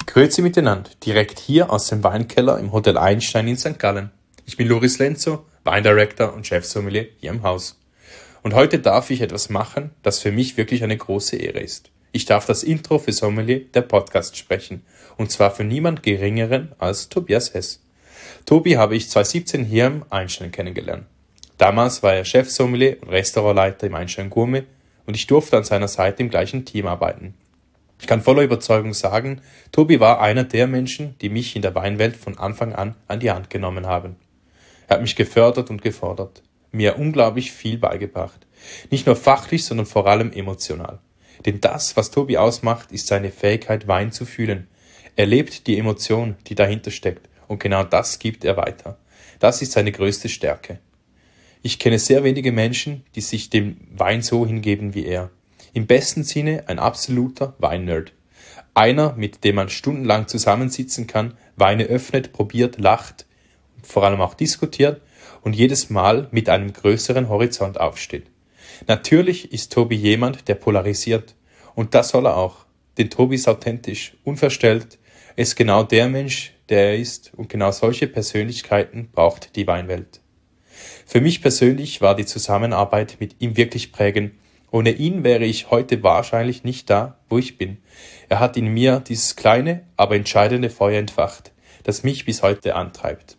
Grüezi miteinander, direkt hier aus dem Weinkeller im Hotel Einstein in St. Gallen. Ich bin Loris Lenzo, Weindirektor und Chefsommelier hier im Haus. Und heute darf ich etwas machen, das für mich wirklich eine große Ehre ist. Ich darf das Intro für Sommelier, der Podcast, sprechen. Und zwar für niemand Geringeren als Tobias Hess. Tobi habe ich 2017 hier im Einstein kennengelernt. Damals war er Chefsommelier und Restaurantleiter im Einstein Gourmet und ich durfte an seiner Seite im gleichen Team arbeiten. Ich kann voller Überzeugung sagen, Tobi war einer der Menschen, die mich in der Weinwelt von Anfang an die Hand genommen haben. Er hat mich gefördert und gefordert, mir unglaublich viel beigebracht. Nicht nur fachlich, sondern vor allem emotional. Denn das, was Tobi ausmacht, ist seine Fähigkeit, Wein zu fühlen. Er lebt die Emotion, die dahinter steckt, und genau das gibt er weiter. Das ist seine größte Stärke. Ich kenne sehr wenige Menschen, die sich dem Wein so hingeben wie er. Im besten Sinne ein absoluter Weinnerd. Einer, mit dem man stundenlang zusammensitzen kann, Weine öffnet, probiert, lacht, vor allem auch diskutiert und jedes Mal mit einem größeren Horizont aufsteht. Natürlich ist Tobi jemand, der polarisiert. Und das soll er auch. Denn Tobi ist authentisch, unverstellt. Er ist genau der Mensch, der er ist. Und genau solche Persönlichkeiten braucht die Weinwelt. Für mich persönlich war die Zusammenarbeit mit ihm wirklich prägend. Ohne ihn wäre ich heute wahrscheinlich nicht da, wo ich bin. Er hat in mir dieses kleine, aber entscheidende Feuer entfacht, das mich bis heute antreibt.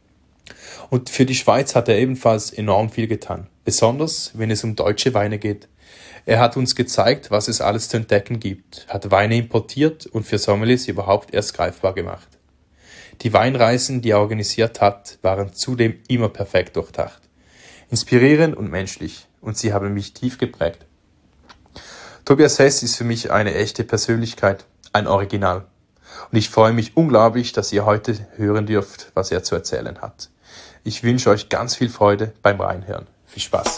Und für die Schweiz hat er ebenfalls enorm viel getan, besonders wenn es um deutsche Weine geht. Er hat uns gezeigt, was es alles zu entdecken gibt, hat Weine importiert und für Sommeliers überhaupt erst greifbar gemacht. Die Weinreisen, die er organisiert hat, waren zudem immer perfekt durchdacht. Inspirierend und menschlich, und sie haben mich tief geprägt. Tobias Hess ist für mich eine echte Persönlichkeit, ein Original. Und ich freue mich unglaublich, dass ihr heute hören dürft, was er zu erzählen hat. Ich wünsche euch ganz viel Freude beim Reinhören. Viel Spaß!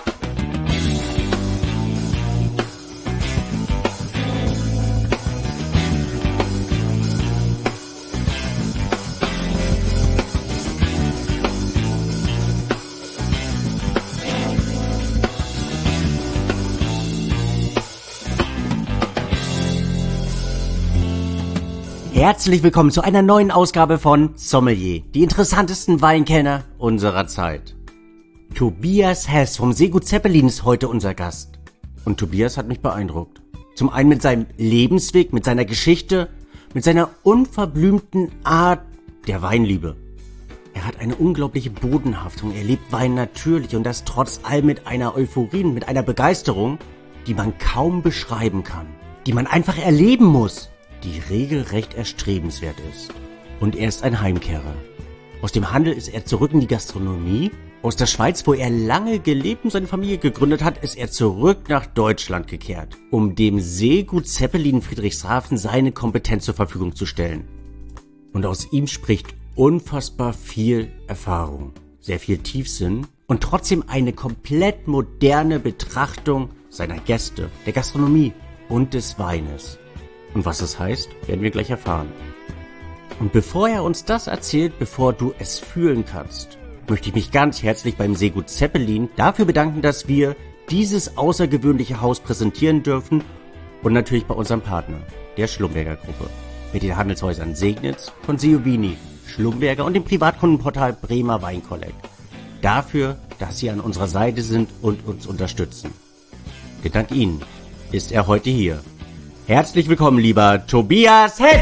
Herzlich willkommen zu einer neuen Ausgabe von Sommelier, die interessantesten Weinkenner unserer Zeit. Tobias Hess vom Seegut Zeppelin ist heute unser Gast. Und Tobias hat mich beeindruckt. Zum einen mit seinem Lebensweg, mit seiner Geschichte, mit seiner unverblümten Art der Weinliebe. Er hat eine unglaubliche Bodenhaftung, er lebt Wein natürlich und das trotz allem mit einer Euphorie, mit einer Begeisterung, die man kaum beschreiben kann, die man einfach erleben muss, die regelrecht erstrebenswert ist. Und er ist ein Heimkehrer. Aus dem Handel ist er zurück in die Gastronomie. Aus der Schweiz, wo er lange gelebt und seine Familie gegründet hat, ist er zurück nach Deutschland gekehrt, um dem Seegut Zeppelin Friedrichshafen seine Kompetenz zur Verfügung zu stellen. Und aus ihm spricht unfassbar viel Erfahrung, sehr viel Tiefsinn und trotzdem eine komplett moderne Betrachtung seiner Gäste, der Gastronomie und des Weines. Und was das heißt, werden wir gleich erfahren. Und bevor er uns das erzählt, bevor du es fühlen kannst, möchte ich mich ganz herzlich beim Seegut Zeppelin dafür bedanken, dass wir dieses außergewöhnliche Haus präsentieren dürfen und natürlich bei unserem Partner, der Schlumberger Gruppe, mit den Handelshäusern Segnitz, Consiglioni, Schlumberger und dem Privatkundenportal Bremer Weinkollekt. Dafür, dass sie an unserer Seite sind und uns unterstützen. Denn dank ihnen ist er heute hier. Herzlich willkommen, lieber Tobias Hess!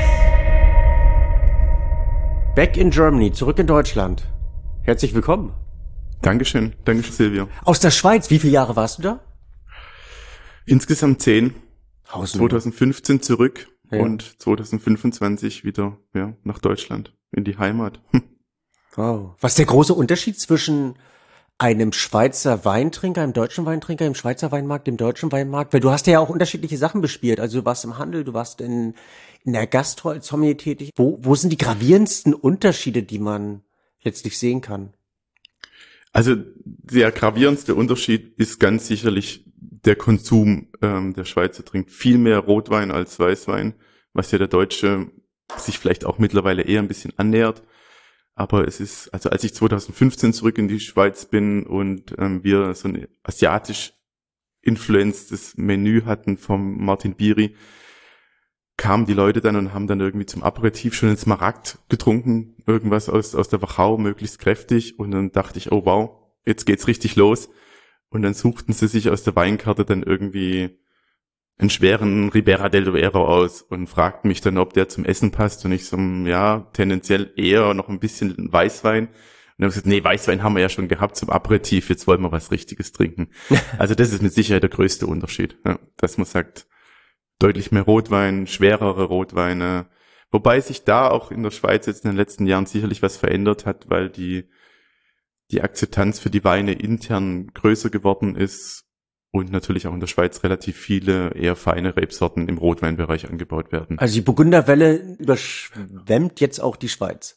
Back in Germany, zurück in Deutschland. Herzlich willkommen. Dankeschön, Silvio. Aus der Schweiz, wie viele Jahre warst du da? Insgesamt 10. Hausnummer. 2015 zurück Ja. und 2025 wieder nach Deutschland, in die Heimat. Wow. Was ist der große Unterschied zwischen einem Schweizer Weintrinker, einem deutschen Weintrinker, im Schweizer Weinmarkt, dem deutschen Weinmarkt? Weil du hast ja auch unterschiedliche Sachen bespielt. Also du warst im Handel, du warst in der Gastro als Sommelier tätig. Wo sind die gravierendsten Unterschiede, die man letztlich sehen kann? Also der gravierendste Unterschied ist ganz sicherlich der Konsum. Der Schweizer trinkt viel mehr Rotwein als Weißwein, was ja der Deutsche sich vielleicht auch mittlerweile eher ein bisschen annähert. Aber es ist, also als ich 2015 zurück in die Schweiz bin und wir so ein asiatisch influenztes Menü hatten vom Martin Biri, kamen die Leute dann und haben dann irgendwie zum Aperitif schon einen Smaragd getrunken, irgendwas aus der Wachau, möglichst kräftig. Und dann dachte ich, oh wow, jetzt geht's richtig los. Und dann suchten sie sich aus der Weinkarte dann irgendwie einen schweren Ribera del Duero aus und fragten mich dann, ob der zum Essen passt. Und ich so, ja, tendenziell eher noch ein bisschen Weißwein. Und dann haben sie gesagt, nee, Weißwein haben wir ja schon gehabt zum Aperitif, jetzt wollen wir was Richtiges trinken. Also das ist mit Sicherheit der größte Unterschied, ja, dass man sagt, deutlich mehr Rotwein, schwerere Rotweine. Wobei sich da auch in der Schweiz jetzt in den letzten Jahren sicherlich was verändert hat, weil die Akzeptanz für die Weine intern größer geworden ist und natürlich auch in der Schweiz relativ viele eher feine Rebsorten im Rotweinbereich angebaut werden. Also die Burgunderwelle überschwemmt jetzt auch die Schweiz.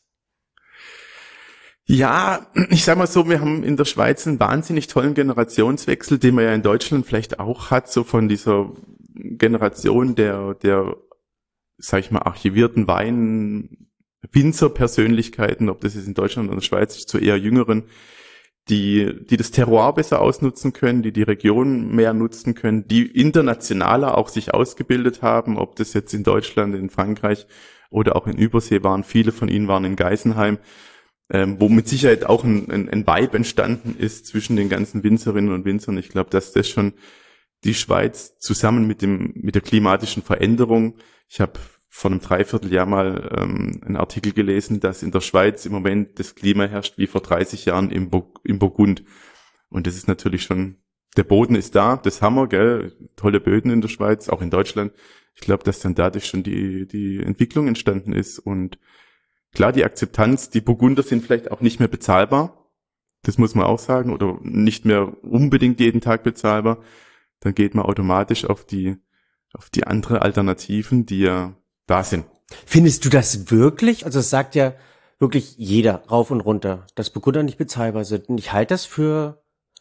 Ja, ich sag mal so, wir haben in der Schweiz einen wahnsinnig tollen Generationswechsel, den man ja in Deutschland vielleicht auch hat, so von dieser Generation der, sag ich mal, archivierten Winzerpersönlichkeiten, ob das jetzt in Deutschland oder in der Schweiz ist, zu eher jüngeren, die das Terroir besser ausnutzen können, die Region mehr nutzen können, die internationaler auch sich ausgebildet haben, ob das jetzt in Deutschland, in Frankreich oder auch in Übersee waren. Viele von ihnen waren in Geisenheim, wo mit Sicherheit auch ein Vibe entstanden ist zwischen den ganzen Winzerinnen und Winzern. Ich glaube, dass das schon die Schweiz zusammen mit der klimatischen Veränderung, ich habe vor einem Dreivierteljahr mal einen Artikel gelesen, dass in der Schweiz im Moment das Klima herrscht wie vor 30 Jahren im Burgund. Und das ist natürlich schon, der Boden ist da, das haben wir, gell, tolle Böden in der Schweiz, auch in Deutschland. Ich glaube, dass dann dadurch schon die Entwicklung entstanden ist. Und klar, die Akzeptanz, die Burgunder sind vielleicht auch nicht mehr bezahlbar. Das muss man auch sagen, oder nicht mehr unbedingt jeden Tag bezahlbar. Dann geht man automatisch auf die andere Alternativen, die ja da sind. Findest du das wirklich? Also es sagt ja wirklich jeder rauf und runter, dass Burgunder nicht bezahlbar sind. Und ich halte das für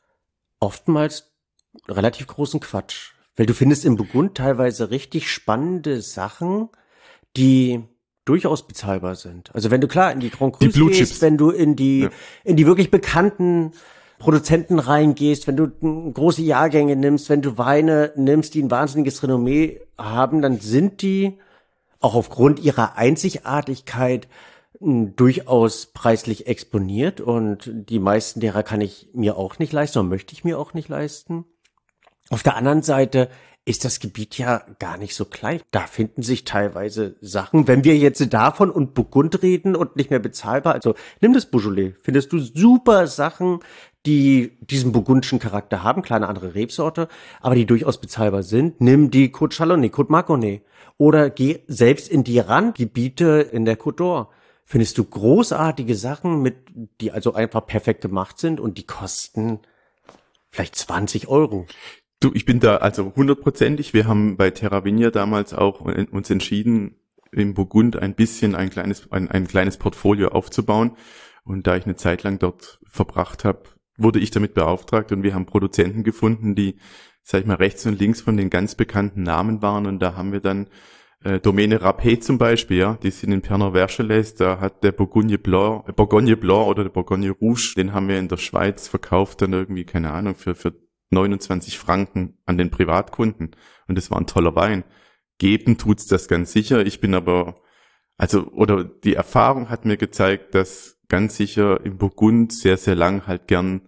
oftmals relativ großen Quatsch. Weil du findest im Burgund teilweise richtig spannende Sachen, die durchaus bezahlbar sind. Also wenn du klar in die Grand Cru gehst, wenn du in die wirklich bekannten Produzenten reingehst, wenn du große Jahrgänge nimmst, wenn du Weine nimmst, die ein wahnsinniges Renommee haben, dann sind die auch aufgrund ihrer Einzigartigkeit durchaus preislich exponiert und die meisten derer kann ich mir auch nicht leisten oder möchte ich mir auch nicht leisten. Auf der anderen Seite ist das Gebiet ja gar nicht so klein. Da finden sich teilweise Sachen, wenn wir jetzt davon und Burgund reden und nicht mehr bezahlbar, also nimm das Beaujolais, findest du super Sachen, die diesen burgundischen Charakter haben, kleine andere Rebsorte, aber die durchaus bezahlbar sind. Nimm die Côte Chalonnais, Côte Mâconnais oder geh selbst in die Randgebiete in der Côte d'Or. Findest du großartige Sachen, die also einfach perfekt gemacht sind und die kosten vielleicht 20 €. Du, ich bin da also 100%ig. Wir haben bei Terra Vigna damals auch uns entschieden, im Burgund ein kleines Portfolio aufzubauen. Und da ich eine Zeit lang dort verbracht habe, wurde ich damit beauftragt und wir haben Produzenten gefunden, die, sag ich mal, rechts und links von den ganz bekannten Namen waren. Und da haben wir dann Domaine Rapé zum Beispiel, ja, die sind in Pernod-Verchelès, da hat der Bourgogne Blanc oder der Bourgogne Rouge, den haben wir in der Schweiz verkauft, dann irgendwie, keine Ahnung, für 29 Franken an den Privatkunden. Und das war ein toller Wein. Geben tut's das ganz sicher. Ich bin aber, die Erfahrung hat mir gezeigt, dass ganz sicher im Burgund sehr, sehr lang halt gern,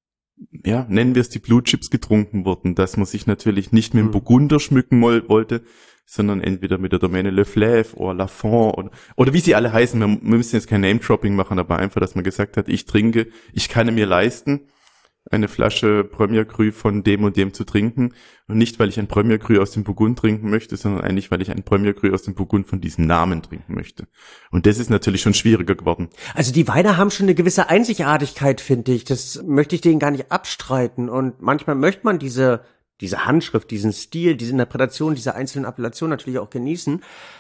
ja, nennen wir es die Blue Chips getrunken wurden, dass man sich natürlich nicht mit dem Burgunder schmücken wollte, sondern entweder mit der Domaine Le Fleuve oder Lafon oder wie sie alle heißen. Wir müssen jetzt kein Name-Dropping machen, aber einfach, dass man gesagt hat, ich kann mir leisten, eine Flasche Premier Cru von dem und dem zu trinken. Und nicht, weil ich ein Premier Cru aus dem Burgund trinken möchte, sondern eigentlich, weil ich ein Premier Cru aus dem Burgund von diesem Namen trinken möchte. Und das ist natürlich schon schwieriger geworden. Also die Weine haben schon eine gewisse Einzigartigkeit, finde ich. Das möchte ich denen gar nicht abstreiten. Und manchmal möchte man diese Handschrift, diesen Stil, diese Interpretation, diese einzelnen Appellationen natürlich auch genießen.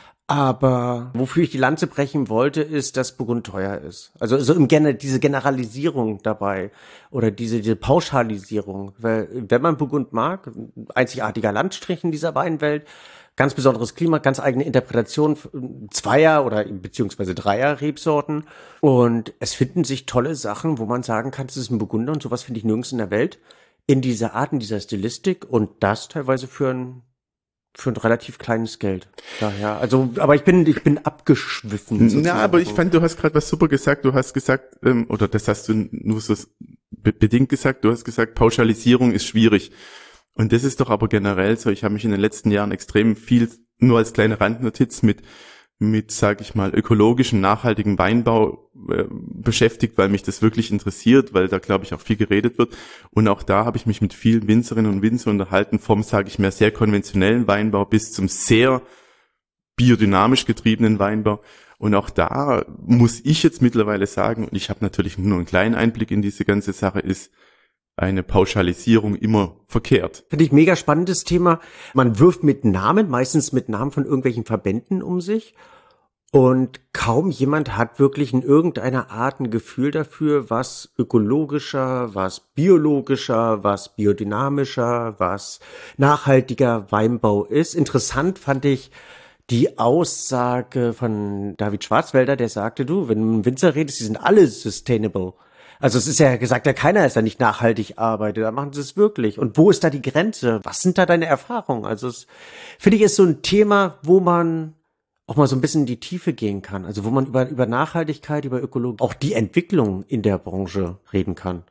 Aber wofür ich die Lanze brechen wollte, ist, dass Burgund teuer ist. Also so diese Generalisierung dabei oder diese Pauschalisierung. Weil wenn man Burgund mag, einzigartiger Landstrich in dieser Weinwelt, ganz besonderes Klima, ganz eigene Interpretation, Zweier- oder beziehungsweise Dreier-Rebsorten. Und es finden sich tolle Sachen, wo man sagen kann, das ist ein Burgunder und sowas finde ich nirgends in der Welt. In dieser Art, in dieser Stilistik und das teilweise für einen für ein relativ kleines Geld. Daher, also, aber ich bin abgeschwiffen. Na, aber ich fand, du hast gerade was super gesagt. Du hast gesagt, oder das hast du nur so bedingt gesagt, du hast gesagt, Pauschalisierung ist schwierig. Und das ist doch aber generell so. Ich habe mich in den letzten Jahren extrem viel, nur als kleine Randnotiz, mit sag ich mal, ökologischen, nachhaltigen Weinbau beschäftigt, weil mich das wirklich interessiert, weil da, glaube ich, auch viel geredet wird. Und auch da habe ich mich mit vielen Winzerinnen und Winzern unterhalten, vom, sage ich mal, sehr konventionellen Weinbau bis zum sehr biodynamisch getriebenen Weinbau. Und auch da muss ich jetzt mittlerweile sagen, und ich habe natürlich nur einen kleinen Einblick in diese ganze Sache, ist eine Pauschalisierung immer verkehrt. Finde ich mega spannendes Thema. Man wirft mit Namen, meistens mit Namen von irgendwelchen Verbänden um sich. Und kaum jemand hat wirklich in irgendeiner Art ein Gefühl dafür, was ökologischer, was biologischer, was biodynamischer, was nachhaltiger Weinbau ist. Interessant fand ich die Aussage von David Schwarzwälder, der sagte, du, wenn du mit Winzer redest, die sind alle sustainable. Also es ist ja gesagt, ja keiner ist da nicht nachhaltig arbeitet, da machen sie es wirklich. Und wo ist da die Grenze? Was sind da deine Erfahrungen? Also es, finde ich, ist so ein Thema, wo man auch mal so ein bisschen in die Tiefe gehen kann. Also wo man über Nachhaltigkeit, über Ökologie, auch die Entwicklung in der Branche reden kann.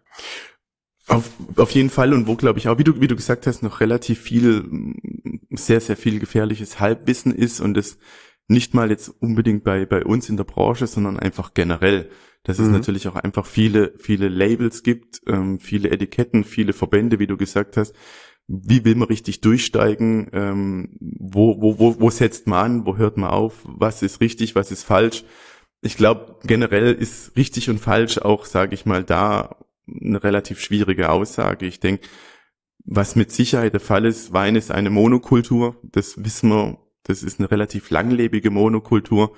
Auf jeden Fall, und wo, glaube ich, auch, wie du gesagt hast, noch relativ viel, sehr, sehr viel gefährliches Halbwissen ist und es nicht mal jetzt unbedingt bei uns in der Branche, sondern einfach generell. Dass es natürlich auch einfach viele Labels gibt, viele Etiketten, viele Verbände, wie du gesagt hast. Wie will man richtig durchsteigen? Wo setzt man an? Wo hört man auf? Was ist richtig? Was ist falsch? Ich glaube, generell ist richtig und falsch auch, sage ich mal, da eine relativ schwierige Aussage. Ich denke, was mit Sicherheit der Fall ist, Wein ist eine Monokultur. Das wissen wir. Das ist eine relativ langlebige Monokultur.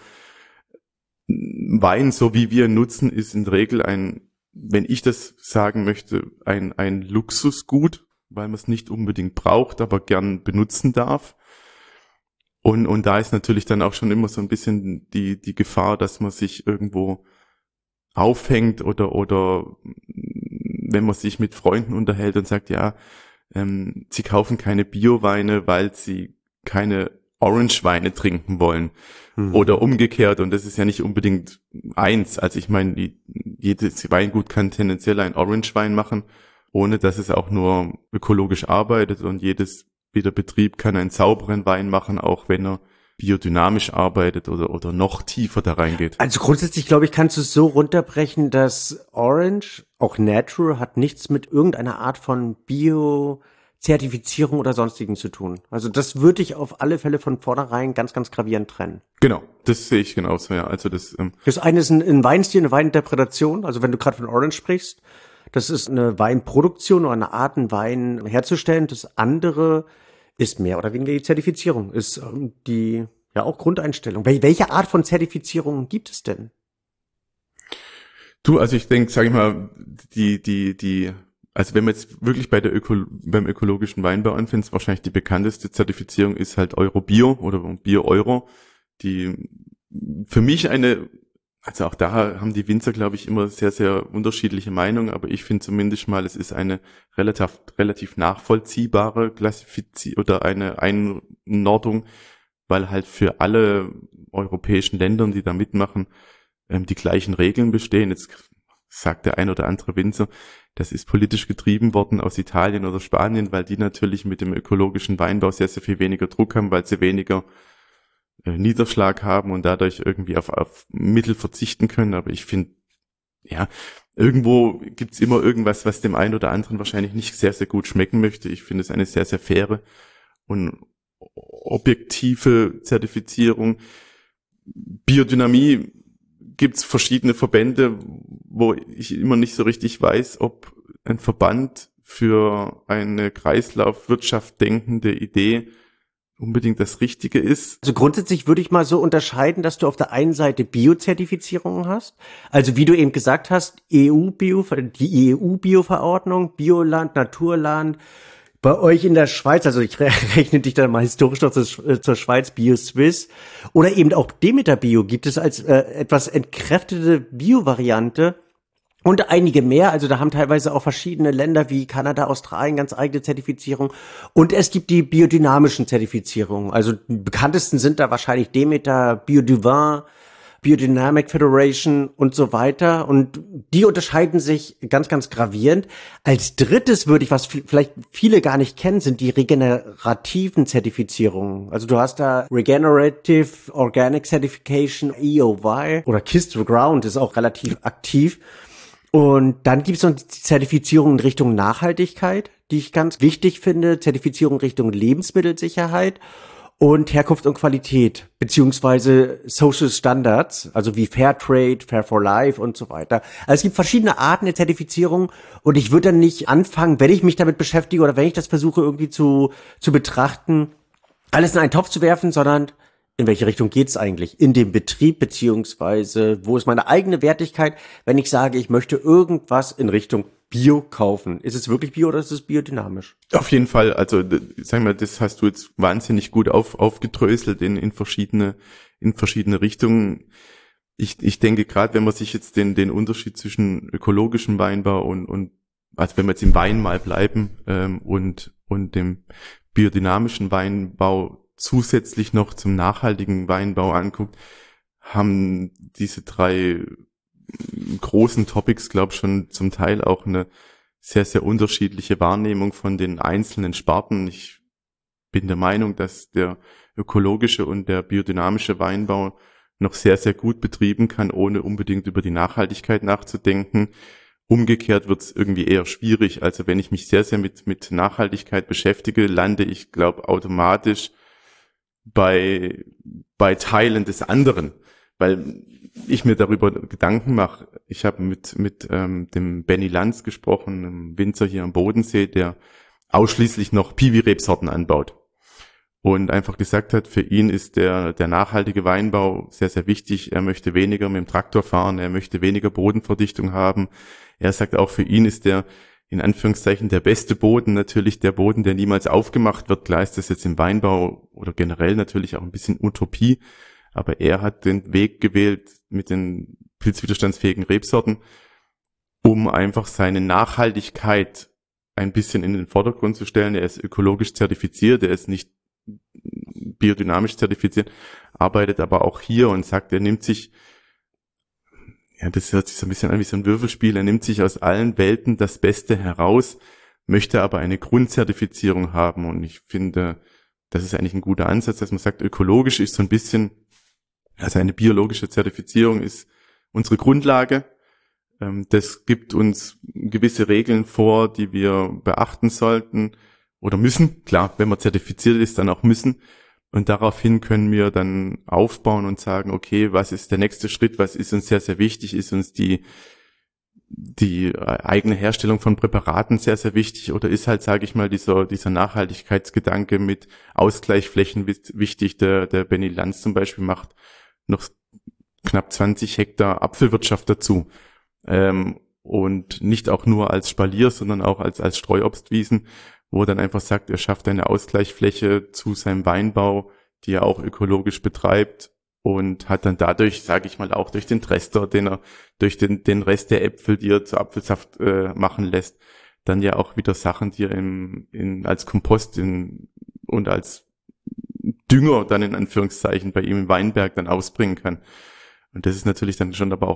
Wein, so wie wir ihn nutzen, ist in der Regel wenn ich das sagen möchte, ein Luxusgut, weil man es nicht unbedingt braucht, aber gern benutzen darf. Und da ist natürlich dann auch schon immer so ein bisschen die Gefahr, dass man sich irgendwo aufhängt oder wenn man sich mit Freunden unterhält und sagt, ja, sie kaufen keine Bio-Weine, weil sie keine Orange-Weine trinken wollen. Oder umgekehrt, und das ist ja nicht unbedingt eins. Also ich meine, jedes Weingut kann tendenziell einen Orange-Wein machen, ohne dass es auch nur ökologisch arbeitet, und jeder Betrieb kann einen sauberen Wein machen, auch wenn er biodynamisch arbeitet oder noch tiefer da reingeht. Also grundsätzlich, glaube ich, kannst du es so runterbrechen, dass Orange, auch Natural, hat nichts mit irgendeiner Art von Zertifizierung oder sonstigen zu tun. Also das würde ich auf alle Fälle von vornherein ganz, ganz gravierend trennen. Genau, das sehe ich genauso, ja. Also das eine ist ein Weinstil, eine Weininterpretation. Also wenn du gerade von Orange sprichst, das ist eine Weinproduktion oder eine Art, einen Wein herzustellen. Das andere ist mehr oder weniger die Zertifizierung, ist die ja auch Grundeinstellung. Welche Art von Zertifizierung gibt es denn? Du, also ich denke, sage ich mal, also wenn man jetzt wirklich beim ökologischen Weinbau anfängt, wahrscheinlich die bekannteste Zertifizierung ist halt Euro-Bio oder Bio-Euro, die für mich also auch da haben die Winzer, glaube ich, immer sehr, sehr unterschiedliche Meinungen, aber ich finde zumindest mal, es ist eine relativ nachvollziehbare oder eine Einordnung, weil halt für alle europäischen Länder, die da mitmachen, die gleichen Regeln bestehen. Jetzt sagt der ein oder andere Winzer, das ist politisch getrieben worden aus Italien oder Spanien, weil die natürlich mit dem ökologischen Weinbau sehr, sehr viel weniger Druck haben, weil sie weniger Niederschlag haben und dadurch irgendwie auf Mittel verzichten können. Aber ich finde, ja, irgendwo gibt's immer irgendwas, was dem einen oder anderen wahrscheinlich nicht sehr, sehr gut schmecken möchte. Ich finde es eine sehr, sehr faire und objektive Zertifizierung. Biodynamie gibt's verschiedene Verbände, wo ich immer nicht so richtig weiß, ob ein Verband für eine Kreislaufwirtschaft denkende Idee unbedingt das Richtige ist. Also grundsätzlich würde ich mal so unterscheiden, dass du auf der einen Seite Bio-Zertifizierungen hast, also wie du eben gesagt hast, die EU-Bio-Verordnung, Bioland, Naturland. Bei euch in der Schweiz, also ich rechne dich dann mal historisch noch zur Schweiz, Bio-Swiss oder eben auch Demeter Bio gibt es als etwas entkräftete Bio-Variante Und einige mehr, also da haben teilweise auch verschiedene Länder wie Kanada, Australien ganz eigene Zertifizierung. Und es gibt die biodynamischen Zertifizierungen. Also die bekanntesten sind da wahrscheinlich Demeter, Bioduvin, Biodynamic Federation und so weiter. Und die unterscheiden sich ganz, ganz gravierend. Als drittes würde ich, was vielleicht viele gar nicht kennen, sind die regenerativen Zertifizierungen. Also du hast da Regenerative Organic Certification, EOY, oder Kiss the Ground ist auch relativ aktiv. Und dann gibt es noch die Zertifizierung in Richtung Nachhaltigkeit, die ich ganz wichtig finde, Zertifizierung Richtung Lebensmittelsicherheit und Herkunft und Qualität, beziehungsweise Social Standards, also wie Fairtrade, Fair for Life und so weiter. Also es gibt verschiedene Arten der Zertifizierung und ich würde dann nicht anfangen, wenn ich mich damit beschäftige oder wenn ich das versuche irgendwie zu betrachten, alles in einen Topf zu werfen, sondern in welche Richtung geht's eigentlich? In dem Betrieb, beziehungsweise wo ist meine eigene Wertigkeit, wenn ich sage, ich möchte irgendwas in Richtung Bio kaufen? Ist es wirklich Bio oder ist es biodynamisch? Auf jeden Fall, also sagen wir, das hast du jetzt wahnsinnig gut aufgedröselt in verschiedene Richtungen. Ich denke, gerade wenn man sich jetzt den Unterschied zwischen ökologischem Weinbau und also wenn wir jetzt im Wein mal bleiben und dem biodynamischen Weinbau zusätzlich noch zum nachhaltigen Weinbau anguckt, haben diese drei großen Topics, glaube ich, schon zum Teil auch eine sehr, sehr unterschiedliche Wahrnehmung von den einzelnen Sparten. Ich bin der Meinung, dass der ökologische und der biodynamische Weinbau noch sehr, sehr gut betrieben kann, ohne unbedingt über die Nachhaltigkeit nachzudenken. Umgekehrt wird es irgendwie eher schwierig. Also wenn ich mich sehr, sehr mit Nachhaltigkeit beschäftige, lande ich, glaube automatisch bei Teilen des anderen, weil ich mir darüber Gedanken mache. Ich habe mit dem Benny Lanz gesprochen, einem Winzer hier am Bodensee, der ausschließlich noch Piwi-Rebsorten anbaut und einfach gesagt hat, für ihn ist der nachhaltige Weinbau sehr, sehr wichtig. Er möchte weniger mit dem Traktor fahren, er möchte weniger Bodenverdichtung haben. Er sagt auch, für ihn ist der in Anführungszeichen der beste Boden natürlich der Boden, der niemals aufgemacht wird. Klar ist das jetzt im Weinbau oder generell natürlich auch ein bisschen Utopie, aber er hat den Weg gewählt mit den pilzwiderstandsfähigen Rebsorten, um einfach seine Nachhaltigkeit ein bisschen in den Vordergrund zu stellen. Er ist ökologisch zertifiziert, er ist nicht biodynamisch zertifiziert, arbeitet aber auch hier und sagt, er nimmt sich, ja, das hört sich so ein bisschen an wie so ein Würfelspiel. Er nimmt sich aus allen Welten das Beste heraus, möchte aber eine Grundzertifizierung haben. Und ich finde, das ist eigentlich ein guter Ansatz, dass man sagt, ökologisch ist so ein bisschen, also eine biologische Zertifizierung ist unsere Grundlage. Das gibt uns gewisse Regeln vor, die wir beachten sollten oder müssen. Klar, wenn man zertifiziert ist, dann auch müssen. Und daraufhin können wir dann aufbauen und sagen, okay, was ist der nächste Schritt, was ist uns sehr, sehr wichtig, ist uns die eigene Herstellung von Präparaten sehr, sehr wichtig oder ist halt, sage ich mal, dieser Nachhaltigkeitsgedanke mit Ausgleichsflächen wichtig. Der Benny Lanz zum Beispiel macht noch knapp 20 Hektar Apfelwirtschaft dazu. Und nicht auch nur als Spalier, sondern auch als Streuobstwiesen, wo er dann einfach sagt, er schafft eine Ausgleichsfläche zu seinem Weinbau, die er auch ökologisch betreibt und hat dann dadurch, sage ich mal, auch durch den Trester, den er durch den Rest der Äpfel, die er zu Apfelsaft machen lässt, dann ja auch wieder Sachen, die er als Kompost und als Dünger dann in Anführungszeichen bei ihm im Weinberg dann ausbringen kann. Und das ist natürlich dann schon aber auch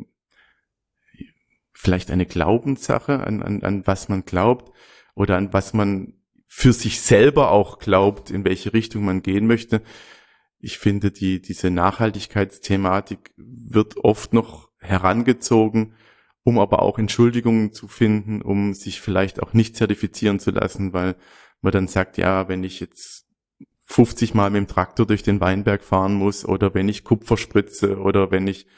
vielleicht eine Glaubenssache, an was man glaubt oder an was man für sich selber auch glaubt, in welche Richtung man gehen möchte. Ich finde, diese Nachhaltigkeitsthematik wird oft noch herangezogen, um aber auch Entschuldigungen zu finden, um sich vielleicht auch nicht zertifizieren zu lassen, weil man dann sagt, ja, wenn ich jetzt 50 Mal mit dem Traktor durch den Weinberg fahren muss oder wenn ich Kupfer spritze oder wenn ich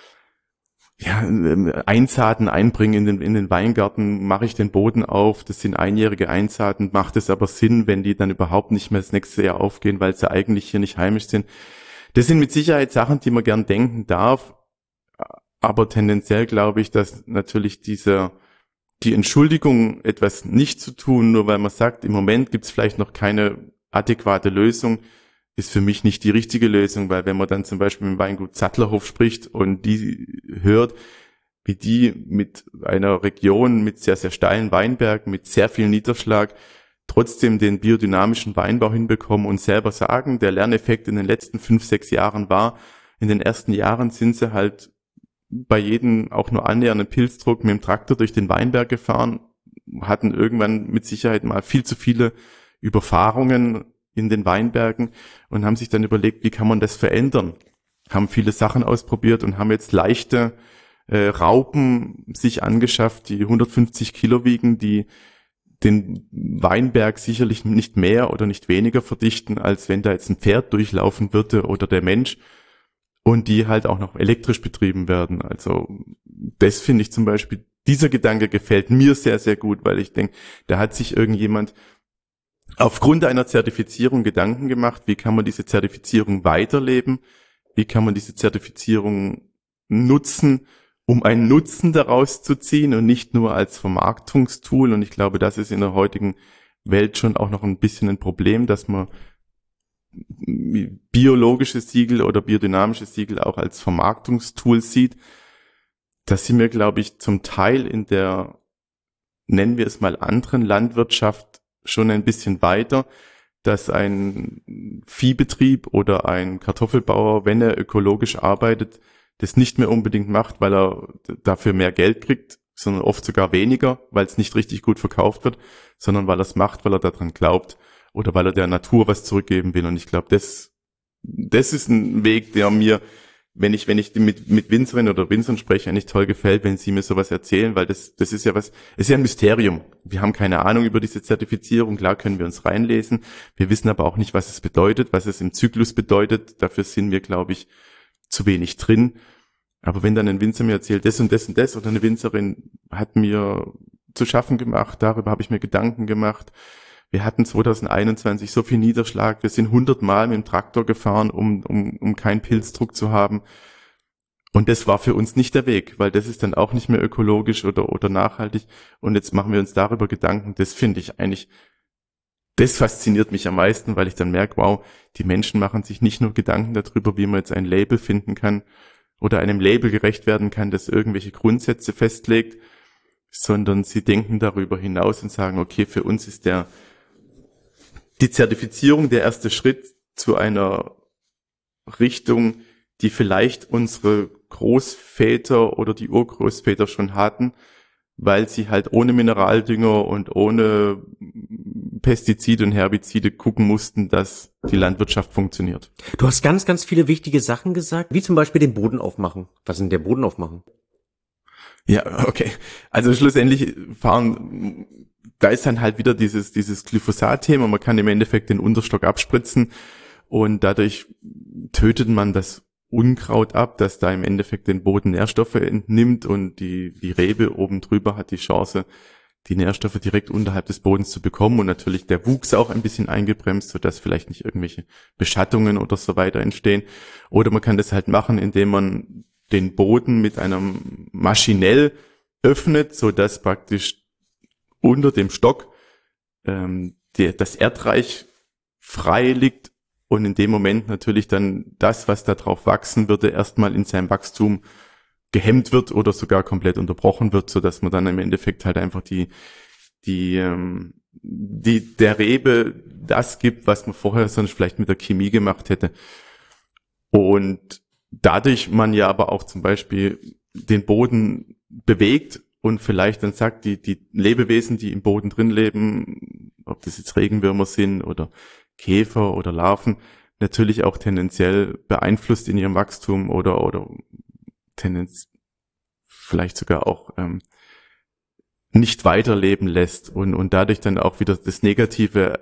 Einsaaten einbringe in den Weingarten, mache ich den Boden auf, das sind einjährige Einsaaten, macht es aber Sinn, wenn die dann überhaupt nicht mehr das nächste Jahr aufgehen, weil sie eigentlich hier nicht heimisch sind. Das sind mit Sicherheit Sachen, die man gern denken darf, aber tendenziell glaube ich, dass natürlich die Entschuldigung, etwas nicht zu tun, nur weil man sagt, im Moment gibt es vielleicht noch keine adäquate Lösung, ist für mich nicht die richtige Lösung, weil wenn man dann zum Beispiel mit dem Weingut Sattlerhof spricht und die hört, wie die mit einer Region mit sehr, sehr steilen Weinbergen, mit sehr viel Niederschlag, trotzdem den biodynamischen Weinbau hinbekommen und selber sagen, der Lerneffekt in den letzten 5, 6 Jahren war, in den ersten Jahren sind sie halt bei jedem auch nur annähernden Pilzdruck mit dem Traktor durch den Weinberg gefahren, hatten irgendwann mit Sicherheit mal viel zu viele Überfahrungen in den Weinbergen und haben sich dann überlegt, wie kann man das verändern? Haben viele Sachen ausprobiert und haben jetzt leichte Raupen sich angeschafft, die 150 Kilo wiegen, die den Weinberg sicherlich nicht mehr oder nicht weniger verdichten, als wenn da jetzt ein Pferd durchlaufen würde oder der Mensch, und die halt auch noch elektrisch betrieben werden. Also das finde ich zum Beispiel, dieser Gedanke gefällt mir sehr, sehr gut, weil ich denke, da hat sich irgendjemand aufgrund einer Zertifizierung Gedanken gemacht, wie kann man diese Zertifizierung weiterleben, wie kann man diese Zertifizierung nutzen, um einen Nutzen daraus zu ziehen und nicht nur als Vermarktungstool. Und ich glaube, das ist in der heutigen Welt schon auch noch ein bisschen ein Problem, dass man biologische Siegel oder biodynamische Siegel auch als Vermarktungstool sieht. Das sind wir, glaube ich, zum Teil in der, nennen wir es mal, anderen Landwirtschaft schon ein bisschen weiter, dass ein Viehbetrieb oder ein Kartoffelbauer, wenn er ökologisch arbeitet, das nicht mehr unbedingt macht, weil er dafür mehr Geld kriegt, sondern oft sogar weniger, weil es nicht richtig gut verkauft wird, sondern weil er es macht, weil er daran glaubt oder weil er der Natur was zurückgeben will. Und ich glaube, das ist ein Weg, der mir, wenn ich mit Winzerinnen oder Winzern spreche, eigentlich toll gefällt, wenn sie mir sowas erzählen, weil das ist ja was, es ist ja ein Mysterium. Wir haben keine Ahnung über diese Zertifizierung, klar können wir uns reinlesen. Wir wissen aber auch nicht, was es bedeutet, was es im Zyklus bedeutet. Dafür sind wir, glaube ich, zu wenig drin. Aber wenn dann ein Winzer mir erzählt, das und das und das, oder eine Winzerin hat mir zu schaffen gemacht, darüber habe ich mir Gedanken gemacht. Wir hatten 2021 so viel Niederschlag, wir sind 100 Mal mit dem Traktor gefahren, um keinen Pilzdruck zu haben. Und das war für uns nicht der Weg, weil das ist dann auch nicht mehr ökologisch oder nachhaltig. Und jetzt machen wir uns darüber Gedanken. Das finde ich eigentlich, das fasziniert mich am meisten, weil ich dann merke, wow, die Menschen machen sich nicht nur Gedanken darüber, wie man jetzt ein Label finden kann oder einem Label gerecht werden kann, das irgendwelche Grundsätze festlegt, sondern sie denken darüber hinaus und sagen, okay, für uns ist die Zertifizierung der erste Schritt zu einer Richtung, die vielleicht unsere Großväter oder die Urgroßväter schon hatten, weil sie halt ohne Mineraldünger und ohne Pestizide und Herbizide gucken mussten, dass die Landwirtschaft funktioniert. Du hast ganz, ganz viele wichtige Sachen gesagt, wie zum Beispiel den Boden aufmachen. Was ist denn der Boden aufmachen? Ja, okay. Also schlussendlich da ist dann halt wieder dieses Glyphosat-Thema. Man kann im Endeffekt den Unterstock abspritzen und dadurch tötet man das Unkraut ab, das da im Endeffekt den Boden Nährstoffe entnimmt, und die Rebe oben drüber hat die Chance, die Nährstoffe direkt unterhalb des Bodens zu bekommen, und natürlich der Wuchs auch ein bisschen eingebremst, sodass vielleicht nicht irgendwelche Beschattungen oder so weiter entstehen. Oder man kann das halt machen, indem man den Boden mit einem maschinell öffnet, sodass praktisch unter dem Stock das Erdreich frei liegt und in dem Moment natürlich dann das, was da drauf wachsen würde, erstmal in seinem Wachstum gehemmt wird oder sogar komplett unterbrochen wird, sodass man dann im Endeffekt halt einfach der Rebe das gibt, was man vorher sonst vielleicht mit der Chemie gemacht hätte. Und dadurch man ja aber auch zum Beispiel den Boden bewegt und vielleicht dann sagt, die Lebewesen, die im Boden drin leben, ob das jetzt Regenwürmer sind oder Käfer oder Larven, natürlich auch tendenziell beeinflusst in ihrem Wachstum oder vielleicht sogar auch nicht weiterleben lässt und dadurch dann auch wieder das Negative,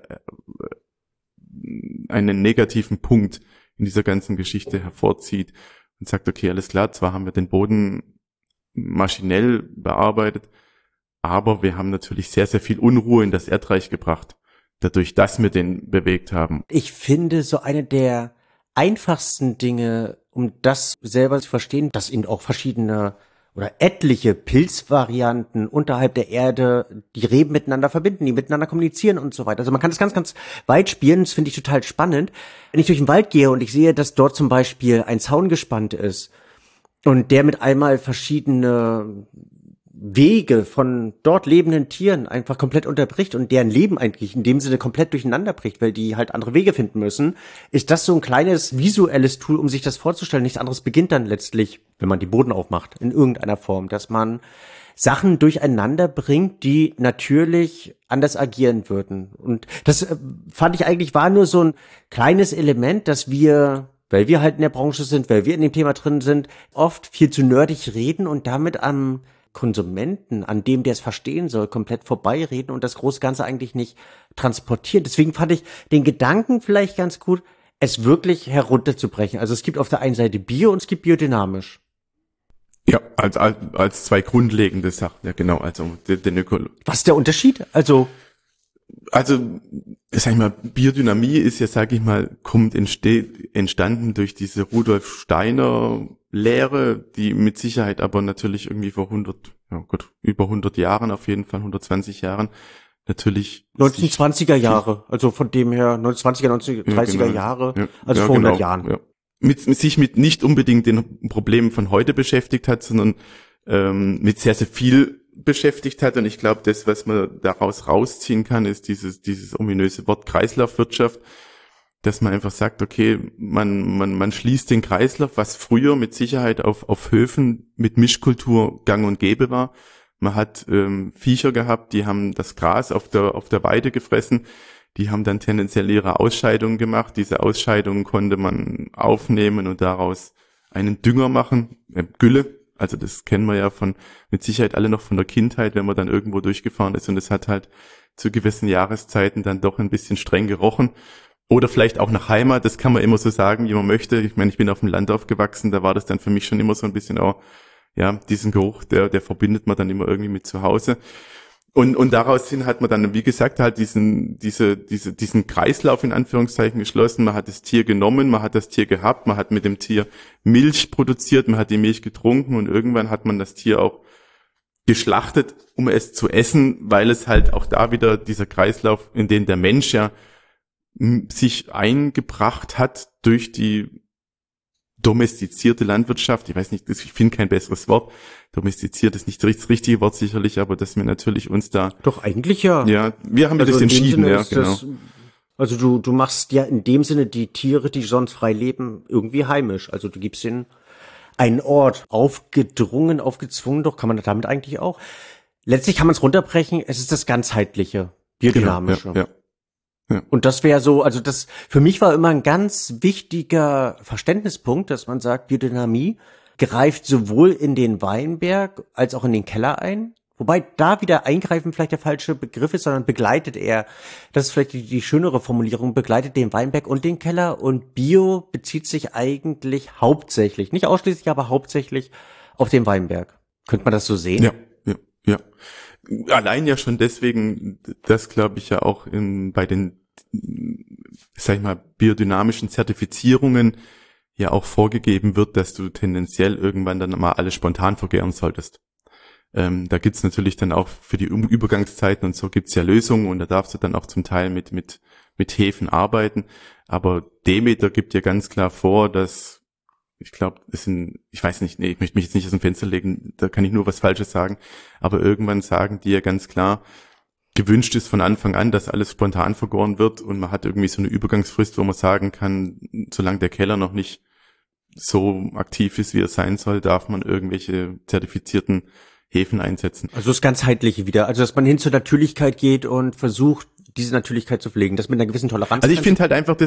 einen negativen Punkt in dieser ganzen Geschichte hervorzieht und sagt, okay, alles klar, zwar haben wir den Boden maschinell bearbeitet, aber wir haben natürlich sehr, sehr viel Unruhe in das Erdreich gebracht, dadurch, dass wir den bewegt haben. Ich finde, so eine der einfachsten Dinge, um das selber zu verstehen, dass eben auch verschiedene oder etliche Pilzvarianten unterhalb der Erde die Reben miteinander verbinden, die miteinander kommunizieren und so weiter. Also man kann das ganz, ganz weit spielen. Das finde ich total spannend. Wenn ich durch den Wald gehe und ich sehe, dass dort zum Beispiel ein Zaun gespannt ist, Und der mit einmal verschiedene Wege von dort lebenden Tieren einfach komplett unterbricht und deren Leben eigentlich in dem Sinne komplett durcheinander bricht, weil die halt andere Wege finden müssen, ist das so ein kleines visuelles Tool, um sich das vorzustellen. Nichts anderes beginnt dann letztlich, wenn man die Boden aufmacht, in irgendeiner Form, dass man Sachen durcheinander bringt, die natürlich anders agieren würden. Und das fand ich eigentlich war nur so ein kleines Element, dass wir, weil wir halt in der Branche sind, weil wir in dem Thema drin sind, oft viel zu nerdig reden und damit am Konsumenten, an dem, der es verstehen soll, komplett vorbeireden und das große Ganze eigentlich nicht transportieren. Deswegen fand ich den Gedanken vielleicht ganz gut, es wirklich herunterzubrechen. Also es gibt auf der einen Seite Bio und es gibt biodynamisch. Ja, als zwei grundlegende Sachen, ja genau, also den Was ist der Unterschied? Also, sag ich mal, Biodynamie ist ja, sag ich mal, entstanden durch diese Rudolf Steiner Lehre, die mit Sicherheit aber natürlich irgendwie vor über 100 Jahren, auf jeden Fall 120 Jahren, natürlich 1920er Jahre, also von dem her 1920er, 1930er genau, Jahre, also vor 100 Jahren. Ja. Sich mit nicht unbedingt den Problemen von heute beschäftigt hat, sondern mit sehr, sehr viel beschäftigt hat. Und ich glaube, das, was man daraus rausziehen kann, ist dieses ominöse Wort Kreislaufwirtschaft, dass man einfach sagt, okay, man schließt den Kreislauf, was früher mit Sicherheit auf Höfen mit Mischkultur gang und gäbe war. Man hat Viecher gehabt, die haben das Gras auf der Weide gefressen, die haben dann tendenziell ihre Ausscheidungen gemacht. Diese Ausscheidungen konnte man aufnehmen und daraus einen Dünger machen, Gülle. Also das kennen wir ja mit Sicherheit alle noch von der Kindheit, wenn man dann irgendwo durchgefahren ist und es hat halt zu gewissen Jahreszeiten dann doch ein bisschen streng gerochen. Oder vielleicht auch nach Heimat, das kann man immer so sagen, wie man möchte. Ich meine, ich bin auf dem Land aufgewachsen, da war das dann für mich schon immer so ein bisschen auch, ja, diesen Geruch, der verbindet man dann immer irgendwie mit zu Hause. Und daraus hin hat man dann, wie gesagt, halt diesen Kreislauf in Anführungszeichen geschlossen. Man hat das Tier genommen, man hat das Tier gehabt, man hat mit dem Tier Milch produziert, man hat die Milch getrunken und irgendwann hat man das Tier auch geschlachtet, um es zu essen, weil es halt auch da wieder dieser Kreislauf, in den der Mensch ja sich eingebracht hat durch die domestizierte Landwirtschaft, ich weiß nicht, ich finde kein besseres Wort, domestiziert ist nicht das richtige Wort sicherlich, aber dass wir natürlich uns da... Doch, eigentlich ja. Ja, wir haben also das entschieden, ja, genau. Also du machst ja in dem Sinne die Tiere, die sonst frei leben, irgendwie heimisch. Also du gibst ihnen einen Ort, aufgezwungen, doch kann man damit eigentlich auch. Letztlich kann man es runterbrechen, es ist das ganzheitliche, biodynamische. Genau, ja. Ja. Und das wäre so, also das für mich war immer ein ganz wichtiger Verständnispunkt, dass man sagt, Biodynamie greift sowohl in den Weinberg als auch in den Keller ein. Wobei da wieder eingreifen vielleicht der falsche Begriff ist, sondern begleitet er, das ist vielleicht die schönere Formulierung, begleitet den Weinberg und den Keller und Bio bezieht sich eigentlich hauptsächlich, nicht ausschließlich, aber hauptsächlich auf den Weinberg. Könnte man das so sehen? Ja. Allein ja schon deswegen, das glaube ich ja auch bei den, sag ich mal, biodynamischen Zertifizierungen ja auch vorgegeben wird, dass du tendenziell irgendwann dann mal alles spontan vergären solltest. Da gibt's natürlich dann auch für die Übergangszeiten und so gibt's ja Lösungen und da darfst du dann auch zum Teil mit Hefen arbeiten. Aber Demeter gibt ja ganz klar vor, dass ich glaube, ich weiß nicht, ich möchte mich jetzt nicht aus dem Fenster legen, da kann ich nur was Falsches sagen, aber irgendwann sagen die ja ganz klar, gewünscht ist von Anfang an, dass alles spontan vergoren wird und man hat irgendwie so eine Übergangsfrist, wo man sagen kann, solange der Keller noch nicht so aktiv ist, wie er sein soll, darf man irgendwelche zertifizierten Hefen einsetzen. Also das Ganzheitliche wieder, also dass man hin zur Natürlichkeit geht und versucht, diese Natürlichkeit zu pflegen, das mit einer gewissen Toleranz. Also ich finde halt einfach,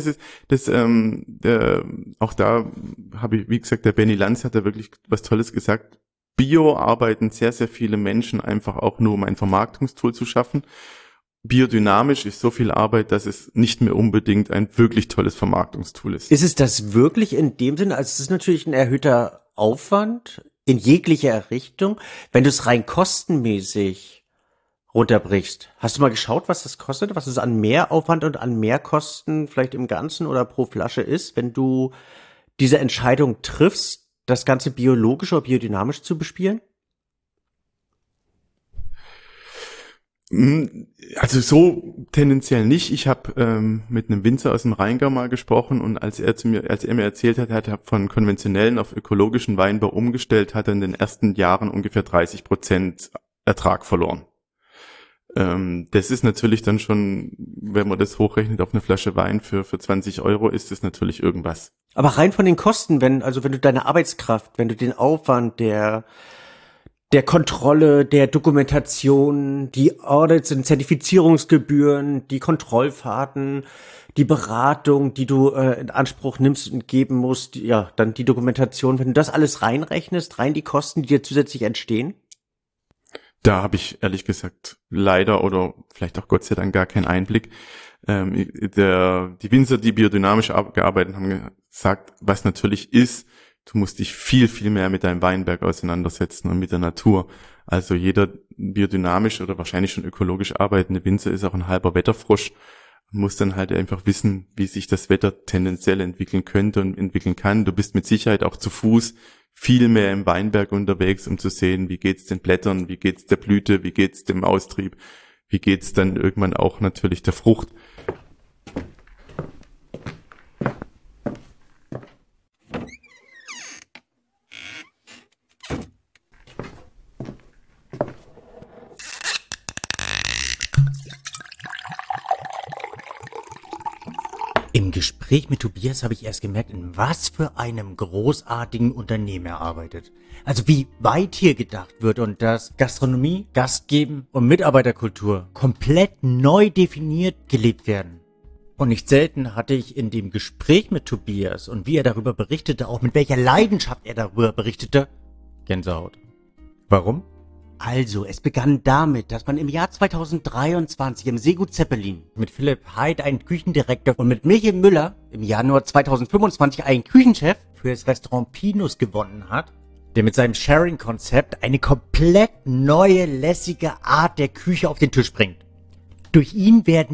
auch da habe ich, wie gesagt, der Benny Lanz hat da wirklich was Tolles gesagt. Bio arbeiten sehr, sehr viele Menschen einfach auch nur, um ein Vermarktungstool zu schaffen. Biodynamisch ist so viel Arbeit, dass es nicht mehr unbedingt ein wirklich tolles Vermarktungstool ist. Ist es das wirklich in dem Sinne? Also es ist natürlich ein erhöhter Aufwand in jeglicher Richtung. Wenn du es rein kostenmäßig runterbrichst. Hast du mal geschaut, was das kostet? Was es an Mehraufwand und an Mehrkosten vielleicht im Ganzen oder pro Flasche ist, wenn du diese Entscheidung triffst, das Ganze biologisch oder biodynamisch zu bespielen? Also so tendenziell nicht. Ich habe mit einem Winzer aus dem Rheingau mal gesprochen und als er mir erzählt hat, hat er von konventionellen auf ökologischen Weinbau umgestellt, hat er in den ersten Jahren ungefähr 30% Ertrag verloren. Das ist natürlich dann schon, wenn man das hochrechnet auf eine Flasche Wein für 20 Euro, ist das natürlich irgendwas. Aber rein von den Kosten, wenn du deine Arbeitskraft, wenn du den Aufwand der Kontrolle, der Dokumentation, die Audits und Zertifizierungsgebühren, die Kontrollfahrten, die Beratung, die du in Anspruch nimmst und geben musst, ja, dann die Dokumentation, wenn du das alles reinrechnest, rein die Kosten, die dir zusätzlich entstehen? Da habe ich ehrlich gesagt leider oder vielleicht auch Gott sei Dank gar keinen Einblick. Die Winzer, die biodynamisch gearbeitet haben, gesagt, was natürlich ist, du musst dich viel, viel mehr mit deinem Weinberg auseinandersetzen und mit der Natur. Also jeder biodynamisch oder wahrscheinlich schon ökologisch arbeitende Winzer ist auch ein halber Wetterfrosch. Man muss dann halt einfach wissen, wie sich das Wetter tendenziell entwickeln könnte und entwickeln kann. Du bist mit Sicherheit auch zu Fuß viel mehr im Weinberg unterwegs, um zu sehen, wie geht's den Blättern, wie geht's der Blüte, wie geht's dem Austrieb, wie geht's dann irgendwann auch natürlich der Frucht. Im Gespräch mit Tobias habe ich erst gemerkt, in was für einem großartigen Unternehmen er arbeitet. Also wie weit hier gedacht wird und dass Gastronomie, Gastgeben und Mitarbeiterkultur komplett neu definiert gelebt werden. Und nicht selten hatte ich in dem Gespräch mit Tobias und wie er darüber berichtete, auch mit welcher Leidenschaft er darüber berichtete, Gänsehaut. Warum? Also, es begann damit, dass man im Jahr 2023 im Seegut Zeppelin mit Philipp Heid einen Küchendirektor und mit Michael Müller im Januar 2025 einen Küchenchef für das Restaurant Pinus gewonnen hat, der mit seinem Sharing-Konzept eine komplett neue, lässige Art der Küche auf den Tisch bringt. Durch ihn wird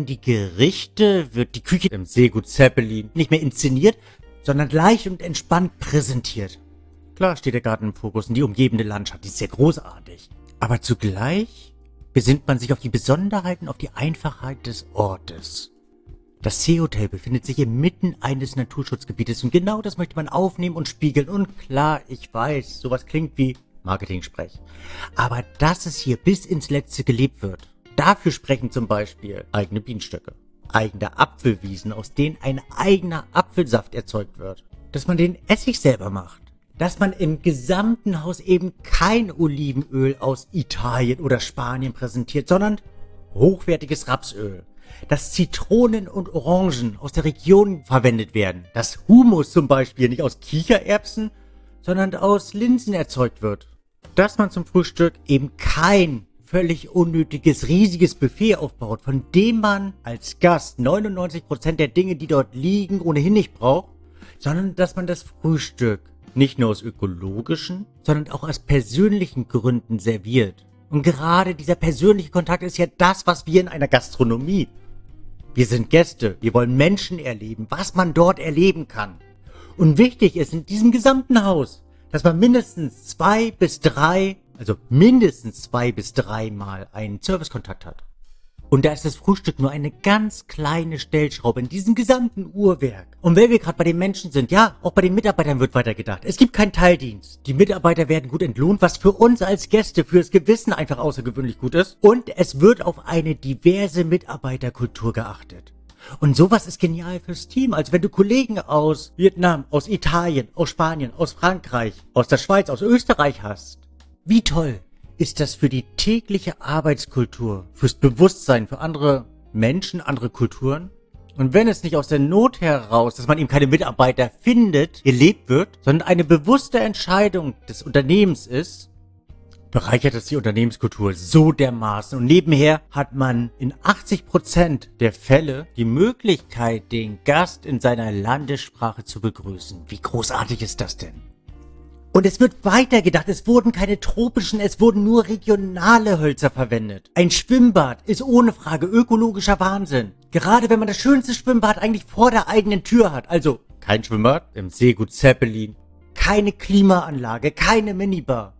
die Küche im Seegut Zeppelin nicht mehr inszeniert, sondern leicht und entspannt präsentiert. Klar steht der Garten im Fokus und die umgebende Landschaft, die ist sehr großartig. Aber zugleich besinnt man sich auf die Besonderheiten, auf die Einfachheit des Ortes. Das Seehotel befindet sich inmitten eines Naturschutzgebietes und genau das möchte man aufnehmen und spiegeln. Und klar, ich weiß, sowas klingt wie Marketing-Sprech. Aber dass es hier bis ins Letzte gelebt wird, dafür sprechen zum Beispiel eigene Bienenstöcke, eigene Apfelwiesen, aus denen ein eigener Apfelsaft erzeugt wird, dass man den Essig selber macht, dass man im gesamten Haus eben kein Olivenöl aus Italien oder Spanien präsentiert, sondern hochwertiges Rapsöl, dass Zitronen und Orangen aus der Region verwendet werden, dass Hummus zum Beispiel nicht aus Kichererbsen, sondern aus Linsen erzeugt wird, dass man zum Frühstück eben kein völlig unnötiges, riesiges Buffet aufbaut, von dem man als Gast 99% der Dinge, die dort liegen, ohnehin nicht braucht, sondern dass man das Frühstück nicht nur aus ökologischen, sondern auch aus persönlichen Gründen serviert. Und gerade dieser persönliche Kontakt ist ja das, was wir in einer Gastronomie. Wir sind Gäste, wir wollen Menschen erleben, was man dort erleben kann. Und wichtig ist in diesem gesamten Haus, dass man mindestens zwei bis drei Mal einen Servicekontakt hat. Und da ist das Frühstück nur eine ganz kleine Stellschraube in diesem gesamten Uhrwerk. Und wenn wir gerade bei den Menschen sind, ja, auch bei den Mitarbeitern wird weitergedacht. Es gibt keinen Teildienst. Die Mitarbeiter werden gut entlohnt, was für uns als Gäste, fürs Gewissen einfach außergewöhnlich gut ist. Und es wird auf eine diverse Mitarbeiterkultur geachtet. Und sowas ist genial fürs Team. Also wenn du Kollegen aus Vietnam, aus Italien, aus Spanien, aus Frankreich, aus der Schweiz, aus Österreich hast. Wie toll ist das für die tägliche Arbeitskultur, fürs Bewusstsein für andere Menschen, andere Kulturen? Und wenn es nicht aus der Not heraus, dass man eben keine Mitarbeiter findet, gelebt wird, sondern eine bewusste Entscheidung des Unternehmens ist, bereichert es die Unternehmenskultur so dermaßen. Und nebenher hat man in 80% der Fälle die Möglichkeit, den Gast in seiner Landessprache zu begrüßen. Wie großartig ist das denn? Und es wird weitergedacht, es wurden keine tropischen, es wurden nur regionale Hölzer verwendet. Ein Schwimmbad ist ohne Frage ökologischer Wahnsinn. Gerade wenn man das schönste Schwimmbad eigentlich vor der eigenen Tür hat. Also kein Schwimmbad im Seegut Zeppelin, keine Klimaanlage, keine Minibar.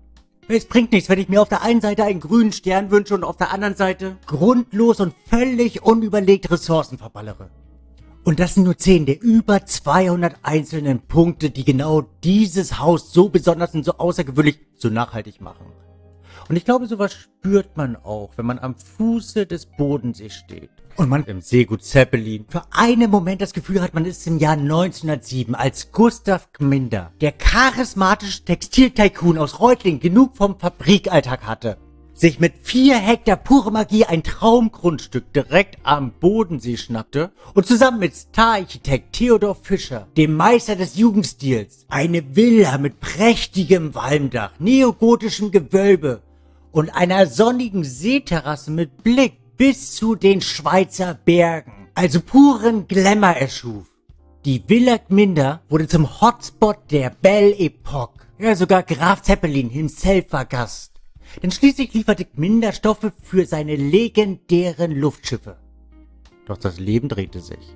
Es bringt nichts, wenn ich mir auf der einen Seite einen grünen Stern wünsche und auf der anderen Seite grundlos und völlig unüberlegt Ressourcen verballere. Und das sind nur 10 der über 200 einzelnen Punkte, die genau dieses Haus so besonders und so außergewöhnlich, so nachhaltig machen. Und ich glaube, sowas spürt man auch, wenn man am Fuße des Bodensees steht. Und man im Seegut Zeppelin für einen Moment das Gefühl hat, man ist im Jahr 1907, als Gustav Gminder, der charismatische Textiltycoon aus Reutlingen, genug vom Fabrikalltag hatte, sich mit 4 Hektar pure Magie ein Traumgrundstück direkt am Bodensee schnappte und zusammen mit Star-Architekt Theodor Fischer, dem Meister des Jugendstils, eine Villa mit prächtigem Walmdach, neogotischem Gewölbe und einer sonnigen Seeterrasse mit Blick bis zu den Schweizer Bergen, also puren Glamour erschuf. Die Villa Gminder wurde zum Hotspot der Belle Epoque. Ja, sogar Graf Zeppelin himself war Gast. Denn schließlich lieferte Gminder Stoffe für seine legendären Luftschiffe. Doch das Leben drehte sich.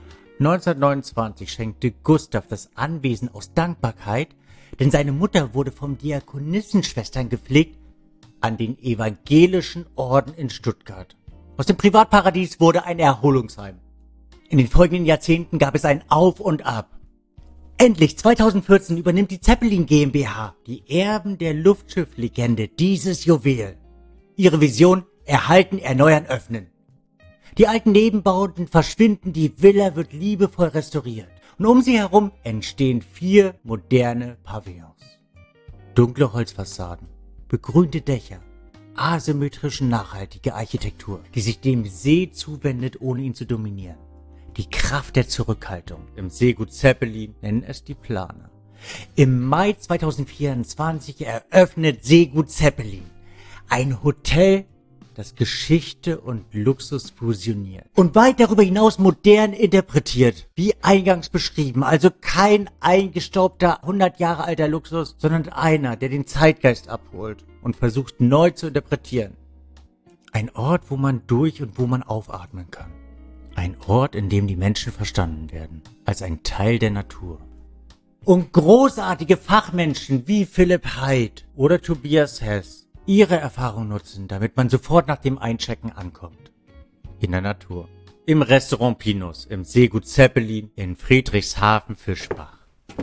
1929 schenkte Gustav das Anwesen aus Dankbarkeit, denn seine Mutter wurde vom Diakonissenschwestern gepflegt, an den evangelischen Orden in Stuttgart. Aus dem Privatparadies wurde ein Erholungsheim. In den folgenden Jahrzehnten gab es ein Auf und Ab. Endlich 2014 übernimmt die Zeppelin GmbH, die Erben der Luftschifflegende, dieses Juwel. Ihre Vision: erhalten, erneuern, öffnen. Die alten Nebenbauten verschwinden, die Villa wird liebevoll restauriert. Und um sie herum entstehen 4 moderne Pavillons. Dunkle Holzfassaden, begrünte Dächer, asymmetrische nachhaltige Architektur, die sich dem See zuwendet, ohne ihn zu dominieren. Die Kraft der Zurückhaltung. Im Seegut Zeppelin nennen es die Planer. Im Mai 2024 eröffnet Seegut Zeppelin ein Hotel, das Geschichte und Luxus fusioniert. Und weit darüber hinaus modern interpretiert, wie eingangs beschrieben. Also kein eingestaubter, 100 Jahre alter Luxus, sondern einer, der den Zeitgeist abholt und versucht neu zu interpretieren. Ein Ort, wo man durch und wo man aufatmen kann. Ein Ort, in dem die Menschen verstanden werden, als ein Teil der Natur. Und großartige Fachmenschen wie Philipp Heid oder Tobias Hess ihre Erfahrung nutzen, damit man sofort nach dem Einchecken ankommt. In der Natur. Im Restaurant Pinus, im Seegut Zeppelin, in Friedrichshafen Fischbach.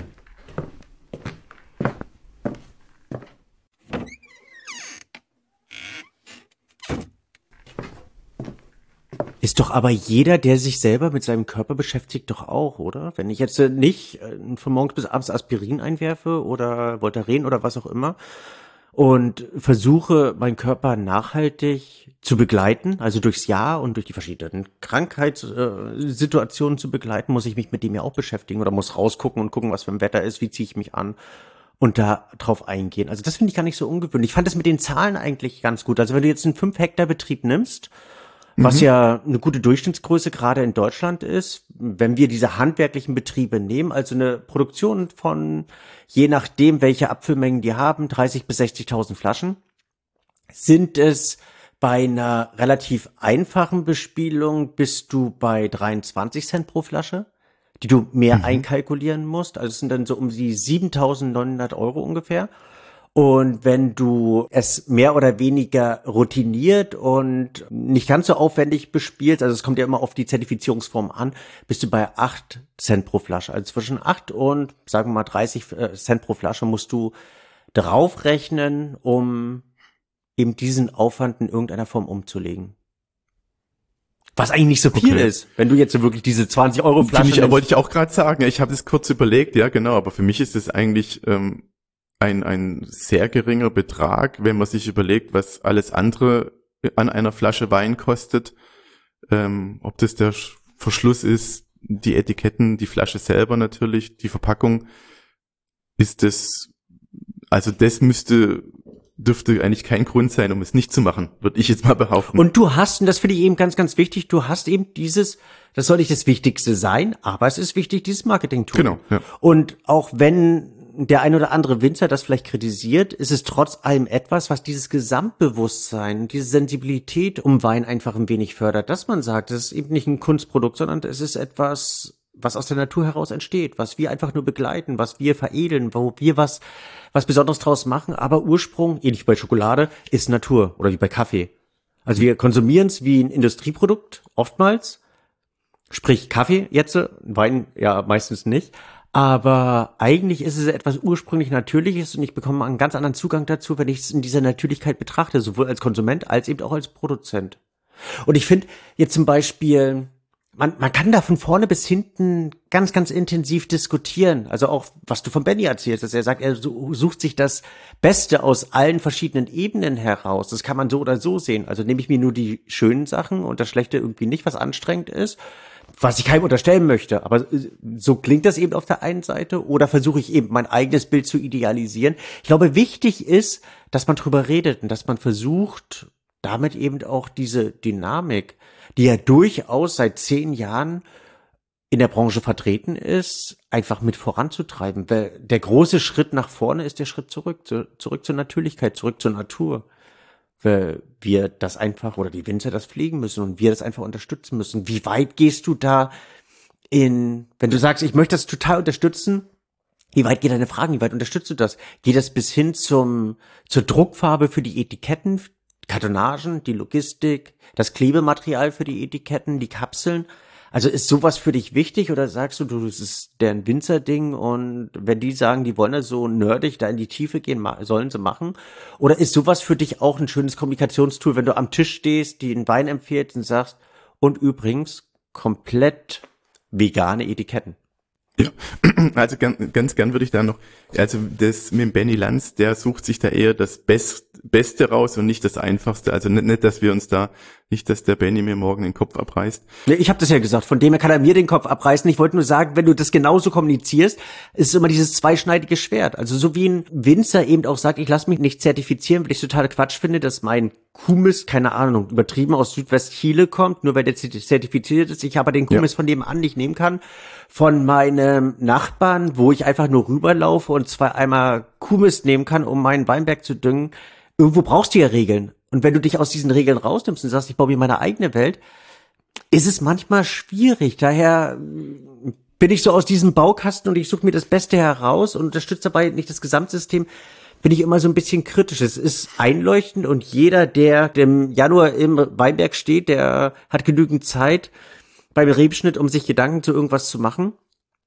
Ist doch aber jeder, der sich selber mit seinem Körper beschäftigt, doch auch, oder? Wenn ich jetzt nicht von morgens bis abends Aspirin einwerfe oder Voltaren oder was auch immer und versuche, meinen Körper nachhaltig zu begleiten, also durchs Jahr und durch die verschiedenen Krankheitssituationen zu begleiten, muss ich mich mit dem ja auch beschäftigen oder muss rausgucken und gucken, was für ein Wetter ist, wie ziehe ich mich an und da drauf eingehen. Also das finde ich gar nicht so ungewöhnlich. Ich fand das mit den Zahlen eigentlich ganz gut. Also wenn du jetzt einen 5-Hektar-Betrieb nimmst, was ja eine gute Durchschnittsgröße gerade in Deutschland ist, wenn wir diese handwerklichen Betriebe nehmen, also eine Produktion von, je nachdem, welche Abfüllmengen die haben, 30.000 bis 60.000 Flaschen, sind es bei einer relativ einfachen Bespielung bist du bei 23 Cent pro Flasche, die du mehr einkalkulieren musst. Also es sind dann so um die 7.900 € ungefähr. Und wenn du es mehr oder weniger routiniert und nicht ganz so aufwendig bespielst, also es kommt ja immer auf die Zertifizierungsform an, bist du bei 8 Cent pro Flasche. Also zwischen 8 und, sagen wir mal, 30 Cent pro Flasche musst du draufrechnen, um eben diesen Aufwand in irgendeiner Form umzulegen. Was eigentlich nicht so viel ist, wenn du jetzt so wirklich diese 20 € Flasche wollte ich auch gerade sagen, ich habe das kurz überlegt, ja genau, aber für mich ist es eigentlich ein sehr geringer Betrag, wenn man sich überlegt, was alles andere an einer Flasche Wein kostet, ob das der Verschluss ist, die Etiketten, die Flasche selber natürlich, die Verpackung, ist das, also das dürfte eigentlich kein Grund sein, um es nicht zu machen, würde ich jetzt mal behaupten. Und du hast, und das finde ich eben ganz, ganz wichtig, du hast eben dieses, das soll nicht das Wichtigste sein, aber es ist wichtig, dieses Marketing-Tool. Genau, ja. Und auch wenn der ein oder andere Winzer das vielleicht kritisiert, ist es trotz allem etwas, was dieses Gesamtbewusstsein, diese Sensibilität um Wein einfach ein wenig fördert, dass man sagt, es ist eben nicht ein Kunstprodukt, sondern es ist etwas was aus der Natur heraus entsteht, was wir einfach nur begleiten, was wir veredeln, wo wir was Besonderes draus machen. Aber Ursprung, ähnlich wie bei Schokolade, ist Natur oder wie bei Kaffee. Also wir konsumieren es wie ein Industrieprodukt, oftmals. Sprich Kaffee jetzt, Wein ja meistens nicht. Aber eigentlich ist es etwas ursprünglich Natürliches und ich bekomme einen ganz anderen Zugang dazu, wenn ich es in dieser Natürlichkeit betrachte, sowohl als Konsument als eben auch als Produzent. Und ich finde jetzt zum Beispiel, man kann da von vorne bis hinten ganz, ganz intensiv diskutieren. Also auch, was du von Benny erzählst, dass er sagt, er sucht sich das Beste aus allen verschiedenen Ebenen heraus. Das kann man so oder so sehen. Also nehme ich mir nur die schönen Sachen und das Schlechte irgendwie nicht, was anstrengend ist, was ich keinem unterstellen möchte. Aber so klingt das eben auf der einen Seite. Oder versuche ich eben mein eigenes Bild zu idealisieren. Ich glaube, wichtig ist, dass man drüber redet und dass man versucht, damit eben auch diese Dynamik, die ja durchaus seit 10 Jahren in der Branche vertreten ist, einfach mit voranzutreiben. Weil der große Schritt nach vorne ist der Schritt zurück zur Natürlichkeit, zurück zur Natur. Weil wir das einfach, oder die Winzer das pflegen müssen und wir das einfach unterstützen müssen. Wie weit gehst du da wenn du sagst, ich möchte das total unterstützen, wie weit geht deine Frage, wie weit unterstützt du das? Geht das bis hin zur Druckfarbe für die Etiketten, Kartonagen, die Logistik, das Klebematerial für die Etiketten, die Kapseln? Also ist sowas für dich wichtig oder sagst du, das ist deren Winzerding und wenn die sagen, die wollen da so nerdig da in die Tiefe gehen, sollen sie machen? Oder ist sowas für dich auch ein schönes Kommunikationstool, wenn du am Tisch stehst, die einen Wein empfiehlt und sagst, und übrigens komplett vegane Etiketten? Ja, also ganz gern würde ich da noch, also das mit dem Benny Lanz, der sucht sich da eher das Beste raus und nicht das Einfachste. Also nicht, dass wir uns da, nicht, dass der Benny mir morgen den Kopf abreißt. Nee, ich habe das ja gesagt, von dem her kann er mir den Kopf abreißen. Ich wollte nur sagen, wenn du das genauso kommunizierst, ist es immer dieses zweischneidige Schwert. Also so wie ein Winzer eben auch sagt, ich lasse mich nicht zertifizieren, weil ich total Quatsch finde, dass mein Kuhmist, keine Ahnung, übertrieben aus Südwest-Chile kommt, nur weil der zertifiziert ist. Ich aber den Kuhmist von nebenan nicht nehmen kann. Von meinem Nachbarn, wo ich einfach nur rüberlaufe und 2 Eimer Kuhmist nehmen kann, um meinen Weinberg zu düngen. Irgendwo brauchst du ja Regeln. Und wenn du dich aus diesen Regeln rausnimmst und sagst, ich baue mir meine eigene Welt, ist es manchmal schwierig. Daher bin ich so aus diesem Baukasten und ich suche mir das Beste heraus und unterstütze dabei nicht das Gesamtsystem, bin ich immer so ein bisschen kritisch. Es ist einleuchtend und jeder, der im Januar im Weinberg steht, der hat genügend Zeit beim Rebschnitt, um sich Gedanken zu irgendwas zu machen.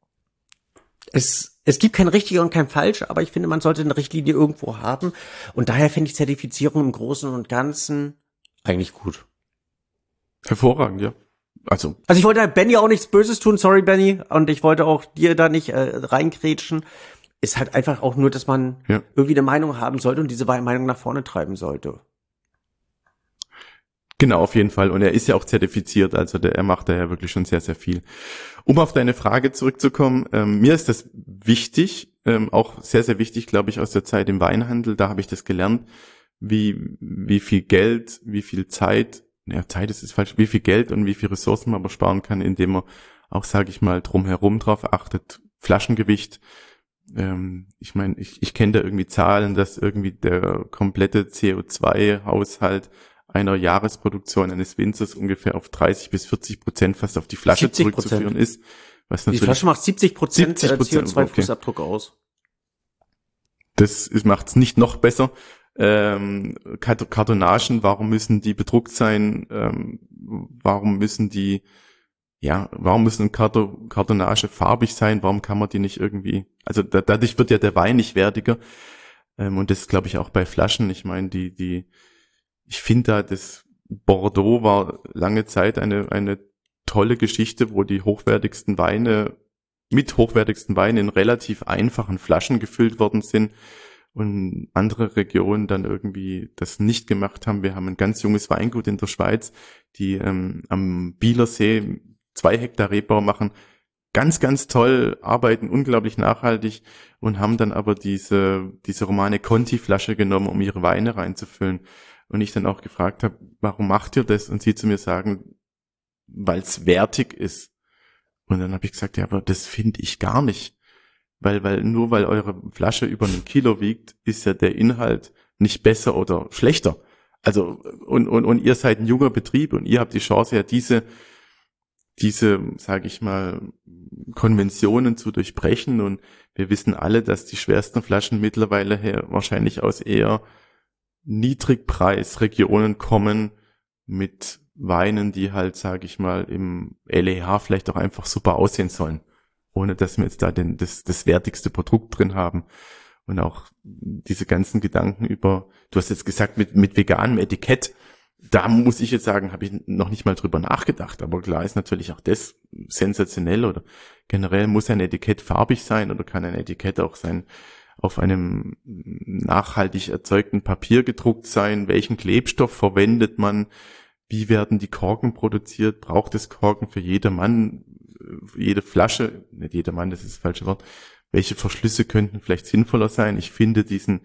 Es gibt kein richtig und kein falsch, aber ich finde, man sollte eine Richtlinie irgendwo haben. Und daher finde ich Zertifizierung im Großen und Ganzen eigentlich gut. Hervorragend, ja. Also ich wollte Benny auch nichts Böses tun, sorry Benny, und ich wollte auch dir da nicht reingrätschen. Ist halt einfach auch nur, dass man irgendwie eine Meinung haben sollte und diese Meinung nach vorne treiben sollte. Genau, auf jeden Fall. Und er ist ja auch zertifiziert, also er macht da ja wirklich schon sehr, sehr viel. Um auf deine Frage zurückzukommen, mir ist das wichtig, auch sehr, sehr wichtig, glaube ich, aus der Zeit im Weinhandel. Da habe ich das gelernt, wie viel Geld, wie viel Zeit, Zeit ist falsch, wie viel Geld und wie viel Ressourcen man aber sparen kann, indem man auch, sage ich mal, drumherum drauf achtet. Flaschengewicht. Ich meine, ich kenne da irgendwie Zahlen, dass irgendwie der komplette CO2-Haushalt einer Jahresproduktion eines Winzers ungefähr auf 30-40% fast auf die Flasche 70%. Zurückzuführen ist. Was natürlich die Flasche macht 70% CO2-Fußabdruck aus. Das macht es nicht noch besser. Kartonagen, warum müssen die bedruckt sein? Warum müssen Kartonage farbig sein? Warum kann man die nicht irgendwie, also dadurch wird ja der Wein nicht wertiger. Und das glaube ich auch bei Flaschen. Ich meine, ich finde da, das Bordeaux war lange Zeit eine tolle Geschichte, wo die hochwertigsten Weine in relativ einfachen Flaschen gefüllt worden sind und andere Regionen dann irgendwie das nicht gemacht haben. Wir haben ein ganz junges Weingut in der Schweiz, die am Bielersee 2 Hektar Rebbau machen, ganz, ganz toll, arbeiten unglaublich nachhaltig und haben dann aber diese Romane Conti Flasche genommen, um ihre Weine reinzufüllen. Und ich dann auch gefragt habe, warum macht ihr das? Und sie zu mir sagen, weil es wertig ist. Und dann habe ich gesagt, ja, aber das finde ich gar nicht. Weil eure Flasche über 1 Kilo wiegt, ist ja der Inhalt nicht besser oder schlechter. Also, und ihr seid ein junger Betrieb und ihr habt die Chance, ja diese diese, sage ich mal, Konventionen zu durchbrechen. Und wir wissen alle, dass die schwersten Flaschen mittlerweile wahrscheinlich aus eher Niedrigpreisregionen kommen mit Weinen, die halt, sage ich mal, im LEH vielleicht auch einfach super aussehen sollen, ohne dass wir jetzt da das wertigste Produkt drin haben. Und auch diese ganzen Gedanken über, du hast jetzt gesagt, mit veganem Etikett, da muss ich jetzt sagen, habe ich noch nicht mal drüber nachgedacht. Aber klar ist natürlich auch das sensationell, oder generell muss ein Etikett farbig sein, oder kann ein Etikett auch sein, auf einem nachhaltig erzeugten Papier gedruckt sein, welchen Klebstoff verwendet man, wie werden die Korken produziert, braucht es Korken für jedermann, jede Flasche, nicht jedermann, das ist das falsche Wort, welche Verschlüsse könnten vielleicht sinnvoller sein. Ich finde diesen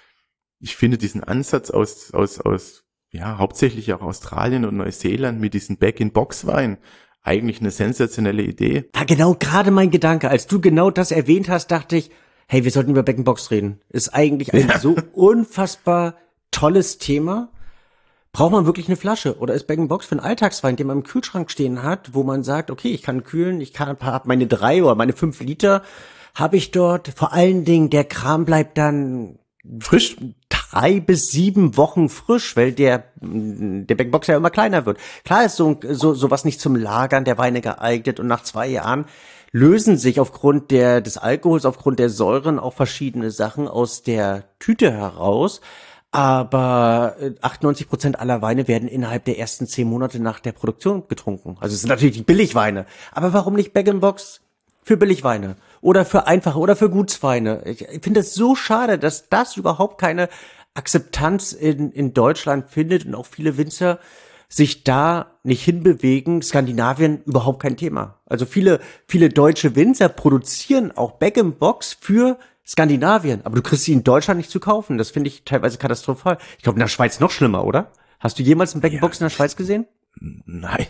Ansatz aus hauptsächlich auch Australien und Neuseeland mit diesen Bag-in-Box-Wein eigentlich eine sensationelle Idee. War genau gerade mein Gedanke. Als du genau das erwähnt hast, dachte ich, hey, wir sollten über Bag-in-Box reden. Ist eigentlich ein so unfassbar tolles Thema. Braucht man wirklich eine Flasche? Oder ist Bag-in-Box für einen Alltagswein, den man im Kühlschrank stehen hat, wo man sagt, okay, ich kann kühlen, hab meine 3 oder meine 5 Liter, habe ich dort. Vor allen Dingen, der Kram bleibt dann frisch, 3 bis 7 Wochen frisch, weil der Bag-in-Box ja immer kleiner wird. Klar ist sowas nicht zum Lagern der Weine geeignet, und nach 2 Jahren lösen sich aufgrund des Alkohols, aufgrund der Säuren auch verschiedene Sachen aus der Tüte heraus. Aber 98% aller Weine werden innerhalb der ersten 10 Monate nach der Produktion getrunken. Also es sind natürlich die Billigweine. Aber warum nicht Bag-in-Box für Billigweine? Oder für einfache oder für Gutsweine? Ich finde es so schade, dass das überhaupt keine Akzeptanz in Deutschland findet und auch viele Winzer sich da nicht hinbewegen. Skandinavien überhaupt kein Thema. Also viele deutsche Winzer produzieren auch Bag-in-Box für Skandinavien, aber du kriegst sie in Deutschland nicht zu kaufen. Das finde ich teilweise katastrophal. Ich glaube, in der Schweiz noch schlimmer, oder? Hast du jemals einen Bag-in-Box in der Schweiz gesehen? Nein,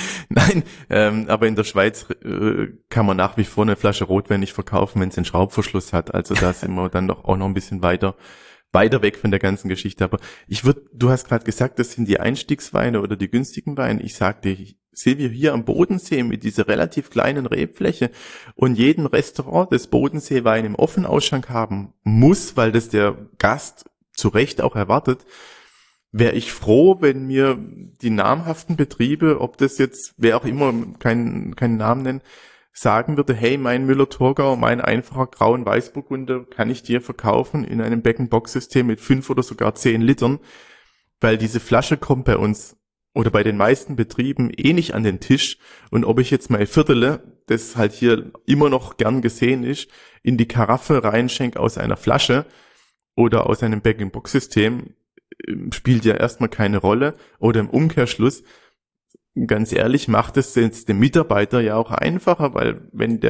aber in der Schweiz kann man nach wie vor eine Flasche Rotwein nicht verkaufen, wenn es einen Schraubverschluss hat. Also da sind wir dann doch auch noch ein bisschen weiter weg von der ganzen Geschichte. Aber du hast gerade gesagt, das sind die Einstiegsweine oder die günstigen Weine. Ich sagte, sehen wir hier am Bodensee mit dieser relativ kleinen Rebfläche und jedem Restaurant das Bodenseewein im Offenausschank haben muss, weil das der Gast zu Recht auch erwartet, wäre ich froh, wenn mir die namhaften Betriebe, ob das jetzt, wer auch immer, keinen Namen nennen, sagen würde, hey, mein Müller-Thurgau, mein einfacher grauen Weißburgunder kann ich dir verkaufen in einem Bag-in-Box-System mit 5 oder sogar 10 Litern, weil diese Flasche kommt bei uns oder bei den meisten Betrieben nicht an den Tisch, und ob ich jetzt mal Viertele, das halt hier immer noch gern gesehen ist, in die Karaffe reinschenke aus einer Flasche oder aus einem Bag-in-Box-System, spielt ja erstmal keine Rolle. Oder im Umkehrschluss, ganz ehrlich, macht es jetzt dem Mitarbeiter ja auch einfacher, weil wenn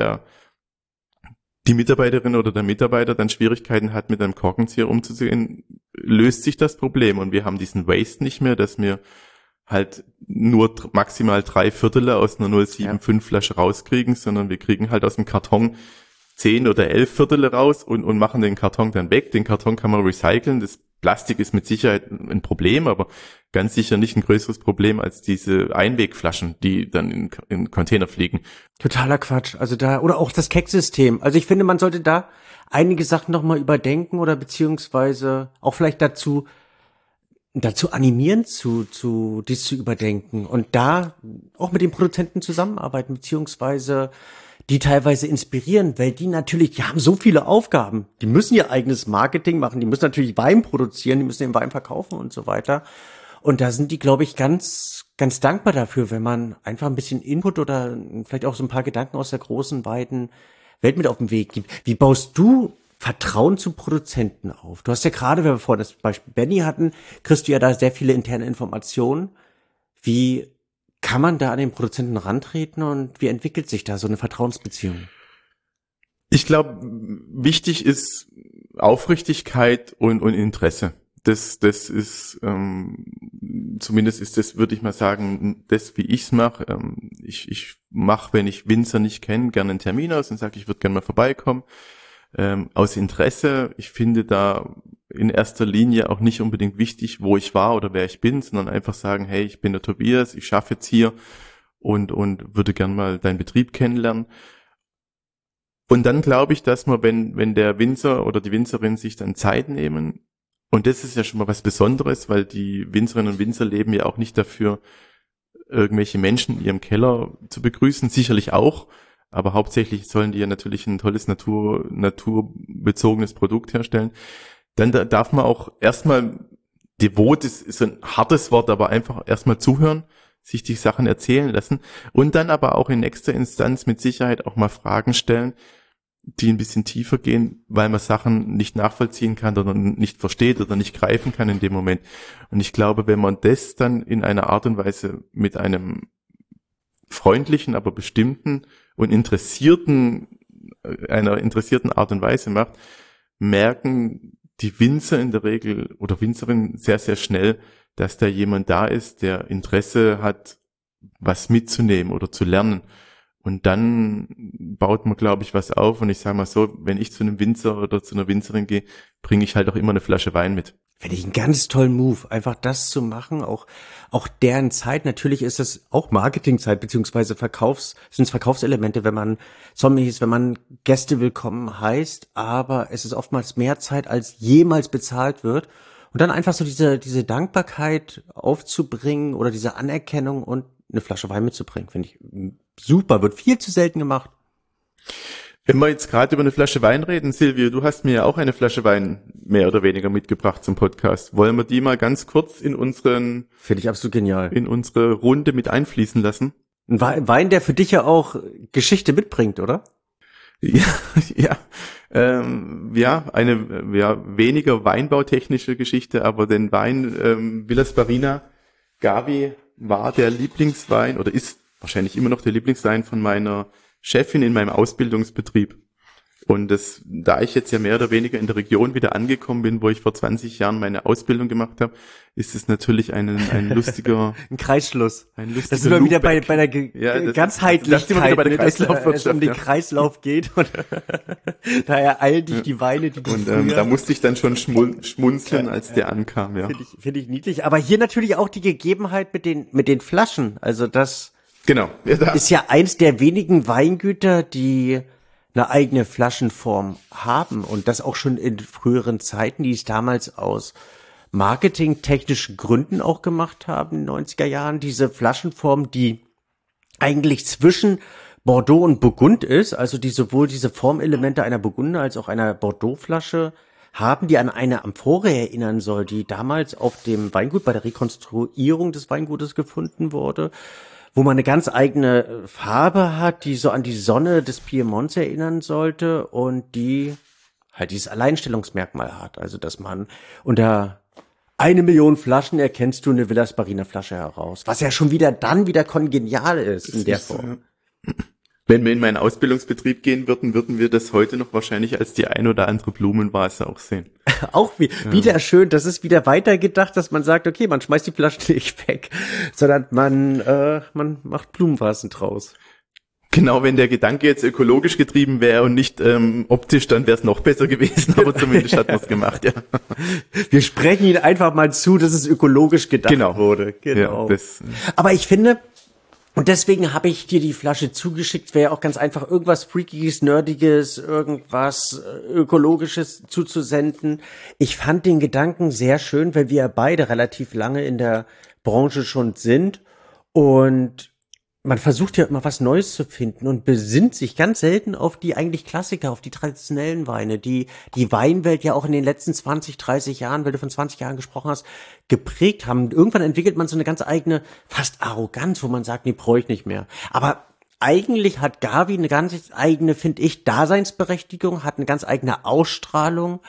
die Mitarbeiterin oder der Mitarbeiter dann Schwierigkeiten hat, mit einem Korkenzieher umzugehen, löst sich das Problem, und wir haben diesen Waste nicht mehr, dass wir halt nur maximal 3 Viertele aus einer 075 Flasche rauskriegen, sondern wir kriegen halt aus dem Karton 10 oder 11 Viertele raus und machen den Karton dann weg. Den Karton kann man recyceln. Das Plastik ist mit Sicherheit ein Problem, aber ganz sicher nicht ein größeres Problem als diese Einwegflaschen, die dann in Container fliegen. Totaler Quatsch. Also oder auch das Kecksystem. Also ich finde, man sollte da einige Sachen nochmal überdenken oder beziehungsweise auch vielleicht dazu animieren, dies zu überdenken und da auch mit den Produzenten zusammenarbeiten, beziehungsweise die teilweise inspirieren, weil die haben so viele Aufgaben. Die müssen ihr eigenes Marketing machen, die müssen natürlich Wein produzieren, die müssen den Wein verkaufen und so weiter. Und da sind die, glaube ich, ganz, ganz dankbar dafür, wenn man einfach ein bisschen Input oder vielleicht auch so ein paar Gedanken aus der großen, weiten Welt mit auf den Weg gibt. Wie baust du Vertrauen zu Produzenten auf? Du hast ja gerade, wenn wir vorhin das Beispiel Benny hatten, kriegst du ja da sehr viele interne Informationen. Wie kann man da an den Produzenten rantreten und wie entwickelt sich da so eine Vertrauensbeziehung? Ich glaube, wichtig ist Aufrichtigkeit und Interesse. Das ist zumindest ist das, würde ich mal sagen, das, wie ich's mache. Ich mache, wenn ich Winzer nicht kenne, gerne einen Termin aus und sage, ich würde gerne mal vorbeikommen. Aus Interesse. Ich finde da in erster Linie auch nicht unbedingt wichtig, wo ich war oder wer ich bin, sondern einfach sagen, hey, ich bin der Tobias, ich schaffe jetzt hier und würde gern mal deinen Betrieb kennenlernen. Und dann glaube ich, dass man, wenn der Winzer oder die Winzerin sich dann Zeit nehmen, und das ist ja schon mal was Besonderes, weil die Winzerinnen und Winzer leben ja auch nicht dafür, irgendwelche Menschen in ihrem Keller zu begrüßen, sicherlich auch, aber hauptsächlich sollen die ja natürlich ein tolles naturbezogenes Produkt herstellen. Dann darf man auch erstmal, devot ist ein hartes Wort, aber einfach erstmal zuhören, sich die Sachen erzählen lassen und dann aber auch in nächster Instanz mit Sicherheit auch mal Fragen stellen, die ein bisschen tiefer gehen, weil man Sachen nicht nachvollziehen kann oder nicht versteht oder nicht greifen kann in dem Moment. Und ich glaube, wenn man das dann in einer Art und Weise mit einem freundlichen, aber bestimmten und einer interessierten Art und Weise macht, merken die Winzer in der Regel oder Winzerinnen sehr, sehr schnell, dass da jemand da ist, der Interesse hat, was mitzunehmen oder zu lernen. Und dann baut man, glaube ich, was auf. Und ich sage mal so, wenn ich zu einem Winzer oder zu einer Winzerin gehe, bringe ich halt auch immer eine Flasche Wein mit. Finde ich einen ganz tollen Move, einfach das zu machen, auch deren Zeit. Natürlich ist es auch Marketingzeit, beziehungsweise sind es Verkaufselemente, wenn man Sommeliers, wenn man Gäste willkommen heißt, aber es ist oftmals mehr Zeit, als jemals bezahlt wird. Und dann einfach so diese Dankbarkeit aufzubringen oder diese Anerkennung und eine Flasche Wein mitzubringen, finde ich super, wird viel zu selten gemacht. Wenn wir jetzt gerade über eine Flasche Wein reden, Silvio, du hast mir ja auch eine Flasche Wein mehr oder weniger mitgebracht zum Podcast. Wollen wir die mal ganz kurz in finde ich absolut genial, in unsere Runde mit einfließen lassen? Ein Wein, der für dich ja auch Geschichte mitbringt, oder? Ja, eine weniger weinbautechnische Geschichte, aber den Wein Villasparina Gavi war der Lieblingswein oder ist wahrscheinlich immer noch der Lieblingswein von meiner Chefin in meinem Ausbildungsbetrieb. Und da ich jetzt ja mehr oder weniger in der Region wieder angekommen bin, wo ich vor 20 Jahren meine Ausbildung gemacht habe, ist es natürlich ein lustiger ein Kreisschluss. Ein lustiger das sind wir wieder bei der Ganzheitlichkeit, bei der Kreislaufwirtschaft, es um den Kreislauf geht. Und da ereilen dich die Weine, die du und da musste ich dann schon schmunzeln, als der ankam. Ja. Finde ich niedlich. Aber hier natürlich auch die Gegebenheit mit den Flaschen. Also das genau. Ist ja eins der wenigen Weingüter, die eine eigene Flaschenform haben und das auch schon in früheren Zeiten, die es damals aus marketingtechnischen Gründen auch gemacht haben, in den 90er Jahren, diese Flaschenform, die eigentlich zwischen Bordeaux und Burgund ist, also die sowohl diese Formelemente einer Burgunder als auch einer Bordeaux-Flasche haben, die an eine Amphore erinnern soll, die damals auf dem Weingut bei der Rekonstruierung des Weingutes gefunden wurde, wo man eine ganz eigene Farbe hat, die so an die Sonne des Piemonts erinnern sollte und die halt dieses Alleinstellungsmerkmal hat. Also, dass man unter 1 Million Flaschen erkennst du eine Villasparina Flasche heraus, was ja schon wieder kongenial ist in der Form. Wenn wir in meinen Ausbildungsbetrieb gehen würden wir das heute noch wahrscheinlich als die ein oder andere Blumenvase auch sehen. Auch wieder schön, das ist wieder weitergedacht, dass man sagt, okay, man schmeißt die Flaschen nicht weg, sondern man macht Blumenvasen draus. Genau, wenn der Gedanke jetzt ökologisch getrieben wäre und nicht optisch, dann wäre es noch besser gewesen, aber zumindest hat man es gemacht, ja. Wir sprechen Ihnen einfach mal zu, dass es ökologisch gedacht wurde. Genau. Ja, aber ich finde, und deswegen habe ich dir die Flasche zugeschickt, wäre auch ganz einfach irgendwas Freakiges, Nerdiges, irgendwas Ökologisches zuzusenden. Ich fand den Gedanken sehr schön, weil wir beide relativ lange in der Branche schon sind und man versucht ja immer was Neues zu finden und besinnt sich ganz selten auf die eigentlich Klassiker, auf die traditionellen Weine, die Weinwelt ja auch in den letzten 20, 30 Jahren, weil du von 20 Jahren gesprochen hast, geprägt haben. Irgendwann entwickelt man so eine ganz eigene, fast Arroganz, wo man sagt, nee, brauche ich nicht mehr. Aber eigentlich hat Gavi eine ganz eigene, finde ich, Daseinsberechtigung, hat eine ganz eigene Ausstrahlung,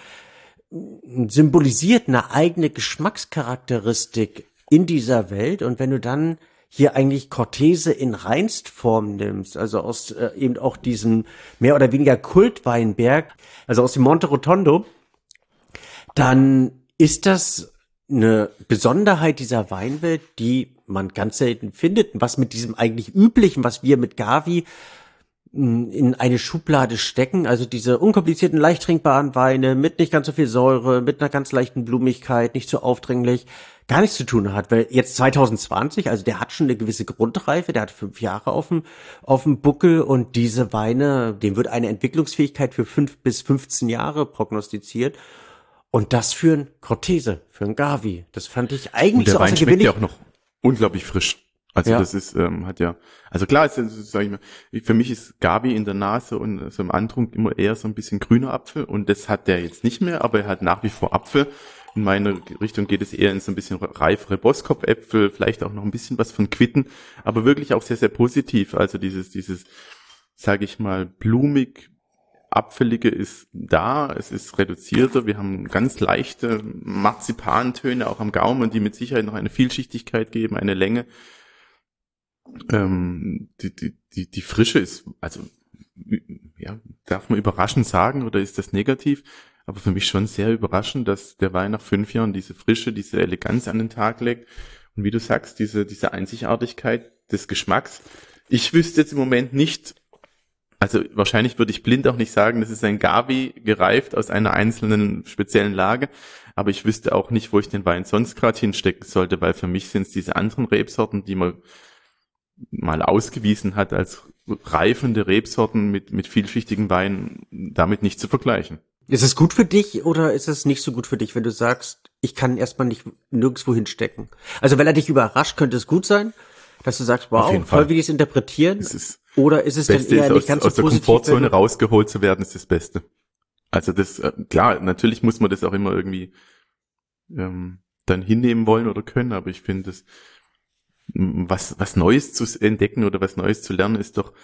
symbolisiert eine eigene Geschmackscharakteristik in dieser Welt. Und wenn du dann hier eigentlich Cortese in Reinstform nimmst, also aus eben auch diesem mehr oder weniger Kultweinberg, also aus dem Monte Rotondo, dann ist das eine Besonderheit dieser Weinwelt, die man ganz selten findet, was mit diesem eigentlich üblichen, was wir mit Gavi in eine Schublade stecken, also diese unkomplizierten, leicht trinkbaren Weine mit nicht ganz so viel Säure, mit einer ganz leichten Blumigkeit, nicht so aufdringlich, gar nichts zu tun hat, weil jetzt 2020, also der hat schon eine gewisse Grundreife, der hat 5 Jahre auf dem Buckel und diese Weine, dem wird eine Entwicklungsfähigkeit für 5 bis 15 Jahre prognostiziert und das für ein Cortese, für ein Gavi. Das fand ich eigentlich Und der so Wein schmeckt außergewöhnlich. ja auch noch unglaublich frisch. Also Ja. das ist, also klar, sag ich mal, für mich ist Gavi in der Nase und so im Antrunk immer eher so ein bisschen grüner Apfel und das hat der jetzt nicht mehr, aber er hat nach wie vor Apfel. In meine Richtung geht es eher in so ein bisschen reifere Boskop-Äpfel, vielleicht auch noch ein bisschen was von Quitten, aber wirklich auch sehr, sehr positiv. Also dieses, sage ich mal, blumig, Apfelige ist da, es ist reduzierter, wir haben ganz leichte Marzipantöne auch am Gaumen, die mit Sicherheit noch eine Vielschichtigkeit geben, eine Länge. Die Frische ist, also, ja, darf man überraschend sagen oder ist das negativ? Aber für mich schon sehr überraschend, dass der Wein nach 5 Jahren diese Frische, diese Eleganz an den Tag legt. Und wie du sagst, diese Einzigartigkeit des Geschmacks. Ich wüsste jetzt im Moment nicht, also wahrscheinlich würde ich blind auch nicht sagen, das ist ein Gavi gereift aus einer einzelnen speziellen Lage, aber ich wüsste auch nicht, wo ich den Wein sonst gerade hinstecken sollte, weil für mich sind es diese anderen Rebsorten, die man mal ausgewiesen hat als reifende Rebsorten mit vielschichtigen Weinen, damit nicht zu vergleichen. Ist es gut für dich oder ist es nicht so gut für dich, wenn du sagst, ich kann erstmal nicht nirgendwo hinstecken? Also wenn er dich überrascht, könnte es gut sein, dass du sagst, wow, jeden voll Fall. wie die es interpretieren. Es Oder ist es dann Beste eher ist, nicht ganz aus so der positiv? Komfortzone wenn du- rausgeholt zu werden, ist das Beste. Also das, klar, natürlich muss man das auch immer irgendwie dann hinnehmen wollen oder können, aber ich finde, was Neues zu entdecken oder was Neues zu lernen, ist doch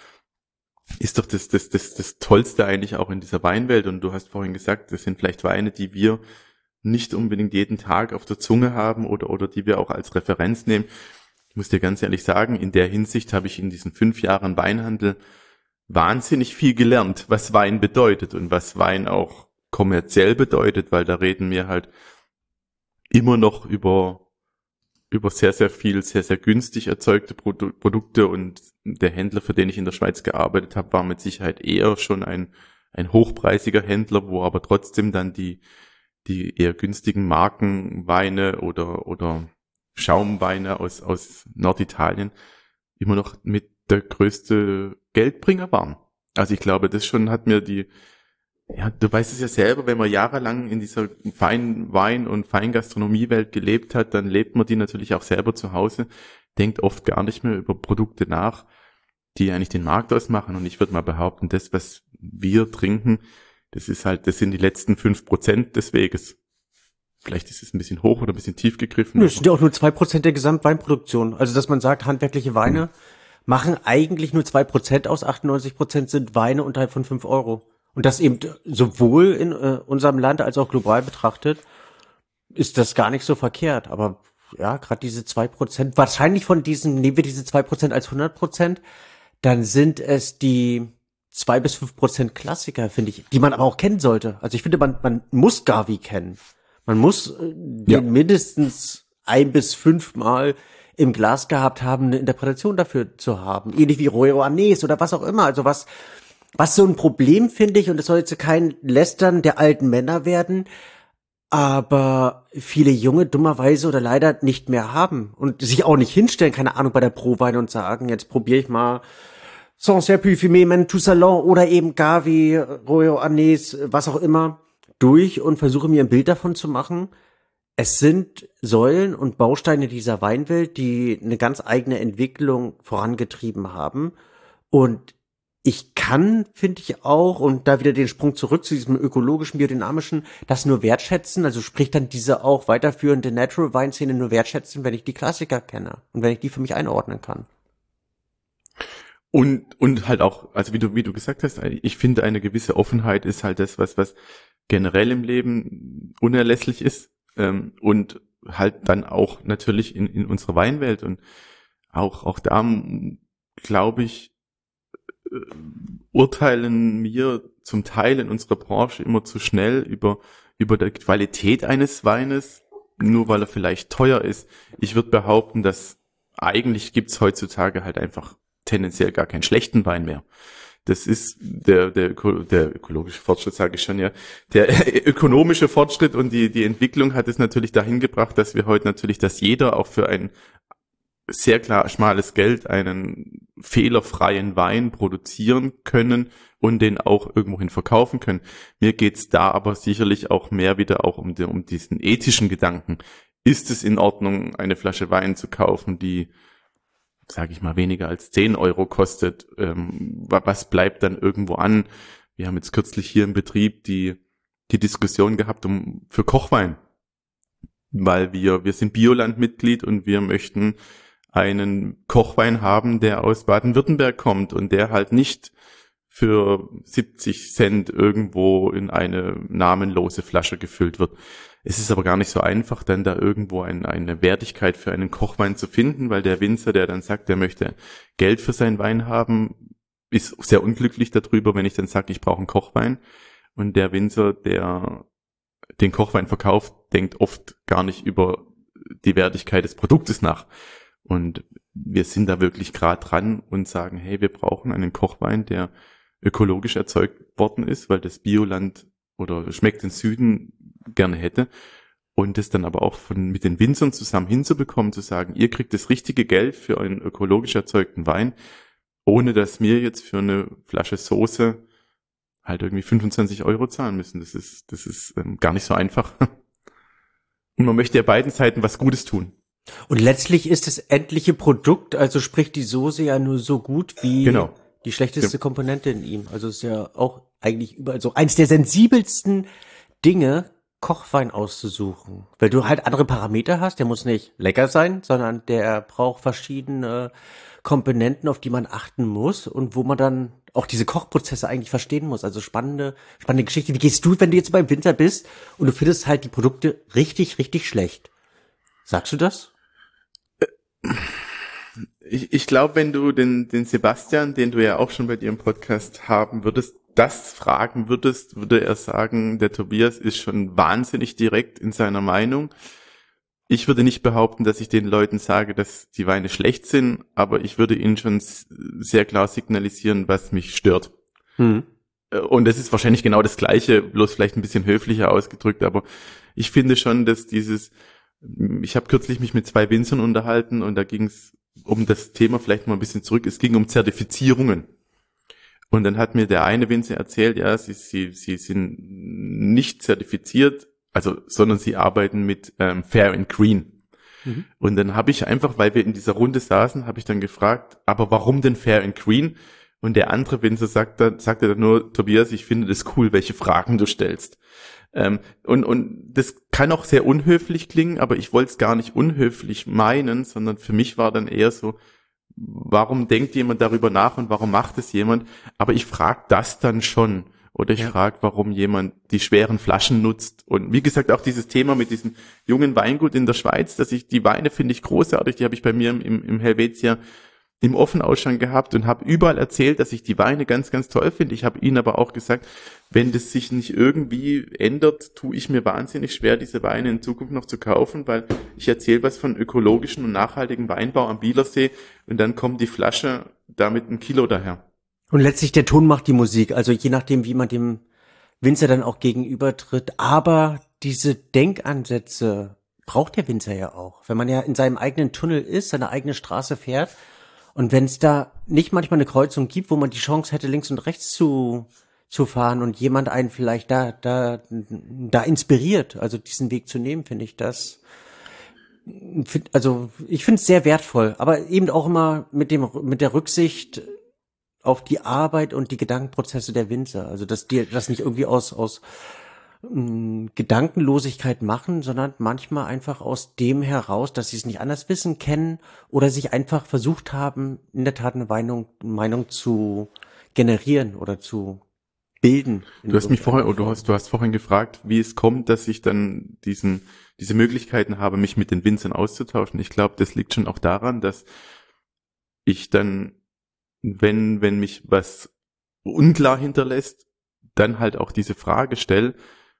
das Tollste eigentlich auch in dieser Weinwelt. Und du hast vorhin gesagt, das sind vielleicht Weine, die wir nicht unbedingt jeden Tag auf der Zunge haben oder die wir auch als Referenz nehmen. Ich muss dir ganz ehrlich sagen, in der Hinsicht habe ich in diesen 5 Jahren Weinhandel wahnsinnig viel gelernt, was Wein bedeutet und was Wein auch kommerziell bedeutet, weil da reden wir halt immer noch über sehr, sehr viel, sehr, sehr günstig erzeugte Produkte und der Händler, für den ich in der Schweiz gearbeitet habe, war mit Sicherheit eher schon ein hochpreisiger Händler, wo aber trotzdem dann die eher günstigen Markenweine oder Schaumweine aus Norditalien immer noch mit der größte Geldbringer waren. Also ich glaube, das schon hat mir ja, du weißt es ja selber, wenn man jahrelang in dieser feinen Wein- und Feingastronomiewelt gelebt hat, dann lebt man die natürlich auch selber zu Hause, denkt oft gar nicht mehr über Produkte nach, die eigentlich den Markt ausmachen. Und ich würde mal behaupten, das, was wir trinken, das sind die letzten 5% des Weges. Vielleicht ist es ein bisschen hoch oder ein bisschen tief gegriffen. Nö, es sind ja auch nur 2% der Gesamtweinproduktion. Also dass man sagt, handwerkliche Weine machen eigentlich nur 2% aus, 98% sind Weine unterhalb von 5 Euro. Und das eben sowohl in unserem Land als auch global betrachtet, ist das gar nicht so verkehrt. Aber ja, gerade diese 2%, wahrscheinlich von diesen, nehmen wir diese 2% als 100%, dann sind es die 2 bis 5% Klassiker, finde ich, die man aber auch kennen sollte. Also ich finde, man muss Gavi kennen. Man muss den mindestens 1 bis 5 Mal im Glas gehabt haben, eine Interpretation dafür zu haben. Ähnlich wie Royo Anis oder was auch immer. Also was so ein Problem finde ich, und es soll jetzt kein Lästern der alten Männer werden, aber viele Junge dummerweise oder leider nicht mehr haben und sich auch nicht hinstellen, keine Ahnung, bei der Prowein und sagen, jetzt probiere ich mal Sancerre Parfumé, Men tout Salon oder eben Gavi, Royo Anis, was auch immer, durch und versuche mir ein Bild davon zu machen. Es sind Säulen und Bausteine dieser Weinwelt, die eine ganz eigene Entwicklung vorangetrieben haben. Und ich kann, finde ich auch, und da wieder den Sprung zurück zu diesem ökologischen, biodynamischen, das nur wertschätzen, also sprich dann diese auch weiterführende Natural Weinszene nur wertschätzen, wenn ich die Klassiker kenne und wenn ich die für mich einordnen kann. Und halt auch, also wie du gesagt hast, ich finde, eine gewisse Offenheit ist halt das, was generell im Leben unerlässlich ist, und halt dann auch natürlich in unserer Weinwelt und auch da, glaube ich, urteilen wir zum Teil in unserer Branche immer zu schnell über die Qualität eines Weines, nur weil er vielleicht teuer ist. Ich würde behaupten, dass eigentlich gibt's heutzutage halt einfach tendenziell gar keinen schlechten Wein mehr. Das ist der ökologische Fortschritt, sage ich schon, ja. Der ökonomische Fortschritt und die Entwicklung hat es natürlich dahin gebracht, dass wir heute natürlich, dass jeder auch für ein sehr klar schmales Geld einen fehlerfreien Wein produzieren können und den auch irgendwohin verkaufen können. Mir geht's da aber sicherlich auch mehr wieder auch um diesen ethischen Gedanken. Ist es in Ordnung, eine Flasche Wein zu kaufen, die, sage ich mal, weniger als 10 Euro kostet? Was bleibt dann irgendwo an? Wir haben jetzt kürzlich hier im Betrieb die Diskussion gehabt für Kochwein, weil wir sind Bioland-Mitglied und wir möchten einen Kochwein haben, der aus Baden-Württemberg kommt und der halt nicht für 70 Cent irgendwo in eine namenlose Flasche gefüllt wird. Es ist aber gar nicht so einfach, dann da irgendwo eine Wertigkeit für einen Kochwein zu finden, weil der Winzer, der dann sagt, der möchte Geld für seinen Wein haben, ist sehr unglücklich darüber, wenn ich dann sage, ich brauche einen Kochwein. Und der Winzer, der den Kochwein verkauft, denkt oft gar nicht über die Wertigkeit des Produktes nach. Und wir sind da wirklich gerade dran und sagen, hey, wir brauchen einen Kochwein, der ökologisch erzeugt worden ist, weil das Bioland oder Schmeckt den Süden gerne hätte. Und das dann aber auch mit den Winzern zusammen hinzubekommen, zu sagen, ihr kriegt das richtige Geld für einen ökologisch erzeugten Wein, ohne dass wir jetzt für eine Flasche Soße halt irgendwie 25 Euro zahlen müssen. Das ist gar nicht so einfach. Und man möchte ja beiden Seiten was Gutes tun. Und letztlich ist das endliche Produkt, also sprich die Soße ja nur so gut wie die schlechteste Komponente in ihm. Also ist ja auch eigentlich überall so eins der sensibelsten Dinge, Kochwein auszusuchen. Weil du halt andere Parameter hast, der muss nicht lecker sein, sondern der braucht verschiedene Komponenten, auf die man achten muss und wo man dann auch diese Kochprozesse eigentlich verstehen muss. Also spannende Geschichte. Wie gehst du, wenn du jetzt beim Winzer bist und du findest halt die Produkte richtig, richtig schlecht? Sagst du das? Ich glaube, wenn du den Sebastian, den du ja auch schon bei dir im Podcast haben würdest, das fragen würdest, würde er sagen, der Tobias ist schon wahnsinnig direkt in seiner Meinung. Ich würde nicht behaupten, dass ich den Leuten sage, dass die Weine schlecht sind, aber ich würde ihnen schon sehr klar signalisieren, was mich stört. Und das ist wahrscheinlich genau das Gleiche, bloß vielleicht ein bisschen höflicher ausgedrückt, aber ich finde schon, dass ich habe kürzlich mich mit 2 Winzern unterhalten und da ging es um das Thema vielleicht mal ein bisschen zurück. Es ging um Zertifizierungen. Und dann hat mir der eine Winzer erzählt, ja, sie sind nicht zertifiziert, sondern sie arbeiten mit Fair and Green. Und dann habe ich einfach, weil wir in dieser Runde saßen, habe ich dann gefragt, aber warum denn Fair and Green? Und der andere Winzer sagte dann nur, Tobias, ich finde das cool, welche Fragen du stellst. Und das kann auch sehr unhöflich klingen, aber ich wollte es gar nicht unhöflich meinen, sondern für mich war dann eher so, warum denkt jemand darüber nach und warum macht es jemand? Aber ich frage das dann schon. Oder ich frage, warum jemand die schweren Flaschen nutzt. Und wie gesagt, auch dieses Thema mit diesem jungen Weingut in der Schweiz, die Weine finde ich großartig, die habe ich bei mir im Helvetia im Offenausschank gehabt und habe überall erzählt, dass ich die Weine ganz, ganz toll finde. Ich habe ihnen aber auch gesagt, wenn das sich nicht irgendwie ändert, tue ich mir wahnsinnig schwer, diese Weine in Zukunft noch zu kaufen, weil ich erzähle was von ökologischen und nachhaltigen Weinbau am Bielersee und dann kommt die Flasche da mit 1 Kilo daher. Und letztlich der Ton macht die Musik, also je nachdem, wie man dem Winzer dann auch gegenübertritt. Aber diese Denkansätze braucht der Winzer ja auch. Wenn man ja in seinem eigenen Tunnel ist, seine eigene Straße fährt und wenn es da nicht manchmal eine Kreuzung gibt, wo man die Chance hätte, links und rechts zu fahren und jemand einen vielleicht da inspiriert, also diesen Weg zu nehmen, finde ich das. Also ich finde es sehr wertvoll, aber eben auch immer mit der Rücksicht auf die Arbeit und die Gedankenprozesse der Winzer. Also dass die das nicht irgendwie aus Gedankenlosigkeit machen, sondern manchmal einfach aus dem heraus, dass sie es nicht anders wissen, kennen oder sich einfach versucht haben, in der Tat eine Meinung zu generieren oder zu bilden. Du hast vorhin gefragt, wie es kommt, dass ich dann diese Möglichkeiten habe, mich mit den Winzern auszutauschen. Ich glaube, das liegt schon auch daran, dass ich dann, wenn mich was unklar hinterlässt, dann halt auch diese Frage stelle,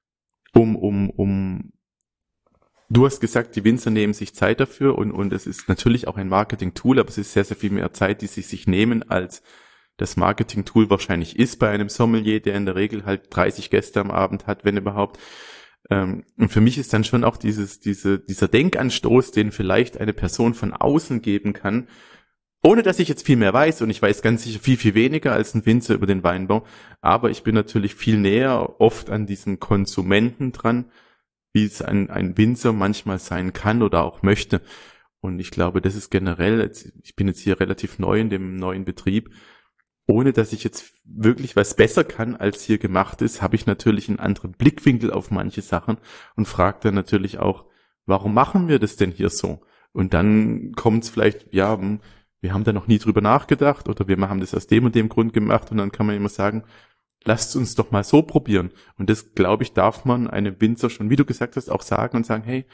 du hast gesagt, die Winzer nehmen sich Zeit dafür und es ist natürlich auch ein Marketing-Tool, aber es ist sehr, sehr viel mehr Zeit, die sie sich nehmen, als das Marketing-Tool wahrscheinlich ist bei einem Sommelier, der in der Regel halt 30 Gäste am Abend hat, wenn überhaupt. Und für mich ist dann schon auch dieser Denkanstoß, den vielleicht eine Person von außen geben kann, ohne dass ich jetzt viel mehr weiß, und ich weiß ganz sicher viel, viel weniger als ein Winzer über den Weinbau, aber ich bin natürlich viel näher oft an diesen Konsumenten dran, wie es ein Winzer manchmal sein kann oder auch möchte. Und ich glaube, das ist generell, ich bin jetzt hier relativ neu in dem neuen Betrieb, ohne dass ich jetzt wirklich was besser kann, als hier gemacht ist, habe ich natürlich einen anderen Blickwinkel auf manche Sachen und frage dann natürlich auch, warum machen wir das denn hier so? Und dann kommt es vielleicht, ja, wir haben da noch nie drüber nachgedacht oder wir haben das aus dem und dem Grund gemacht, und dann kann man immer sagen, lasst uns doch mal so probieren. Und das, glaube ich, darf man einem Winzer schon, wie du gesagt hast, auch sagen und sagen, hey,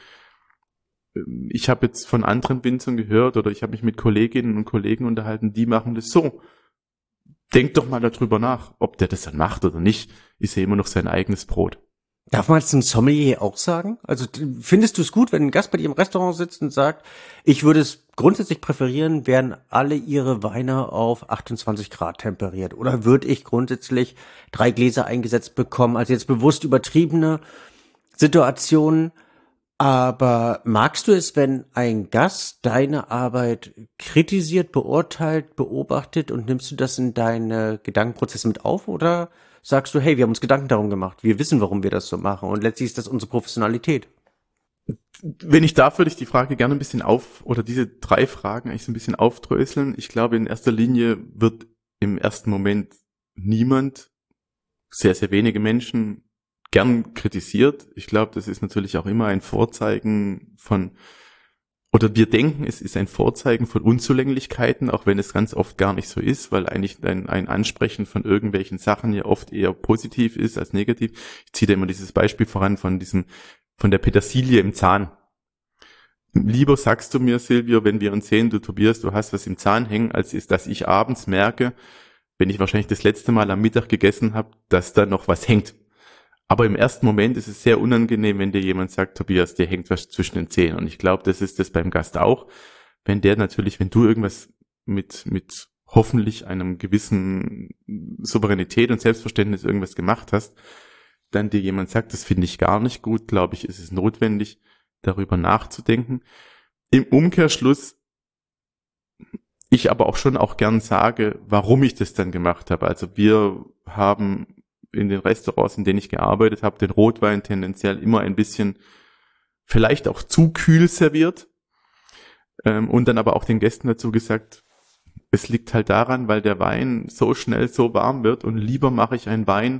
ich habe jetzt von anderen Winzern gehört oder ich habe mich mit Kolleginnen und Kollegen unterhalten, die machen das so. Denkt doch mal darüber nach, ob der das dann macht oder nicht, ist ja immer noch sein eigenes Brot. Darf man es dem Sommelier auch sagen? Also findest du es gut, wenn ein Gast bei dir im Restaurant sitzt und sagt, ich würde es grundsätzlich präferieren, wären alle ihre Weine auf 28 Grad temperiert? Oder würde ich grundsätzlich 3 Gläser eingesetzt bekommen? Also jetzt bewusst übertriebene Situationen. Aber magst du es, wenn ein Gast deine Arbeit kritisiert, beurteilt, beobachtet, und nimmst du das in deine Gedankenprozesse mit auf? Oder sagst du, hey, wir haben uns Gedanken darum gemacht, wir wissen, warum wir das so machen, und letztlich ist das unsere Professionalität? Wenn ich darf, würde ich die Frage gerne ein bisschen oder diese 3 Fragen eigentlich so ein bisschen aufdröseln. Ich glaube, in erster Linie wird im ersten Moment niemand, sehr, sehr wenige Menschen, gern kritisiert. Ich glaube, das ist natürlich auch immer ein Vorzeigen oder wir denken, es ist ein Vorzeigen von Unzulänglichkeiten, auch wenn es ganz oft gar nicht so ist, weil eigentlich ein Ansprechen von irgendwelchen Sachen ja oft eher positiv ist als negativ. Ich ziehe da immer dieses Beispiel voran von der Petersilie im Zahn. Lieber sagst du mir, Silvio, wenn wir uns sehen, du Tobias, du hast was im Zahn hängen, als ist, dass ich abends merke, wenn ich wahrscheinlich das letzte Mal am Mittag gegessen habe, dass da noch was hängt. Aber im ersten Moment ist es sehr unangenehm, wenn dir jemand sagt, Tobias, dir hängt was zwischen den Zähnen. Und ich glaube, das ist das beim Gast auch. Wenn du irgendwas mit hoffentlich einem gewissen Souveränität und Selbstverständnis irgendwas gemacht hast, dann dir jemand sagt, das finde ich gar nicht gut, glaube ich, ist es notwendig, darüber nachzudenken. Im Umkehrschluss, ich aber auch schon auch gern sage, warum ich das dann gemacht habe. Also wir haben in den Restaurants, in denen ich gearbeitet habe, den Rotwein tendenziell immer ein bisschen vielleicht auch zu kühl serviert, und dann aber auch den Gästen dazu gesagt, es liegt halt daran, weil der Wein so schnell so warm wird, und lieber mache ich einen Wein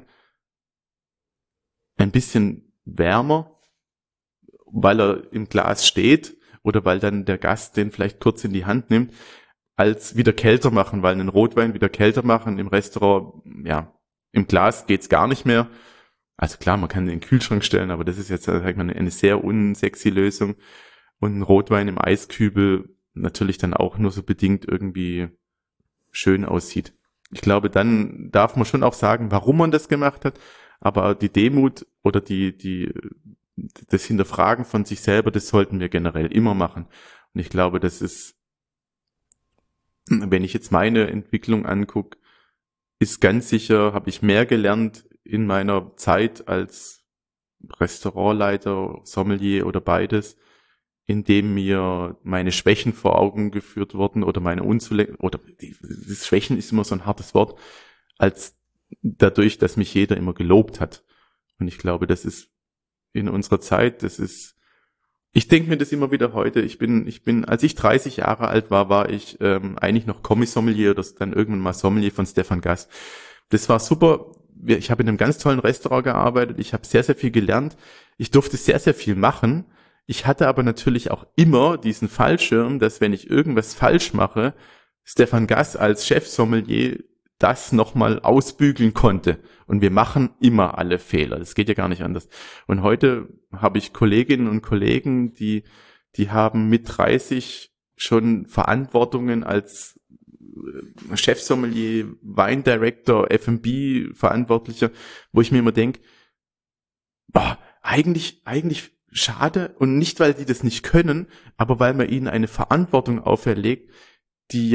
ein bisschen wärmer, weil er im Glas steht oder weil dann der Gast den vielleicht kurz in die Hand nimmt, als wieder kälter machen, weil einen Rotwein wieder kälter machen im Restaurant, ja, im Glas geht's gar nicht mehr. Also klar, man kann den in den Kühlschrank stellen, aber das ist jetzt, sag ich mal, eine sehr unsexy Lösung. Und ein Rotwein im Eiskübel natürlich dann auch nur so bedingt irgendwie schön aussieht. Ich glaube, dann darf man schon auch sagen, warum man das gemacht hat, aber die Demut oder das Hinterfragen von sich selber, das sollten wir generell immer machen. Und ich glaube, das ist, wenn ich jetzt meine Entwicklung angucke, ist ganz sicher, habe ich mehr gelernt in meiner Zeit als Restaurantleiter, Sommelier oder beides, indem mir meine Schwächen vor Augen geführt wurden oder meine das Schwächen ist immer so ein hartes Wort, als dadurch, dass mich jeder immer gelobt hat. Und ich glaube, das ist in unserer Zeit, ich denke mir das immer wieder heute, als ich 30 Jahre alt war ich eigentlich noch Kommissommelier oder dann irgendwann mal Sommelier von Stefan Gass. Das war super. Ich habe in einem ganz tollen Restaurant gearbeitet. Ich habe sehr, sehr viel gelernt. Ich durfte sehr, sehr viel machen. Ich hatte aber natürlich auch immer diesen Fallschirm, dass wenn ich irgendwas falsch mache, Stefan Gass als Chefsommelier das nochmal ausbügeln konnte. Und wir machen immer alle Fehler. Das geht ja gar nicht anders. Und heute habe ich Kolleginnen und Kollegen, die haben mit 30 schon Verantwortungen als Chefsommelier, Weindirektor, F&B Verantwortlicher, wo ich mir immer denke, eigentlich schade, und nicht, weil die das nicht können, aber weil man ihnen eine Verantwortung auferlegt, die ja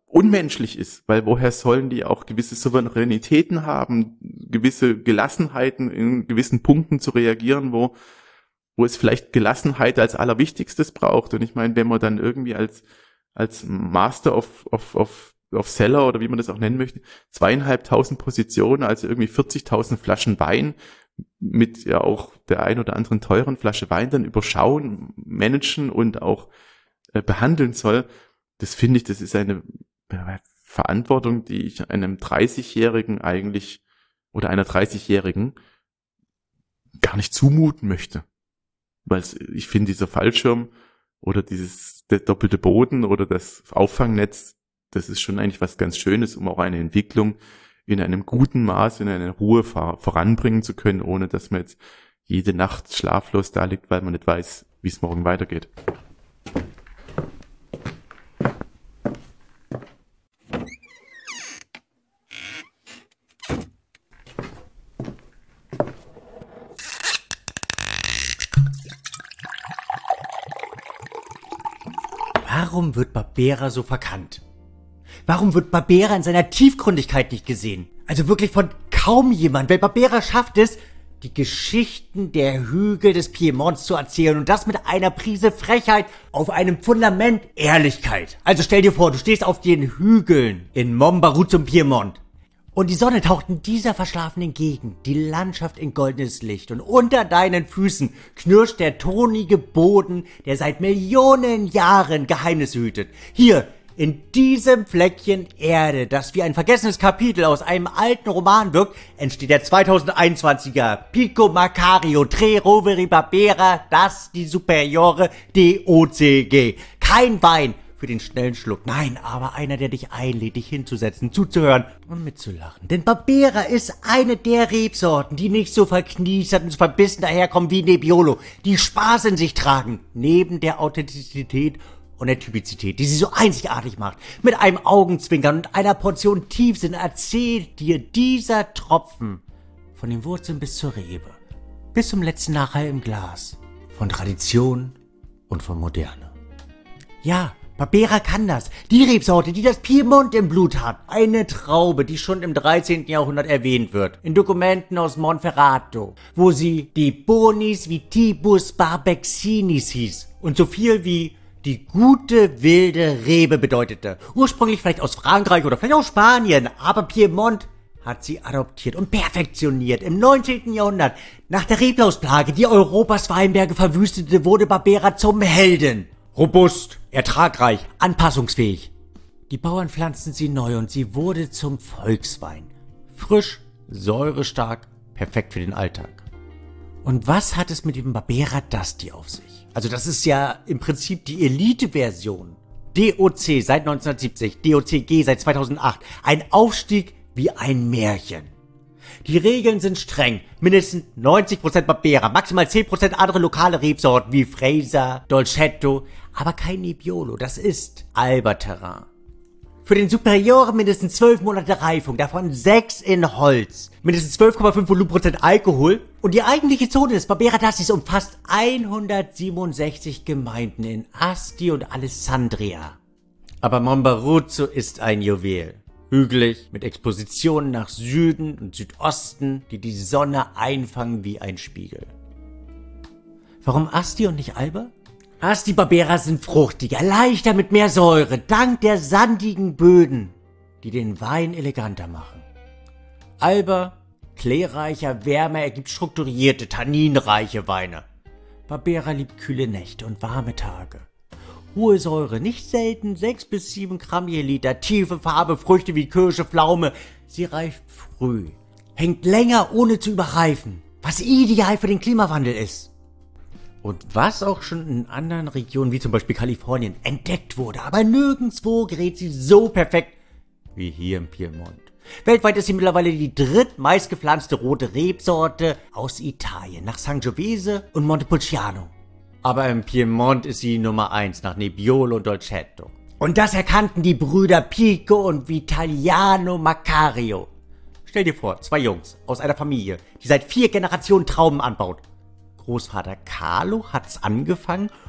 unmenschlich ist, weil woher sollen die auch gewisse Souveränitäten haben, gewisse Gelassenheiten in gewissen Punkten zu reagieren, wo es vielleicht Gelassenheit als Allerwichtigstes braucht. Und ich meine, wenn man dann irgendwie als Master of Seller oder wie man das auch nennen möchte, 2.500 Positionen, also irgendwie 40.000 Flaschen Wein mit ja auch der ein oder anderen teuren Flasche Wein dann überschauen, managen und auch behandeln soll, das finde ich, das ist eine Verantwortung, die ich einem 30-Jährigen eigentlich oder einer 30-Jährigen gar nicht zumuten möchte. Weil ich finde, dieser Fallschirm oder der doppelte Boden oder das Auffangnetz, das ist schon eigentlich was ganz Schönes, um auch eine Entwicklung in einem guten Maß, in einer Ruhe voranbringen zu können, ohne dass man jetzt jede Nacht schlaflos da liegt, weil man nicht weiß, wie es morgen weitergeht. Warum wird Barbera so verkannt? Warum wird Barbera in seiner Tiefgründigkeit nicht gesehen? Also wirklich von kaum jemand, weil Barbera schafft es, die Geschichten der Hügel des Piemonts zu erzählen und das mit einer Prise Frechheit auf einem Fundament Ehrlichkeit. Also stell dir vor, du stehst auf den Hügeln in Mombaruzzo im Piemont und die Sonne taucht in dieser verschlafenen Gegend die Landschaft in goldenes Licht und unter deinen Füßen knirscht der tonige Boden, der seit Millionen Jahren Geheimnisse hütet. Hier, in diesem Fleckchen Erde, das wie ein vergessenes Kapitel aus einem alten Roman wirkt, entsteht der 2021er Pico Macario Tre Roveri Barbera das di Superiore DOCG. Kein Wein für den schnellen Schluck, nein, aber einer, der dich einlädt, dich hinzusetzen, zuzuhören und mitzulachen. Denn Barbera ist eine der Rebsorten, die nicht so verkniestert und so verbissen daherkommen wie Nebbiolo, die Spaß in sich tragen, neben der Authentizität und der Typizität, die sie so einzigartig macht. Mit einem Augenzwinkern und einer Portion Tiefsinn erzählt dir dieser Tropfen von den Wurzeln bis zur Rebe, bis zum letzten Nachhall im Glas, von Tradition und von Moderne. Ja, Barbera kann das. Die Rebsorte, die das Piemont im Blut hat. Eine Traube, die schon im 13. Jahrhundert erwähnt wird. In Dokumenten aus Monferrato, wo sie die Bonis Vitibus Barbecinis hieß. Und so viel wie die gute wilde Rebe bedeutete. Ursprünglich vielleicht aus Frankreich oder vielleicht aus Spanien, aber Piemont hat sie adoptiert und perfektioniert. Im 19. Jahrhundert, nach der Reblausplage, die Europas Weinberge verwüstete, wurde Barbera zum Helden. Robust, ertragreich, anpassungsfähig. Die Bauern pflanzten sie neu und sie wurde zum Volkswein. Frisch, säurestark, perfekt für den Alltag. Und was hat es mit dem Barbera d'Asti auf sich? Also das ist ja im Prinzip die Elite-Version. DOC seit 1970, DOCG seit 2008. Ein Aufstieg wie ein Märchen. Die Regeln sind streng. Mindestens 90% Barbera, maximal 10% andere lokale Rebsorten wie Fraser, Dolcetto, aber kein Nebbiolo. Das ist Alba-Terrain. Für den Superiore mindestens 12 Monate Reifung, davon 6 in Holz. Mindestens 12,5 Volumenprozent Alkohol. Und die eigentliche Zone des Barbera d'Asti umfasst 167 Gemeinden in Asti und Alessandria. Aber Mombaruzzo ist ein Juwel. Hügelig, mit Expositionen nach Süden und Südosten, die die Sonne einfangen wie ein Spiegel. Warum Asti und nicht Alba? Asti Barbera sind fruchtiger, leichter mit mehr Säure, dank der sandigen Böden, die den Wein eleganter machen. Alba, klärreicher, wärmer, ergibt strukturierte, tanninreiche Weine. Barbera liebt kühle Nächte und warme Tage. Hohe Säure, nicht selten 6 bis 7 Gramm je Liter, tiefe Farbe, Früchte wie Kirsche, Pflaume. Sie reift früh, hängt länger ohne zu überreifen, was ideal für den Klimawandel ist. Und was auch schon in anderen Regionen, wie zum Beispiel Kalifornien, entdeckt wurde, aber nirgendwo gerät sie so perfekt wie hier im Piemont. Weltweit ist sie mittlerweile die drittmeist gepflanzte rote Rebsorte aus Italien, nach Sangiovese und Montepulciano. Aber im Piemont ist sie Nummer 1 nach Nebbiolo und Dolcetto. Und das erkannten die Brüder Pico und Vitaliano Macario. Stell dir vor, 2 Jungs aus einer Familie, die seit 4 Generationen Trauben anbaut. Großvater Carlo hat's angefangen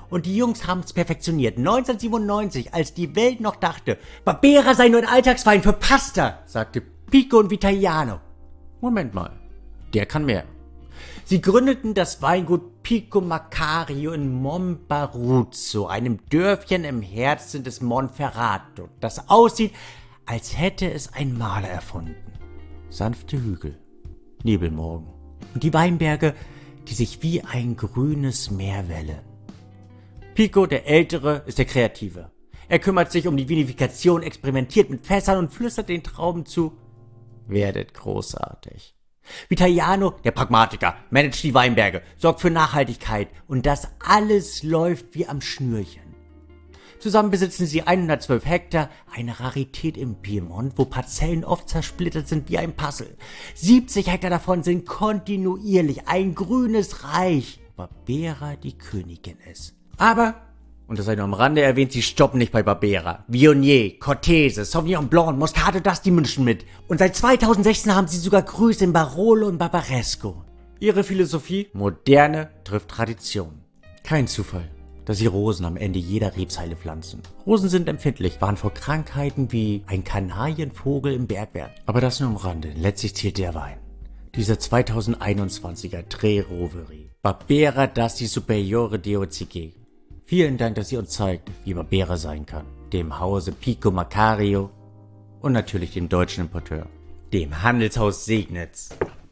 Und die Jungs haben es perfektioniert. 1997, als die Welt noch dachte, Barbera sei nur ein Alltagswein für Pasta, sagte Pico und Vitaliano. Moment mal, der kann mehr. Sie gründeten das Weingut Pico Macario in Monbaruzzo, einem Dörfchen im Herzen des Monferrato, das aussieht, als hätte es ein Maler erfunden. Sanfte Hügel, Nebelmorgen und die Weinberge, die sich wie ein grünes Meer wellen. Pico, der Ältere, ist der Kreative. Er kümmert sich um die Vinifikation, experimentiert mit Fässern und flüstert den Trauben zu: Werdet großartig. Vitaliano, der Pragmatiker, managt die Weinberge, sorgt für Nachhaltigkeit und das alles läuft wie am Schnürchen. Zusammen besitzen sie 112 Hektar, eine Rarität im Piemont, wo Parzellen oft zersplittert sind wie ein Puzzle. 70 Hektar davon sind kontinuierlich ein grünes Reich, Barbera die Königin ist. Aber, und das sei nur am Rande erwähnt, sie stoppen nicht bei Barbera. Viognier, Cortese, Sauvignon Blanc, Moscato d'Asti mischen mit. Und seit 2016 haben sie sogar Grüße in Barolo und Barbaresco. Ihre Philosophie? Moderne trifft Tradition. Kein Zufall, dass sie Rosen am Ende jeder Rebzeile pflanzen. Rosen sind empfindlich, waren vor Krankheiten wie ein Kanarienvogel im Bergwerk. Aber das nur am Rande, letztlich zählt der Wein. Dieser 2021er Tre Roveri. Barbera d'Asti Superiore DOCG. Vielen Dank, dass ihr uns zeigt, wie Barbera sein kann. Dem Hause Pico Macario und natürlich dem deutschen Importeur, dem Handelshaus Segnitz.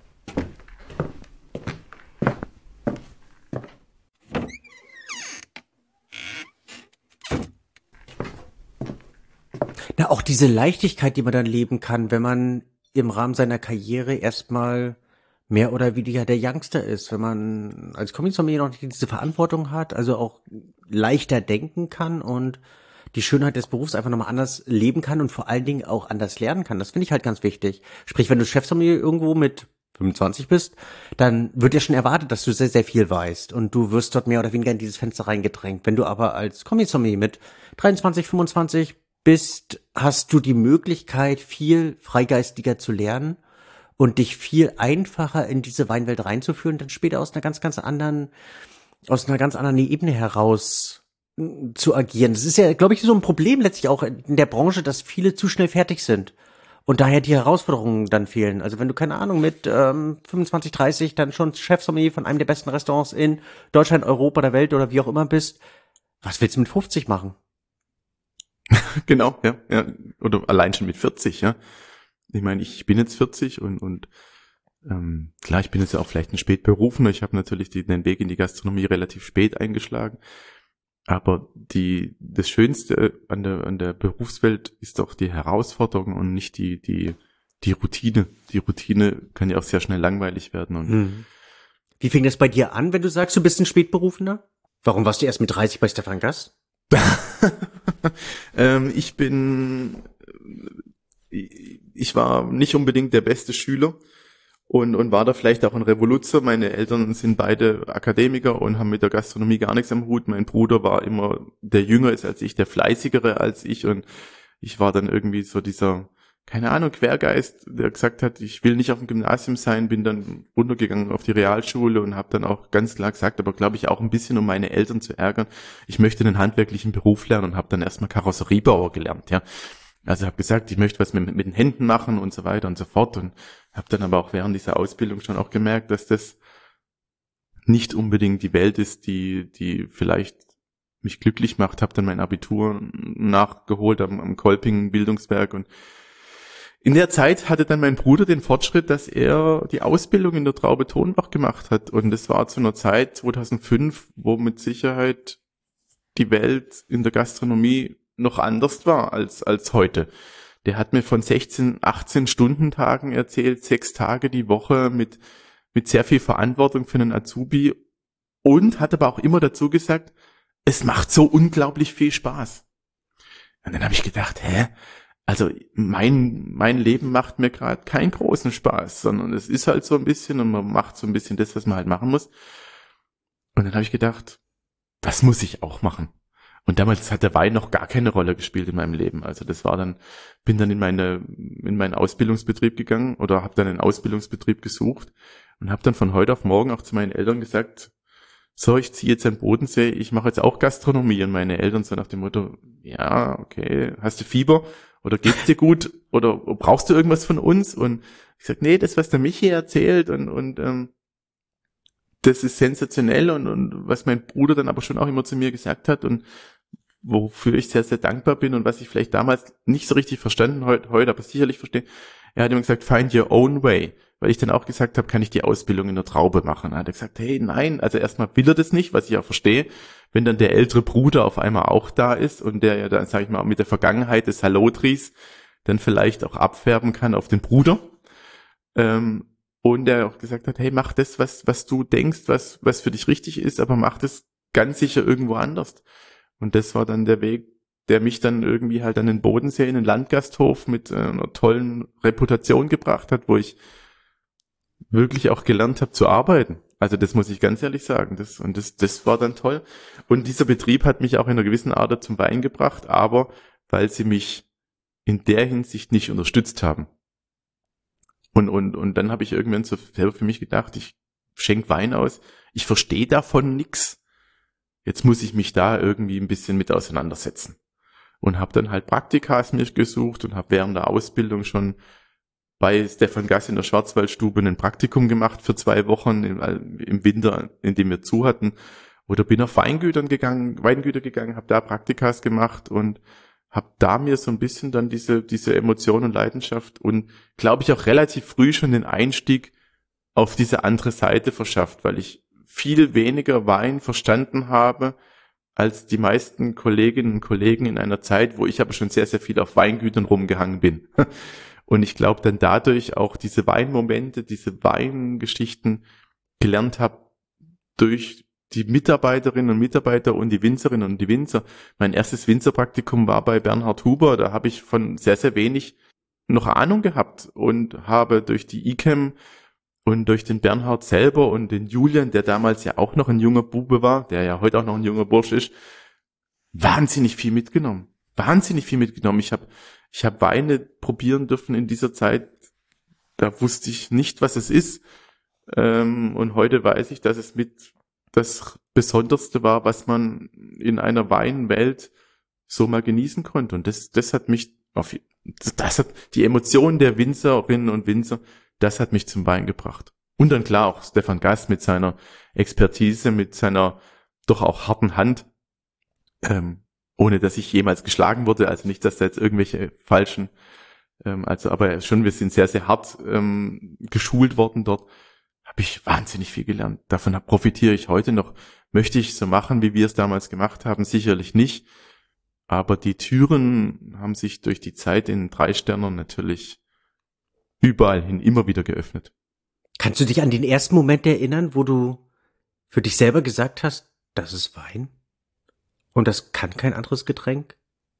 Na, auch diese Leichtigkeit, die man dann leben kann, wenn man im Rahmen seiner Karriere erstmal mehr oder weniger der Youngster ist, wenn man als Kommissommelier noch nicht diese Verantwortung hat, also auch leichter denken kann und die Schönheit des Berufs einfach nochmal anders leben kann und vor allen Dingen auch anders lernen kann. Das finde ich halt ganz wichtig. Sprich, wenn du Chefsommelier irgendwo mit 25 bist, dann wird ja schon erwartet, dass du sehr, sehr viel weißt und du wirst dort mehr oder weniger in dieses Fenster reingedrängt. Wenn du aber als Kommissommelier mit 23, 25 bist, hast du die Möglichkeit, viel freigeistiger zu lernen und dich viel einfacher in diese Weinwelt reinzuführen, dann später aus einer ganz anderen Ebene heraus zu agieren. Das ist ja, glaube ich, so ein Problem letztlich auch in der Branche, dass viele zu schnell fertig sind und daher die Herausforderungen dann fehlen. Also wenn du, keine Ahnung, mit 25, 30 dann schon Chefsommelier von einem der besten Restaurants in Deutschland, Europa, der Welt oder wie auch immer bist, was willst du mit 50 machen? Genau, ja. Oder allein schon mit 40, ja. Ich meine, ich bin jetzt 40 und klar, ich bin jetzt ja auch vielleicht ein Spätberufener. Ich habe natürlich den Weg in die Gastronomie relativ spät eingeschlagen. Aber das Schönste an der Berufswelt ist doch die Herausforderung und nicht die Routine. Die Routine kann ja auch sehr schnell langweilig werden. Und Wie fing das bei dir an, wenn du sagst, du bist ein Spätberufener? Warum warst du erst mit 30 bei Stefan Gast? Ich war nicht unbedingt der beste Schüler und war da vielleicht auch ein Revoluzer. Meine Eltern sind beide Akademiker und haben mit der Gastronomie gar nichts am Hut. Mein Bruder war immer, der jünger ist als ich, der fleißigere als ich, und ich war dann irgendwie so dieser, keine Ahnung, Quergeist, der gesagt hat, ich will nicht auf dem Gymnasium sein, bin dann runtergegangen auf die Realschule und habe dann auch ganz klar gesagt, aber glaube ich auch ein bisschen, um meine Eltern zu ärgern, ich möchte einen handwerklichen Beruf lernen und habe dann erstmal Karosseriebauer gelernt, ja. Also habe gesagt, ich möchte was mit den Händen machen und so weiter und so fort, und habe dann aber auch während dieser Ausbildung schon auch gemerkt, dass das nicht unbedingt die Welt ist, die vielleicht mich glücklich macht. Habe dann mein Abitur nachgeholt am Kolping Bildungswerk, und in der Zeit hatte dann mein Bruder den Fortschritt, dass er die Ausbildung in der Traube Tonbach gemacht hat, und das war zu einer Zeit 2005, wo mit Sicherheit die Welt in der Gastronomie noch anders war als heute. Der hat mir von 16, 18 Stundentagen erzählt, 6 Tage die Woche mit sehr viel Verantwortung für einen Azubi, und hat aber auch immer dazu gesagt, es macht so unglaublich viel Spaß. Und dann habe ich gedacht, also mein Leben macht mir gerade keinen großen Spaß, sondern es ist halt so ein bisschen, und man macht so ein bisschen das, was man halt machen muss. Und dann habe ich gedacht, das muss ich auch machen. Und damals hat der Wein noch gar keine Rolle gespielt in meinem Leben. Also das war dann, bin dann in meinen Ausbildungsbetrieb gegangen oder habe dann einen Ausbildungsbetrieb gesucht und habe dann von heute auf morgen auch zu meinen Eltern gesagt, so, ich ziehe jetzt an den Bodensee, ich mache jetzt auch Gastronomie. Und meine Eltern so nach dem Motto, ja, okay, hast du Fieber oder geht's dir gut oder brauchst du irgendwas von uns? Und ich sag, nee, das, was der Michi erzählt und das ist sensationell und was mein Bruder dann aber schon auch immer zu mir gesagt hat und wofür ich sehr, sehr dankbar bin und was ich vielleicht damals nicht so richtig verstanden, heute aber sicherlich verstehe. Er hat immer gesagt, find your own way. Weil ich dann auch gesagt habe, kann ich die Ausbildung in der Traube machen? Da hat er gesagt, hey, nein, also erstmal will er das nicht, was ich auch verstehe. Wenn dann der ältere Bruder auf einmal auch da ist und der ja dann, sag ich mal, mit der Vergangenheit des Hallotris dann vielleicht auch abfärben kann auf den Bruder. Und der auch gesagt hat, hey, mach das, was du denkst, was für dich richtig ist, aber mach das ganz sicher irgendwo anders. Und das war dann der Weg, der mich dann irgendwie halt an den Bodensee in den Landgasthof mit einer tollen Reputation gebracht hat, wo ich wirklich auch gelernt habe zu arbeiten. Also das muss ich ganz ehrlich sagen. Das war dann toll. Und dieser Betrieb hat mich auch in einer gewissen Art zum Wein gebracht, aber weil sie mich in der Hinsicht nicht unterstützt haben. Und dann habe ich irgendwann so selber für mich gedacht, ich schenke Wein aus, ich verstehe davon nix. Jetzt muss ich mich da irgendwie ein bisschen mit auseinandersetzen. Und habe dann halt Praktikas mir gesucht und habe während der Ausbildung schon bei Stefan Gass in der Schwarzwaldstube ein Praktikum gemacht für 2 Wochen im Winter, in dem wir zu hatten. Oder bin auf Weingüter gegangen, habe da Praktikas gemacht und habe da mir so ein bisschen dann diese Emotion und Leidenschaft und glaube ich auch relativ früh schon den Einstieg auf diese andere Seite verschafft, weil ich viel weniger Wein verstanden habe als die meisten Kolleginnen und Kollegen in einer Zeit, wo ich aber schon sehr, sehr viel auf Weingütern rumgehangen bin. Und ich glaube dann dadurch auch diese Weinmomente, diese Weingeschichten gelernt habe durch die Mitarbeiterinnen und Mitarbeiter und die Winzerinnen und die Winzer. Mein erstes Winzerpraktikum war bei Bernhard Huber, da habe ich von sehr, sehr wenig noch Ahnung gehabt und habe durch die ICAM und durch den Bernhard selber und den Julian, der damals ja auch noch ein junger Bube war, der ja heute auch noch ein junger Bursch ist, wahnsinnig viel mitgenommen. Ich hab Weine probieren dürfen in dieser Zeit, da wusste ich nicht, was es ist. Und heute weiß ich, dass es mit das Besonderste war, was man in einer Weinwelt so mal genießen konnte. Und das hat mich das hat die Emotionen der Winzerinnen und Winzer, das hat mich zum Wein gebracht. Und dann klar auch Stefan Gass mit seiner Expertise, mit seiner doch auch harten Hand, ohne dass ich jemals geschlagen wurde, also nicht, dass da jetzt irgendwelche falschen, aber schon, wir sind sehr, sehr hart geschult worden dort, habe ich wahnsinnig viel gelernt. Davon profitiere ich heute noch. Möchte ich so machen, wie wir es damals gemacht haben? Sicherlich nicht. Aber die Türen haben sich durch die Zeit in 3 Sternern natürlich überall hin immer wieder geöffnet. Kannst du dich an den ersten Moment erinnern, wo du für dich selber gesagt hast, das ist Wein? Und das kann kein anderes Getränk?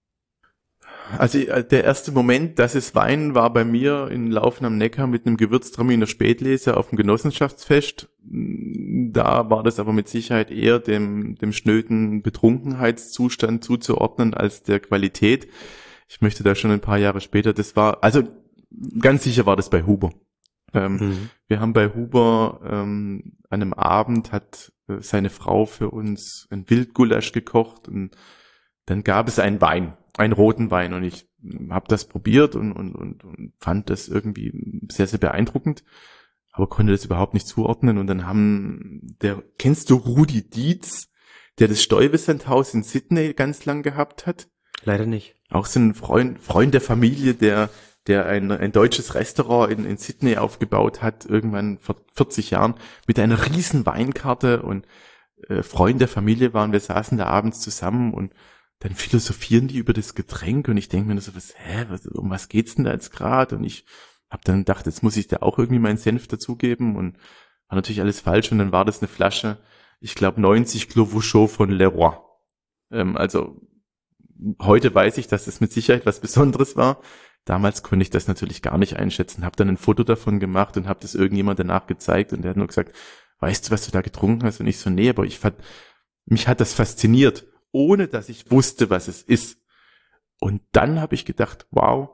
Also der erste Moment, das ist Wein, war bei mir in Laufen am Neckar mit einem Gewürztraminer Spätlese auf dem Genossenschaftsfest. Da war das aber mit Sicherheit eher dem schnöden Betrunkenheitszustand zuzuordnen als der Qualität. Ich möchte da schon ein paar Jahre später, also ganz sicher war das bei Huber. Wir haben bei Huber an einem Abend hat seine Frau für uns ein Wildgulasch gekocht und dann gab es einen Wein, einen roten Wein und ich habe das probiert und fand das irgendwie sehr, sehr beeindruckend, aber konnte das überhaupt nicht zuordnen und dann kennst du Rudi Dietz, der das Stuyvesant-Haus in Sydney ganz lang gehabt hat? Leider nicht. Auch so ein Freund der Familie, der ein deutsches Restaurant in Sydney aufgebaut hat, irgendwann vor 40 Jahren, mit einer riesen Weinkarte und Freund der Familie waren, wir saßen da abends zusammen und dann philosophieren die über das Getränk und ich denke mir so, um was geht's denn da jetzt gerade? Und ich habe dann gedacht, jetzt muss ich da auch irgendwie meinen Senf dazugeben und war natürlich alles falsch und dann war das eine Flasche, ich glaube 90 Clos Vougeot von Leroy. Also heute weiß ich, dass das mit Sicherheit was Besonderes war. Damals konnte ich das natürlich gar nicht einschätzen, habe dann ein Foto davon gemacht und habe das irgendjemand danach gezeigt und der hat nur gesagt, weißt du, was du da getrunken hast? Und ich so, nee, aber mich hat das fasziniert, ohne dass ich wusste, was es ist. Und dann habe ich gedacht, wow,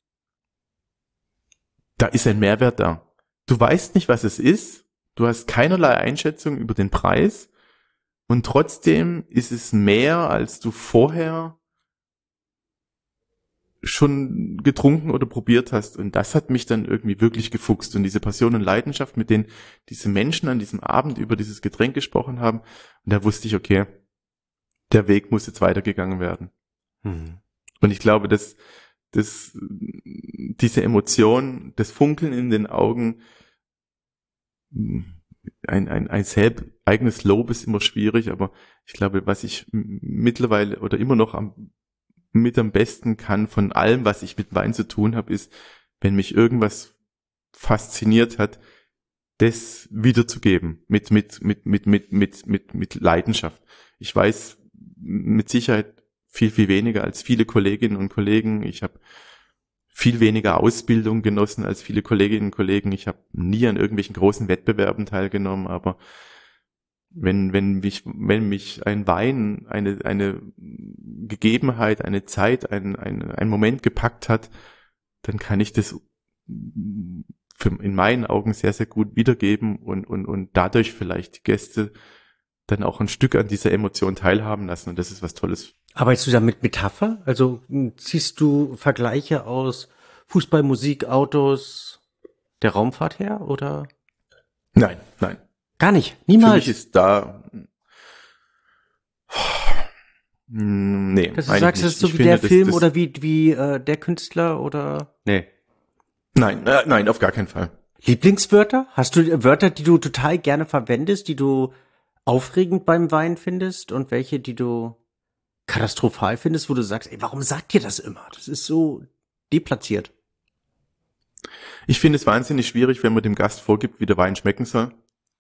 da ist ein Mehrwert da. Du weißt nicht, was es ist, du hast keinerlei Einschätzung über den Preis, Und trotzdem ist es mehr, als du vorher schon getrunken oder probiert hast. Und das hat mich dann irgendwie wirklich gefuchst. Und diese Passion und Leidenschaft, mit denen diese Menschen an diesem Abend über dieses Getränk gesprochen haben, und da wusste ich, okay, der Weg muss jetzt weitergegangen werden. Mhm. Und ich glaube, dass diese Emotion, das Funkeln in den Augen, ein eigenes Lob ist immer schwierig, aber ich glaube, was ich mittlerweile oder immer noch am besten kann von allem, was ich mit Wein zu tun habe, ist, wenn mich irgendwas fasziniert hat, das wiederzugeben mit Leidenschaft. Ich weiß mit Sicherheit viel weniger als viele Kolleginnen und Kollegen. Ich habe viel weniger Ausbildung genossen als viele Kolleginnen und Kollegen. Ich habe nie an irgendwelchen großen Wettbewerben teilgenommen, aber wenn mich ein Wein, eine Gegebenheit, eine Zeit, ein Moment gepackt hat, dann kann ich das in meinen Augen sehr, sehr gut wiedergeben und dadurch vielleicht die Gäste dann auch ein Stück an dieser Emotion teilhaben lassen, und das ist was Tolles. Arbeitest du da mit Metapher? Also ziehst du Vergleiche aus Fußball, Musik, Autos, der Raumfahrt her, oder? Nein. Gar nicht, niemals. Für mich ist da nee, Dass du sagst, das ist so wie der Film oder wie der Künstler oder? Nee. Nein, auf gar keinen Fall. Lieblingswörter? Hast du Wörter, die du total gerne verwendest, die du aufregend beim Wein findest, und welche, die du katastrophal findest, wo du sagst, ey, warum sagt ihr das immer? Das ist so deplatziert. Ich finde es wahnsinnig schwierig, wenn man dem Gast vorgibt, wie der Wein schmecken soll,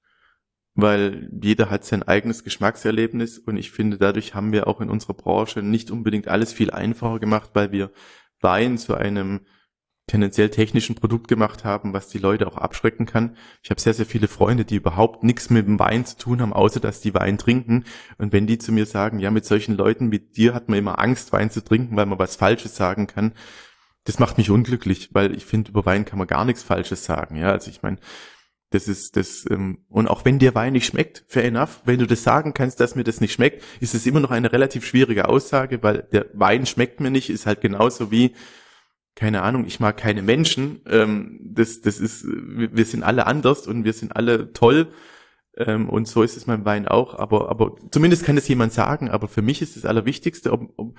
weil jeder hat sein eigenes Geschmackserlebnis, und ich finde, dadurch haben wir auch in unserer Branche nicht unbedingt alles viel einfacher gemacht, weil wir Wein zu einem tendenziell technischen Produkt gemacht haben, was die Leute auch abschrecken kann. Ich habe sehr, sehr viele Freunde, die überhaupt nichts mit dem Wein zu tun haben, außer dass die Wein trinken. Und wenn die zu mir sagen, ja, mit solchen Leuten wie dir hat man immer Angst, Wein zu trinken, weil man was Falsches sagen kann, das macht mich unglücklich, weil ich finde, über Wein kann man gar nichts Falsches sagen. Ja, also ich meine, das ist das, und auch wenn dir Wein nicht schmeckt, fair enough, wenn du das sagen kannst, dass mir das nicht schmeckt, ist es immer noch eine relativ schwierige Aussage, weil der Wein schmeckt mir nicht, ist halt genauso wie, keine Ahnung, ich mag keine Menschen, das ist, wir sind alle anders und wir sind alle toll, und so ist es beim Wein auch, aber zumindest kann es jemand sagen, aber für mich ist das Allerwichtigste, ob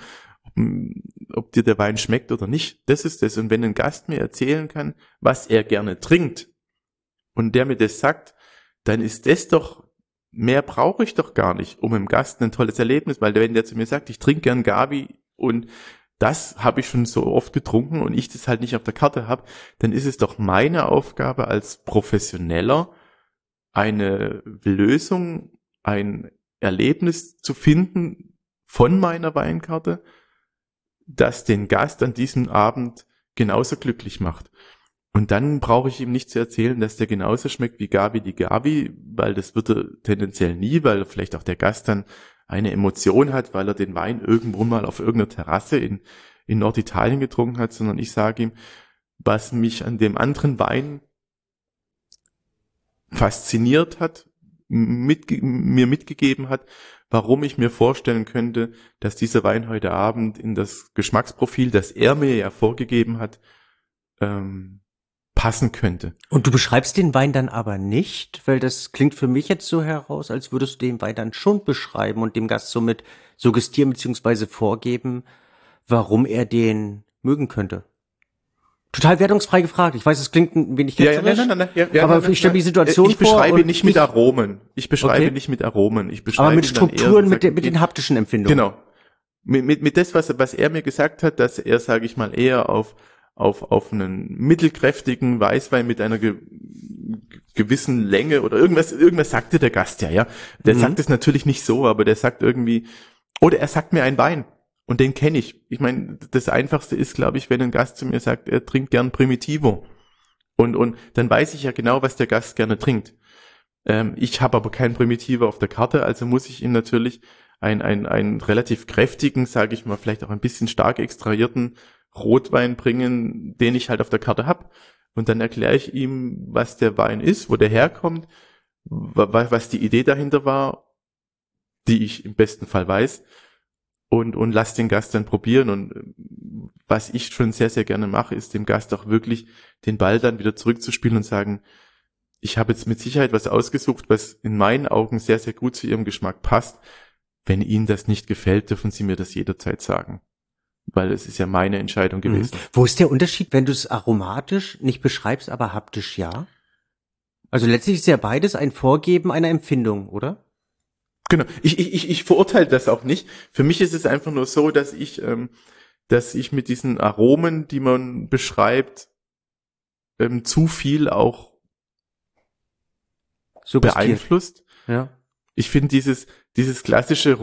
dir der Wein schmeckt oder nicht, das ist das. Und wenn ein Gast mir erzählen kann, was er gerne trinkt, und der mir das sagt, dann ist das doch, mehr brauche ich doch gar nicht, um im Gast ein tolles Erlebnis, weil wenn der zu mir sagt, ich trinke gern Gavi und das habe ich schon so oft getrunken und ich das halt nicht auf der Karte habe, dann ist es doch meine Aufgabe als Professioneller, eine Lösung, ein Erlebnis zu finden von meiner Weinkarte, das den Gast an diesem Abend genauso glücklich macht. Und dann brauche ich ihm nicht zu erzählen, dass der genauso schmeckt wie Gavi die Gavi, weil das wird er tendenziell nie, weil vielleicht auch der Gast dann eine Emotion hat, weil er den Wein irgendwo mal auf irgendeiner Terrasse in Norditalien getrunken hat, sondern ich sage ihm, was mich an dem anderen Wein fasziniert hat, mir mitgegeben hat, warum ich mir vorstellen könnte, dass dieser Wein heute Abend in das Geschmacksprofil, das er mir ja vorgegeben hat, passen könnte. Und du beschreibst den Wein dann aber nicht, weil das klingt für mich jetzt so heraus, als würdest du den Wein dann schon beschreiben und dem Gast somit suggestieren bzw. vorgeben, warum er den mögen könnte. Total wertungsfrei gefragt. Ich weiß, es klingt ein wenig ketzerisch, aber ich stelle mir die Situation vor. Ich beschreibe nicht mit Aromen. Ich beschreibe nicht mit Aromen. Ich beschreibe aber mit Strukturen, mit den haptischen Empfindungen. Genau. Mit das, was er mir gesagt hat, dass er, sage ich mal, eher auf einen mittelkräftigen Weißwein mit einer gewissen Länge oder irgendwas sagte der Gast ja. Der sagt es natürlich nicht so, aber der sagt irgendwie, oder er sagt mir einen Wein und den kenne ich. Ich meine, das Einfachste ist, glaube ich, wenn ein Gast zu mir sagt, er trinkt gern Primitivo. Und dann weiß ich ja genau, was der Gast gerne trinkt. Ich habe aber kein Primitivo auf der Karte, also muss ich ihm natürlich einen relativ kräftigen, sage ich mal, vielleicht auch ein bisschen stark extrahierten Rotwein bringen, den ich halt auf der Karte hab. Und dann erkläre ich ihm, was der Wein ist, wo der herkommt, was die Idee dahinter war. die ich im besten Fall weiß, und lass den Gast dann probieren. Und was ich schon sehr, sehr gerne mache, ist dem Gast auch wirklich den Ball dann wieder zurückzuspielen und sagen, ich habe jetzt mit Sicherheit was ausgesucht, was in meinen Augen sehr, sehr gut zu Ihrem Geschmack passt. Wenn Ihnen das nicht gefällt, dürfen Sie mir das jederzeit sagen. Weil es ist ja meine Entscheidung gewesen. Wo ist der Unterschied, wenn du es aromatisch nicht beschreibst, aber haptisch ja? Also letztlich ist ja beides ein Vorgeben einer Empfindung, oder? Genau. Ich verurteile das auch nicht. Für mich ist es einfach nur so, dass ich mit diesen Aromen, die man beschreibt, zu viel auch So beeinflusst. Ja. Ich finde dieses klassische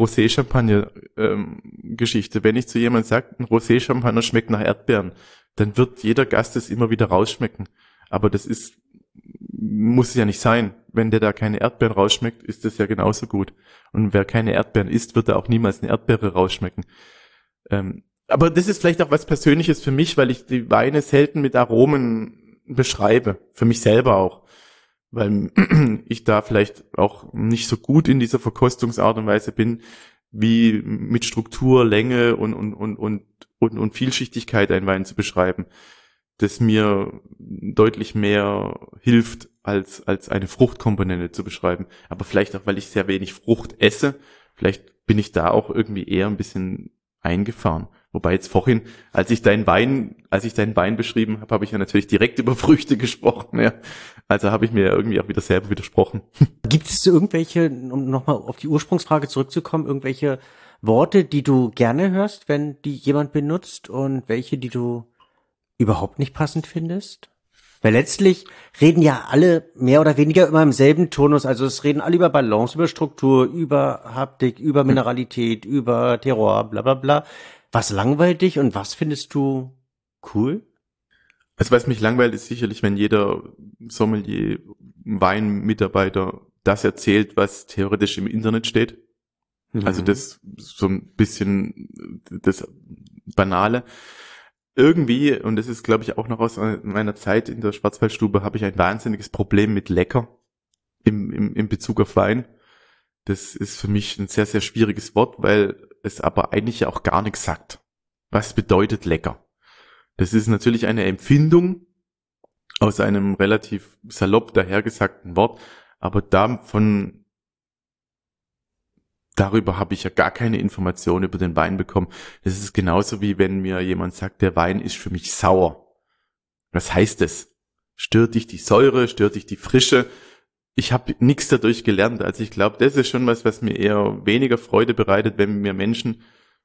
Rosé-Champagner-Geschichte, wenn ich zu jemandem sage, ein Rosé-Champagner schmeckt nach Erdbeeren, dann wird jeder Gast es immer wieder rausschmecken. Aber muss ja nicht sein. Wenn der da keine Erdbeeren rausschmeckt, ist das ja genauso gut. Und wer keine Erdbeeren isst, wird da auch niemals eine Erdbeere rausschmecken. Aber das ist vielleicht auch was Persönliches für mich, weil ich die Weine selten mit Aromen beschreibe. Für mich selber auch. Weil ich da vielleicht auch nicht so gut in dieser Verkostungsart und Weise bin, wie mit Struktur, Länge und Vielschichtigkeit einen Wein zu beschreiben, das mir deutlich mehr hilft, als eine Fruchtkomponente zu beschreiben. Aber vielleicht auch, weil ich sehr wenig Frucht esse, vielleicht bin ich da auch irgendwie eher ein bisschen eingefahren. Wobei jetzt vorhin, als ich deinen Wein beschrieben habe, habe ich ja natürlich direkt über Früchte gesprochen. Ja. Also habe ich mir irgendwie auch wieder selber widersprochen. Gibt es irgendwelche, um nochmal auf die Ursprungsfrage zurückzukommen, irgendwelche Worte, die du gerne hörst, wenn die jemand benutzt, und welche, die du überhaupt nicht passend findest? Weil letztlich reden ja alle mehr oder weniger immer im selben Tonus. Also es reden alle über Balance, über Struktur, über Haptik, über Mineralität, über Terroir, bla bla bla. Was langweilt dich und was findest du cool? Also was mich langweilt, ist sicherlich, wenn jeder Sommelier, Weinmitarbeiter das erzählt, was theoretisch im Internet steht. Also das so ein bisschen das Banale. Irgendwie, und das ist, glaube ich, auch noch aus meiner Zeit in der Schwarzwaldstube, habe ich ein wahnsinniges Problem mit lecker im Bezug auf Wein. Das ist für mich ein sehr, sehr schwieriges Wort, weil es aber eigentlich ja auch gar nichts sagt. Was bedeutet lecker? Das ist natürlich eine Empfindung aus einem relativ salopp dahergesagten Wort, aber darüber habe ich ja gar keine Information über den Wein bekommen. Das ist genauso wie wenn mir jemand sagt, der Wein ist für mich sauer. Was heißt das? Stört dich die Säure? Stört dich die Frische? Ich habe nichts dadurch gelernt. Also ich glaube, das ist schon was mir eher weniger Freude bereitet, wenn mir Menschen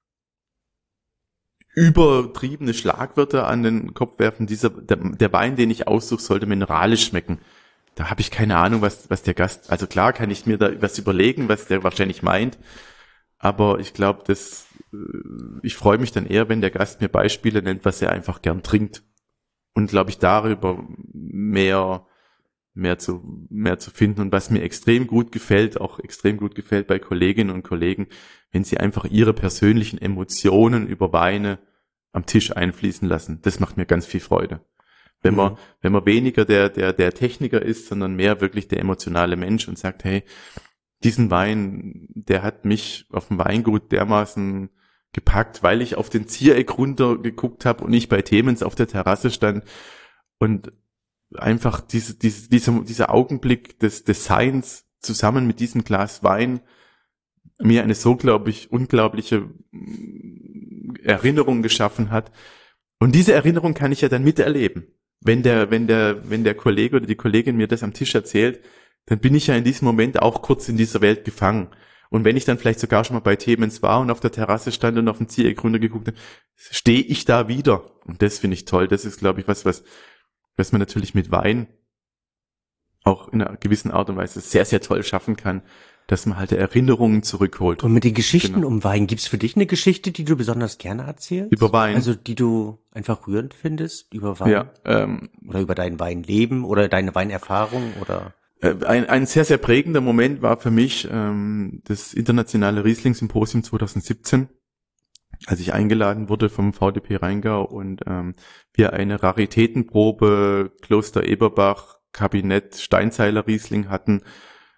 übertriebene Schlagwörter an den Kopf werfen. Der Wein, den ich aussuche, sollte mineralisch schmecken. Da habe ich keine Ahnung, was der Gast, also klar kann ich mir da was überlegen, was der wahrscheinlich meint, aber ich glaube, ich freue mich dann eher, wenn der Gast mir Beispiele nennt, was er einfach gern trinkt, und glaube ich darüber mehr zu finden. Und was mir extrem gut gefällt, auch extrem gut gefällt bei Kolleginnen und Kollegen, wenn sie einfach ihre persönlichen Emotionen über Weine am Tisch einfließen lassen. Das macht mir ganz viel Freude. Wenn man weniger der Techniker ist, sondern mehr wirklich der emotionale Mensch und sagt, hey, diesen Wein, der hat mich auf dem Weingut dermaßen gepackt, weil ich auf den Ziereck runter geguckt habe und ich bei Themens auf der Terrasse stand, und einfach dieser Augenblick des Designs zusammen mit diesem Glas Wein mir eine so, glaube ich, unglaubliche Erinnerung geschaffen hat. Und diese Erinnerung kann ich ja dann miterleben. Wenn der Kollege oder die Kollegin mir das am Tisch erzählt, dann bin ich ja in diesem Moment auch kurz in dieser Welt gefangen. Und wenn ich dann vielleicht sogar schon mal bei Themens war und auf der Terrasse stand und auf den Ziereck runtergeguckt habe, stehe ich da wieder. Und das finde ich toll. Das ist, glaube ich, was man natürlich mit Wein auch in einer gewissen Art und Weise sehr, sehr toll schaffen kann, dass man halt Erinnerungen zurückholt. Und mit den Geschichten um Wein, gibt's für dich eine Geschichte, die du besonders gerne erzählst? Über Wein? Also die du einfach rührend findest, über Wein? Ja, oder über dein Weinleben oder deine Weinerfahrung oder? Ein sehr, sehr prägender Moment war für mich das internationale Riesling-Symposium 2017, als ich eingeladen wurde vom VDP Rheingau und wir eine Raritätenprobe Kloster Eberbach Kabinett Steinzeiler Riesling hatten,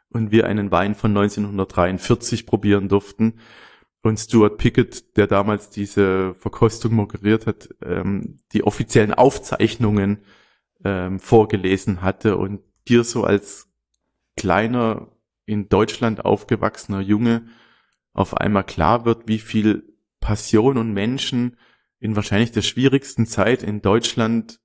und wir einen Wein von 1943 probieren durften. Und Stuart Pickett, der damals diese Verkostung moderiert hat, die offiziellen Aufzeichnungen vorgelesen hatte und dir so als kleiner, in Deutschland aufgewachsener Junge auf einmal klar wird, wie viel Passion und Menschen in wahrscheinlich der schwierigsten Zeit in Deutschland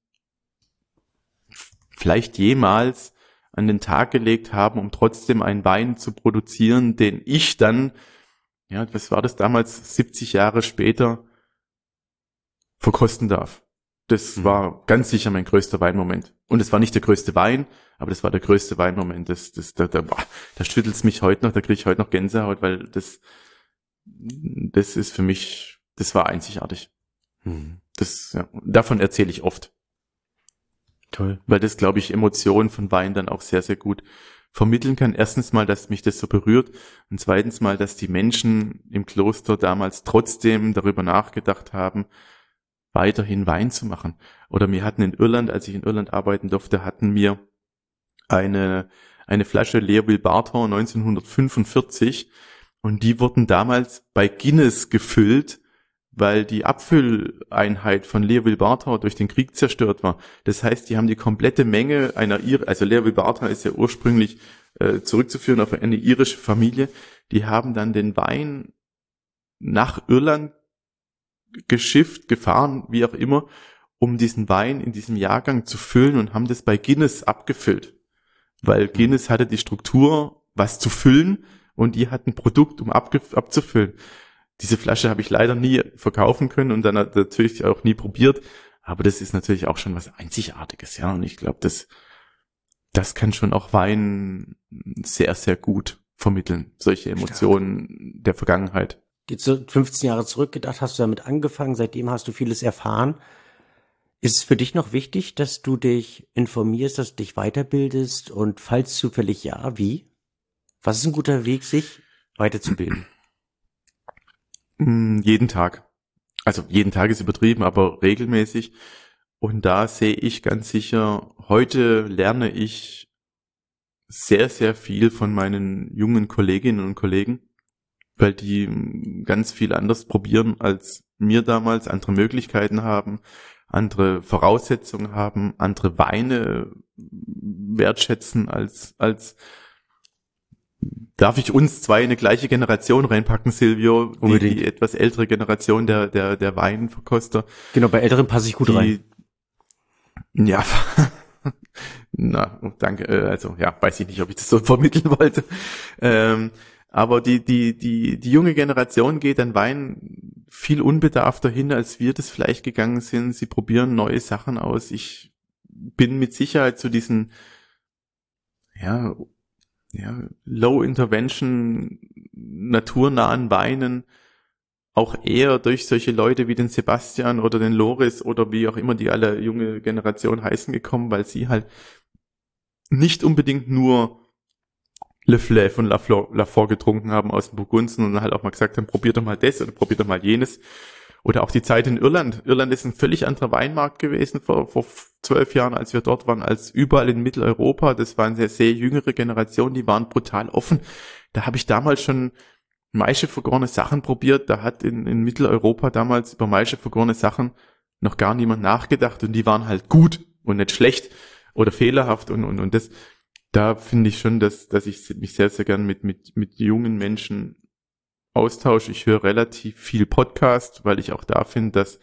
vielleicht jemals an den Tag gelegt haben, um trotzdem einen Wein zu produzieren, den ich dann, ja, was war das damals, 70 Jahre später verkosten darf. Das war ganz sicher mein größter Weinmoment. Und es war nicht der größte Wein, aber das war der größte Weinmoment. Da schüttelt es mich heute noch, da kriege ich heute noch Gänsehaut, weil das ist für mich, das war einzigartig. Davon erzähle ich oft. Toll. Weil das, glaube ich, Emotionen von Wein dann auch sehr, sehr gut vermitteln kann. Erstens mal, dass mich das so berührt und zweitens mal, dass die Menschen im Kloster damals trotzdem darüber nachgedacht haben, weiterhin Wein zu machen. Oder wir hatten in Irland, als ich in Irland arbeiten durfte, hatten wir eine Flasche Learville Barton 1945 und die wurden damals bei Guinness gefüllt, weil die Abfülleinheit von Learville Barton durch den Krieg zerstört war. Das heißt, die haben die komplette Menge also Learville Barton ist ja ursprünglich zurückzuführen auf eine irische Familie, die haben dann den Wein nach Irland geschifft, gefahren, wie auch immer, um diesen Wein in diesem Jahrgang zu füllen und haben das bei Guinness abgefüllt. Weil Guinness hatte die Struktur, was zu füllen und die hatten ein Produkt, um abzufüllen. Diese Flasche habe ich leider nie verkaufen können und dann natürlich auch nie probiert, aber das ist natürlich auch schon was Einzigartiges, ja, und ich glaube, das kann schon auch Wein sehr, sehr gut vermitteln, solche Emotionen der Vergangenheit. Jetzt so 15 Jahre zurückgedacht, hast du damit angefangen, seitdem hast du vieles erfahren. Ist es für dich noch wichtig, dass du dich informierst, dass du dich weiterbildest und falls zufällig ja, wie? Was ist ein guter Weg, sich weiterzubilden? Jeden Tag. Also jeden Tag ist übertrieben, aber regelmäßig. Und da sehe ich ganz sicher, heute lerne ich sehr, sehr viel von meinen jungen Kolleginnen und Kollegen, weil die ganz viel anders probieren als mir damals, andere Möglichkeiten haben, andere Voraussetzungen haben, andere Weine wertschätzen als darf ich uns zwei in eine gleiche Generation reinpacken, Silvio? Die etwas ältere Generation der Weinverkoster. Genau, bei Älteren passe ich gut rein. Ja, na, danke. Also ja, weiß ich nicht, ob ich das so vermitteln wollte. Aber die junge Generation geht an Wein viel unbedarfter hin, als wir das vielleicht gegangen sind. Sie probieren neue Sachen aus. Ich bin mit Sicherheit zu diesen Low-Intervention, naturnahen Weinen auch eher durch solche Leute wie den Sebastian oder den Loris oder wie auch immer die alle junge Generation heißen gekommen, weil sie halt nicht unbedingt nur Le Fleuve und Lafort getrunken haben aus dem Burgunzen und halt auch mal gesagt haben, probiert doch mal das oder probiert doch mal jenes. Oder auch die Zeit in Irland. Irland ist ein völlig anderer Weinmarkt gewesen vor 12 Jahren, als wir dort waren, als überall in Mitteleuropa. Das war eine sehr, sehr jüngere Generation, die waren brutal offen. Da habe ich damals schon maischevergorene Sachen probiert. Da hat in Mitteleuropa damals über maischevergorene Sachen noch gar niemand nachgedacht und die waren halt gut und nicht schlecht oder fehlerhaft und das. Da finde ich schon, dass ich mich sehr, sehr gern mit jungen Menschen austausche. Ich höre relativ viel Podcast, weil ich auch da finde, dass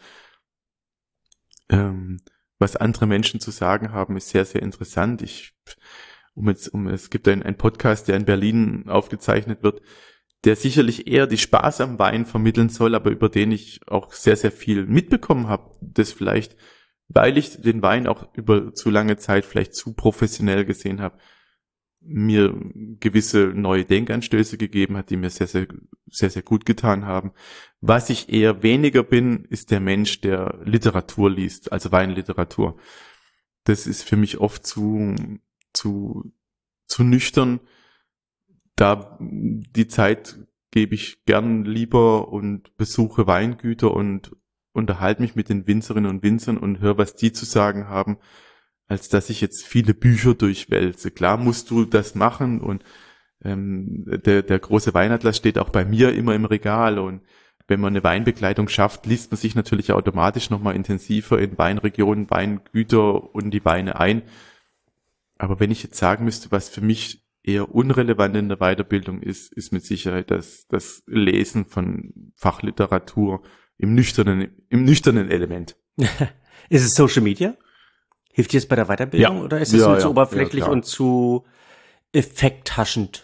was andere Menschen zu sagen haben, ist sehr, sehr interessant. Es gibt einen Podcast, der in Berlin aufgezeichnet wird, der sicherlich eher die Spaß am Wein vermitteln soll, aber über den ich auch sehr, sehr viel mitbekommen habe. Das vielleicht, weil ich den Wein auch über zu lange Zeit vielleicht zu professionell gesehen habe, mir gewisse neue Denkanstöße gegeben hat, die mir sehr, sehr, sehr, sehr gut getan haben. Was ich eher weniger bin, ist der Mensch, der Literatur liest, also Weinliteratur. Das ist für mich oft zu nüchtern. Da die Zeit gebe ich gern lieber und besuche Weingüter und unterhalte mich mit den Winzerinnen und Winzern und höre, was die zu sagen haben, als dass ich jetzt viele Bücher durchwälze. Klar musst du das machen und Der große Weinatlas steht auch bei mir immer im Regal, und wenn man eine Weinbegleitung schafft, liest man sich natürlich automatisch nochmal intensiver in Weinregionen, Weingüter und die Weine ein. Aber wenn ich jetzt sagen müsste, was für mich eher unrelevant in der Weiterbildung ist mit Sicherheit das Lesen von Fachliteratur im nüchternen Element. Ist es Social Media? Hilft dir es bei der Weiterbildung, Ja. oder ist es zu oberflächlich klar. und zu effekthaschend?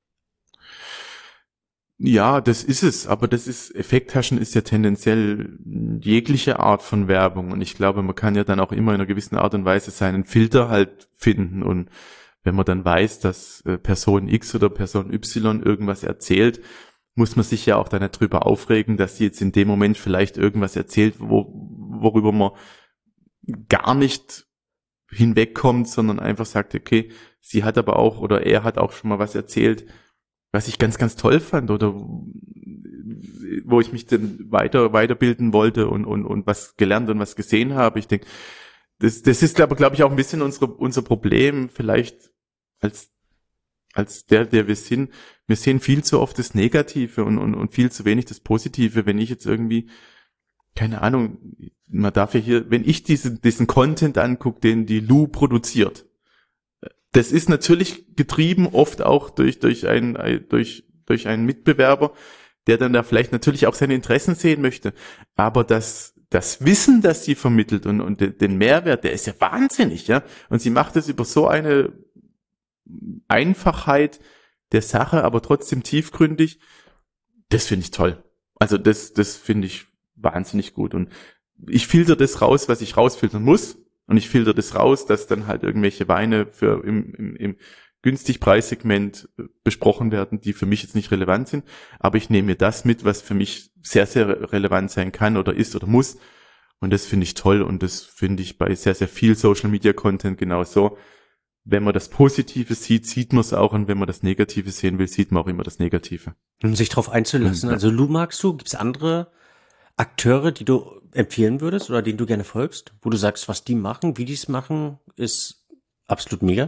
Ja, das ist es, aber Effekttaschen ist ja tendenziell jegliche Art von Werbung, und ich glaube, man kann ja dann auch immer in einer gewissen Art und Weise seinen Filter halt finden, und wenn man dann weiß, dass Person X oder Person Y irgendwas erzählt, muss man sich ja auch dann nicht drüber aufregen, dass sie jetzt in dem Moment vielleicht irgendwas erzählt, worüber man gar nicht hinwegkommt, sondern einfach sagt, okay, sie hat aber auch, oder er hat auch schon mal was erzählt, was ich ganz, ganz toll fand, oder wo ich mich dann weiterbilden wollte und was gelernt und was gesehen habe. Ich denke, das ist aber, glaube ich, auch ein bisschen unser Problem, vielleicht als der wir sind. Wir sehen viel zu oft das Negative und viel zu wenig das Positive. Wenn ich jetzt irgendwie, keine Ahnung, man darf ja hier, wenn ich diesen Content angucke, den die Lou produziert, das ist natürlich getrieben oft auch durch einen Mitbewerber, der dann da vielleicht natürlich auch seine Interessen sehen möchte. Aber das Wissen, das sie vermittelt und den Mehrwert, der ist ja wahnsinnig, ja. Und sie macht es über so eine Einfachheit der Sache, aber trotzdem tiefgründig. Das finde ich toll. Also das finde ich wahnsinnig gut. Und ich filter das raus, was ich rausfiltern muss. Und ich filter das raus, dass dann halt irgendwelche Weine im günstig Preissegment besprochen werden, die für mich jetzt nicht relevant sind. Aber ich nehme mir das mit, was für mich sehr, sehr relevant sein kann oder ist oder muss. Und das finde ich toll. Und das finde ich bei sehr, sehr viel Social Media Content genauso. Wenn man das Positive sieht, sieht man es auch. Und wenn man das Negative sehen will, sieht man auch immer das Negative. Um sich drauf einzulassen. Also Lou magst du? Gibt es andere Akteure, die du empfehlen würdest oder denen du gerne folgst, wo du sagst, was die machen, wie die es machen, ist absolut mega?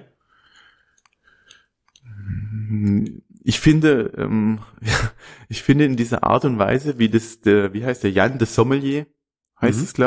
Ich finde in dieser Art und Weise, wie heißt der, Jan de Sommelier, heißt es,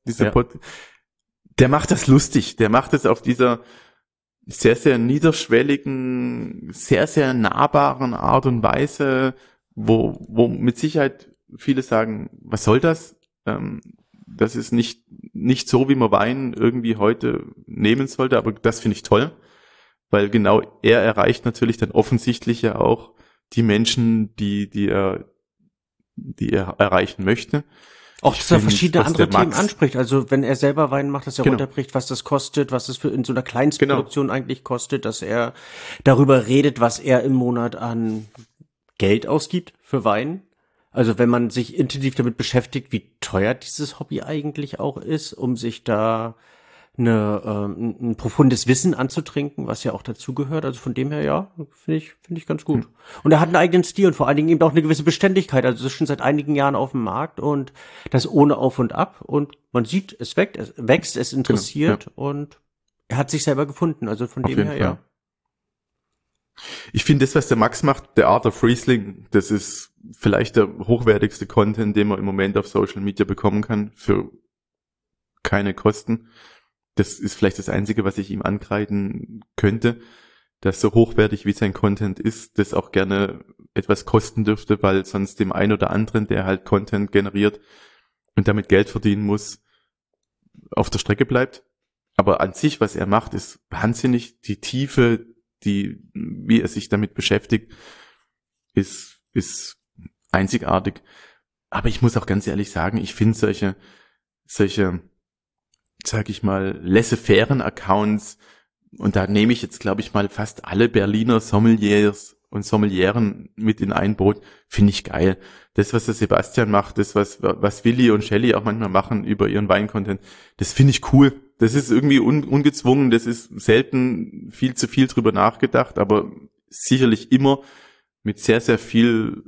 der macht das lustig, der macht es auf dieser sehr, sehr niederschwelligen, sehr, sehr nahbaren Art und Weise, wo mit Sicherheit viele sagen, was soll das? Das ist nicht so, wie man Wein irgendwie heute nehmen sollte, aber das finde ich toll, weil genau er erreicht natürlich dann offensichtlich ja auch die Menschen, die er erreichen möchte. Auch, dass er verschiedene andere Themen anspricht. Also wenn er selber Wein macht, dass er runterbricht, was das kostet, was es für in so einer Kleinstproduktion eigentlich kostet, dass er darüber redet, was er im Monat an Geld ausgibt für Wein. Also wenn man sich intensiv damit beschäftigt, wie teuer dieses Hobby eigentlich auch ist, um sich da ein profundes Wissen anzutrinken, was ja auch dazugehört. Also von dem her, ja, finde ich ganz gut. Und er hat einen eigenen Stil und vor allen Dingen eben auch eine gewisse Beständigkeit. Also das ist schon seit einigen Jahren auf dem Markt und das ohne Auf und Ab. Und man sieht, es wächst, es interessiert und er hat sich selber gefunden. Also von dem her, ja. Ich finde das, was der Max macht, der Art of Riesling, das ist vielleicht der hochwertigste Content, den man im Moment auf Social Media bekommen kann, für keine Kosten. Das ist vielleicht das Einzige, was ich ihm ankreiden könnte, dass so hochwertig wie sein Content ist, das auch gerne etwas kosten dürfte, weil sonst dem einen oder anderen, der halt Content generiert und damit Geld verdienen muss, auf der Strecke bleibt. Aber an sich, was er macht, ist wahnsinnig. Die Tiefe, wie er sich damit beschäftigt, ist einzigartig. Aber ich muss auch ganz ehrlich sagen, ich finde solche, sag ich mal, laissez-faire Accounts, und da nehme ich jetzt, glaube ich mal, fast alle Berliner Sommeliers und Sommelieren mit in ein Boot, finde ich geil. Das, was der Sebastian macht, das, was Willi und Shelley auch manchmal machen über ihren Weincontent, das finde ich cool. Das ist irgendwie ungezwungen, das ist selten viel zu viel drüber nachgedacht, aber sicherlich immer mit sehr, sehr viel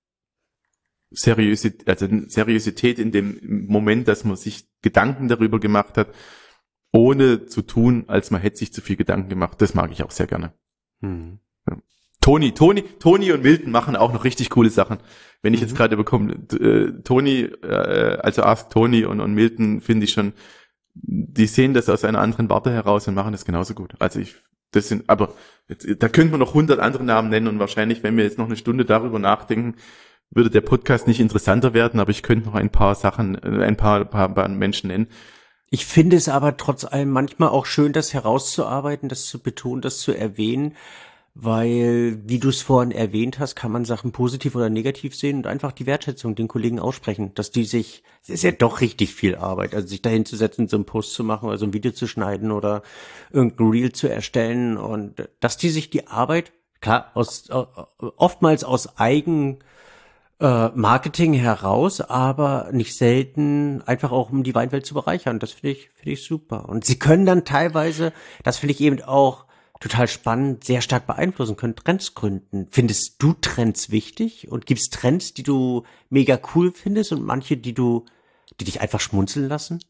Seriosität in dem Moment, dass man sich Gedanken darüber gemacht hat, ohne zu tun, als man hätte sich zu viel Gedanken gemacht. Das mag ich auch sehr gerne. Mhm. Ja. Toni und Milton machen auch noch richtig coole Sachen. Wenn ich jetzt gerade bekomme, Toni, also Ask Toni und Milton finde ich schon, die sehen das aus einer anderen Warte heraus und machen das genauso gut. Also aber da könnte man noch 100 andere Namen nennen und wahrscheinlich, wenn wir jetzt noch eine Stunde darüber nachdenken, würde der Podcast nicht interessanter werden, aber ich könnte noch ein paar Sachen, ein paar Menschen nennen. Ich finde es aber trotz allem manchmal auch schön, das herauszuarbeiten, das zu betonen, das zu erwähnen, weil, wie du es vorhin erwähnt hast, kann man Sachen positiv oder negativ sehen und einfach die Wertschätzung den Kollegen aussprechen, dass es ist ja doch richtig viel Arbeit, also sich dahin zu setzen, so einen Post zu machen oder so ein Video zu schneiden oder irgendein Reel zu erstellen und dass die sich die Arbeit, klar, oftmals aus Marketing heraus, aber nicht selten einfach auch, um die Weinwelt zu bereichern. Das finde ich super. Und sie können dann teilweise, das finde ich eben auch total spannend, sehr stark beeinflussen, können Trends gründen. Findest du Trends wichtig? Und gibt es Trends, die du mega cool findest und manche, die dich einfach schmunzeln lassen?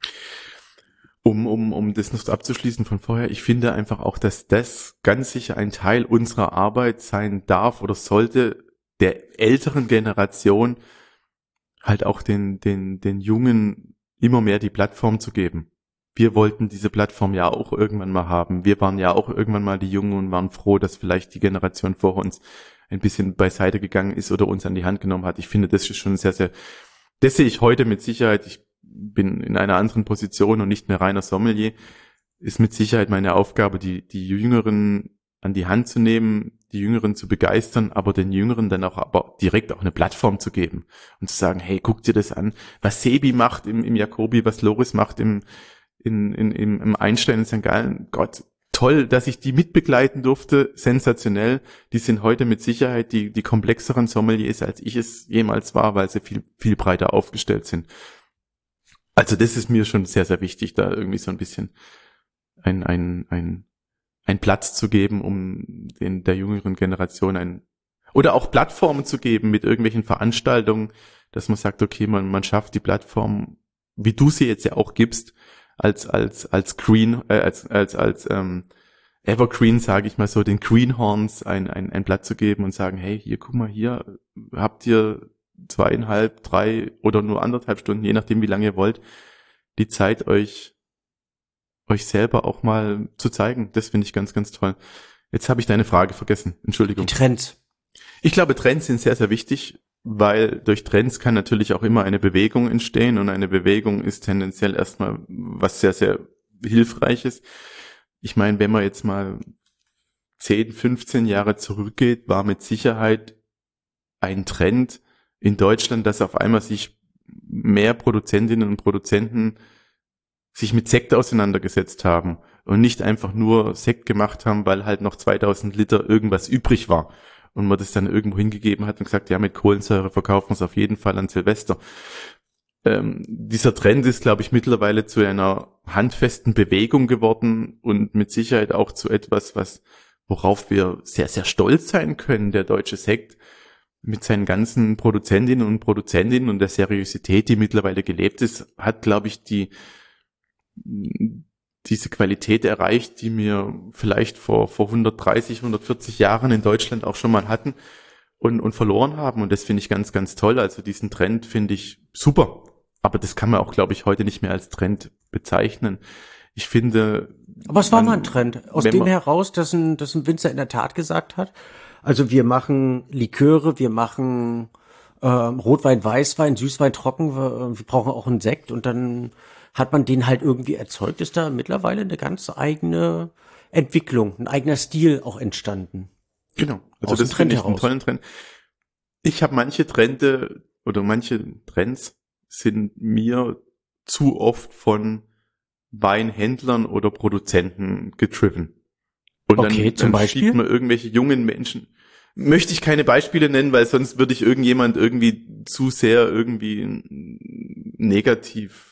Um das noch abzuschließen von vorher, ich finde einfach auch, dass das ganz sicher ein Teil unserer Arbeit sein darf oder sollte, der älteren Generation halt auch den Jungen immer mehr die Plattform zu geben. Wir wollten diese Plattform ja auch irgendwann mal haben. Wir waren ja auch irgendwann mal die Jungen und waren froh, dass vielleicht die Generation vor uns ein bisschen beiseite gegangen ist oder uns an die Hand genommen hat. Ich finde, das ist schon sehr, sehr, das sehe ich heute mit Sicherheit. Ich bin in einer anderen Position und nicht mehr reiner Sommelier. Ist mit Sicherheit meine Aufgabe, die Jüngeren an die Hand zu nehmen, die Jüngeren zu begeistern, aber den Jüngeren dann aber direkt auch eine Plattform zu geben und zu sagen, hey, guck dir das an, was Sebi macht im Jacobi, was Loris macht im Einstein in St. Gallen. Gott, toll, dass ich die mitbegleiten durfte, sensationell. Die sind heute mit Sicherheit die komplexeren Sommeliers, als ich es jemals war, weil sie viel, viel breiter aufgestellt sind. Also das ist mir schon sehr, sehr wichtig, da irgendwie so ein bisschen ein Platz zu geben, um der jüngeren Generation oder auch Plattformen zu geben mit irgendwelchen Veranstaltungen, dass man sagt, okay, man schafft die Plattform, wie du sie jetzt ja auch gibst, als Evergreen, sage ich mal so, den Greenhorns ein Blatt zu geben und sagen, hey, hier, guck mal, hier habt ihr 2,5, 3 oder nur 1,5 Stunden, je nachdem, wie lange ihr wollt, die Zeit euch selber auch mal zu zeigen. Das finde ich ganz, ganz toll. Jetzt habe ich deine Frage vergessen. Entschuldigung. Die Trends. Ich glaube, Trends sind sehr, sehr wichtig, weil durch Trends kann natürlich auch immer eine Bewegung entstehen und eine Bewegung ist tendenziell erstmal was sehr, sehr Hilfreiches. Ich meine, wenn man jetzt mal 10, 15 Jahre zurückgeht, war mit Sicherheit ein Trend in Deutschland, dass auf einmal sich mehr Produzentinnen und Produzenten sich mit Sekt auseinandergesetzt haben und nicht einfach nur Sekt gemacht haben, weil halt noch 2000 Liter irgendwas übrig war und man das dann irgendwo hingegeben hat und gesagt, ja, mit Kohlensäure verkaufen wir es auf jeden Fall an Silvester. Dieser Trend ist, glaube ich, mittlerweile zu einer handfesten Bewegung geworden und mit Sicherheit auch zu etwas, worauf wir sehr, sehr stolz sein können. Der deutsche Sekt mit seinen ganzen Produzentinnen und Produzenten und der Seriosität, die mittlerweile gelebt ist, hat, glaube ich, diese Qualität erreicht, die wir vielleicht vor 130, 140 Jahren in Deutschland auch schon mal hatten und verloren haben. Und das finde ich ganz, ganz toll. Also diesen Trend finde ich super. Aber das kann man auch, glaube ich, heute nicht mehr als Trend bezeichnen. Ich finde... Aber es war mal ein Trend. Aus dem heraus, dass ein Winzer in der Tat gesagt hat, also wir machen Liköre, wir machen Rotwein, Weißwein, Süßwein, Trocken, wir brauchen auch einen Sekt und dann hat man den halt irgendwie erzeugt, ist da mittlerweile eine ganz eigene Entwicklung, ein eigener Stil auch entstanden. Genau, also das finde ich einen tollen Trend. Ich habe manche Trends sind mir zu oft von Weinhändlern oder Produzenten getrieben. Und okay, dann schiebt man irgendwelche jungen Menschen. Möchte ich keine Beispiele nennen, weil sonst würde ich irgendjemand irgendwie zu sehr irgendwie negativ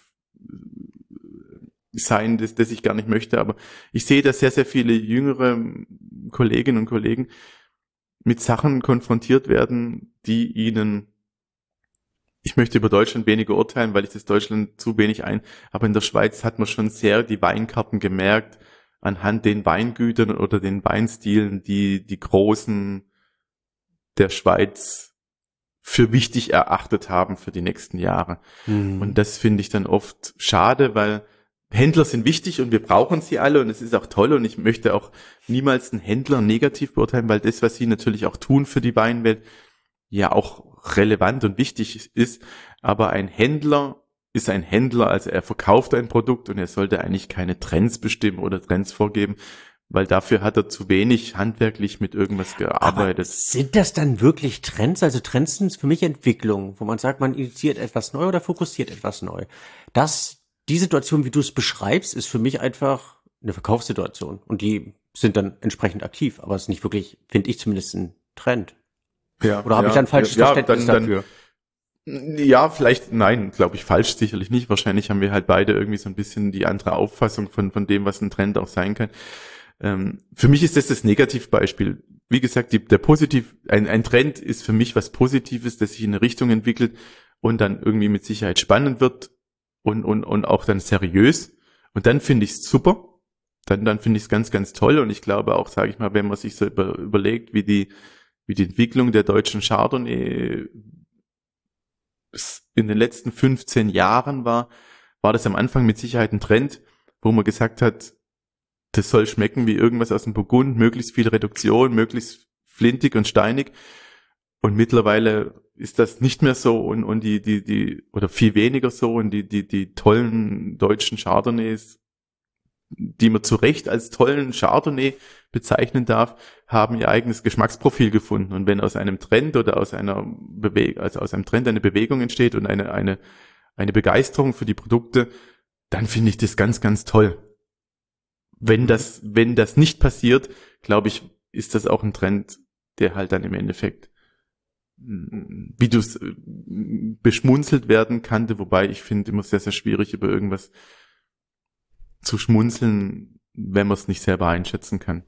sein, das ich gar nicht möchte. Aber ich sehe, dass sehr, sehr viele jüngere Kolleginnen und Kollegen mit Sachen konfrontiert werden, die ihnen, ich möchte über Deutschland weniger urteilen, weil ich das Deutschland zu wenig aber in der Schweiz hat man schon sehr die Weinkarten gemerkt, anhand den Weingütern oder den Weinstilen, die Großen der Schweiz für wichtig erachtet haben für die nächsten Jahre. Und das finde ich dann oft schade, weil Händler sind wichtig und wir brauchen sie alle und es ist auch toll und ich möchte auch niemals einen Händler negativ beurteilen, weil das, was sie natürlich auch tun für die Weinwelt, ja auch relevant und wichtig ist. Aber ein Händler ist ein Händler, also er verkauft ein Produkt und er sollte eigentlich keine Trends bestimmen oder Trends vorgeben, weil dafür hat er zu wenig handwerklich mit irgendwas gearbeitet. Aber sind das dann wirklich Trends? Also Trends sind für mich Entwicklungen, wo man sagt, man initiiert etwas neu oder fokussiert etwas neu. Die Situation, wie du es beschreibst, ist für mich einfach eine Verkaufssituation. Und die sind dann entsprechend aktiv. Aber es ist nicht wirklich, finde ich zumindest, ein Trend. Ja, oder habe ich ein falsches Verständnis dafür? Ja, vielleicht, nein, glaube ich, falsch sicherlich nicht. Wahrscheinlich haben wir halt beide irgendwie so ein bisschen die andere Auffassung von dem, was ein Trend auch sein kann. Für mich ist das Negativbeispiel. Wie gesagt, ein Trend ist für mich was Positives, das sich in eine Richtung entwickelt und dann irgendwie mit Sicherheit spannend wird und auch dann seriös. Und dann finde ich es super. Dann finde ich es ganz, ganz toll. Und ich glaube auch, sage ich mal, wenn man sich so überlegt, wie die Entwicklung der deutschen Chardonnay in den letzten 15 Jahren war das am Anfang mit Sicherheit ein Trend, wo man gesagt hat, das soll schmecken wie irgendwas aus dem Burgund, möglichst viel Reduktion, möglichst flintig und steinig. Und mittlerweile ist das nicht mehr so und die oder viel weniger so und die tollen deutschen Chardonnays, die man zu Recht als tollen Chardonnay bezeichnen darf, haben ihr eigenes Geschmacksprofil gefunden. Und wenn aus einem Trend oder aus einem Trend eine Bewegung entsteht und eine Begeisterung für die Produkte, dann finde ich das ganz, ganz toll. Wenn das nicht passiert, glaube ich, ist das auch ein Trend, der halt dann im Endeffekt, wie du es beschmunzelt werden kannte, wobei ich finde immer sehr, sehr schwierig über irgendwas zu schmunzeln, wenn man es nicht selber einschätzen kann.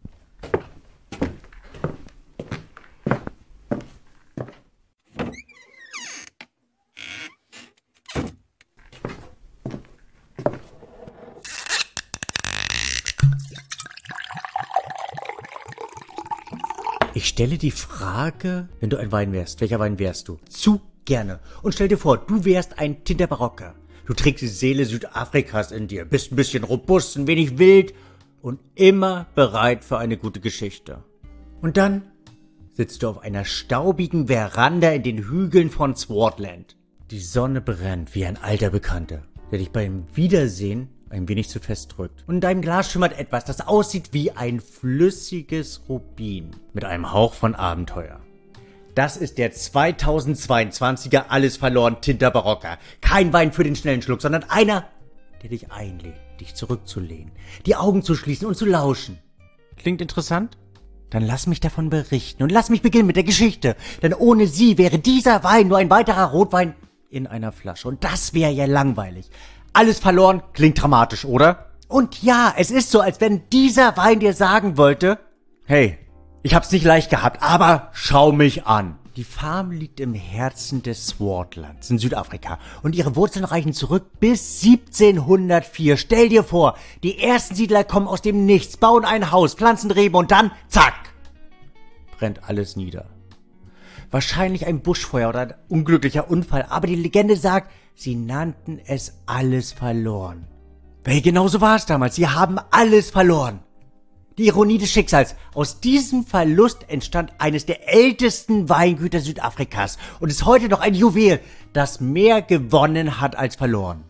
Ich stelle die Frage, wenn du ein Wein wärst, welcher Wein wärst du? Zu gerne. Und stell dir vor, du wärst ein Tinta Barocca. Du trägst die Seele Südafrikas in dir, bist ein bisschen robust, ein wenig wild und immer bereit für eine gute Geschichte. Und dann sitzt du auf einer staubigen Veranda in den Hügeln von Swartland. Die Sonne brennt wie ein alter Bekannter, der dich beim Wiedersehen ein wenig zu fest drückt. Und in deinem Glas schimmert etwas, das aussieht wie ein flüssiges Rubin mit einem Hauch von Abenteuer. Das ist der 2022er Alles verloren Tinta Barocca. Kein Wein für den schnellen Schluck, sondern einer, der dich einlädt, dich zurückzulehnen, die Augen zu schließen und zu lauschen. Klingt interessant? Dann lass mich davon berichten und lass mich beginnen mit der Geschichte. Denn ohne sie wäre dieser Wein nur ein weiterer Rotwein in einer Flasche. Und das wäre ja langweilig. Alles verloren klingt dramatisch, oder? Und ja, es ist so, als wenn dieser Wein dir sagen wollte, hey, ich hab's nicht leicht gehabt, aber schau mich an. Die Farm liegt im Herzen des Swartlands in Südafrika und ihre Wurzeln reichen zurück bis 1704. Stell dir vor, die ersten Siedler kommen aus dem Nichts, bauen ein Haus, pflanzen Reben und dann, zack, brennt alles nieder. Wahrscheinlich ein Buschfeuer oder ein unglücklicher Unfall, aber die Legende sagt, sie nannten es alles verloren. Weil genauso war es damals, sie haben alles verloren. Die Ironie des Schicksals. Aus diesem Verlust entstand eines der ältesten Weingüter Südafrikas und ist heute noch ein Juwel, das mehr gewonnen hat als verloren.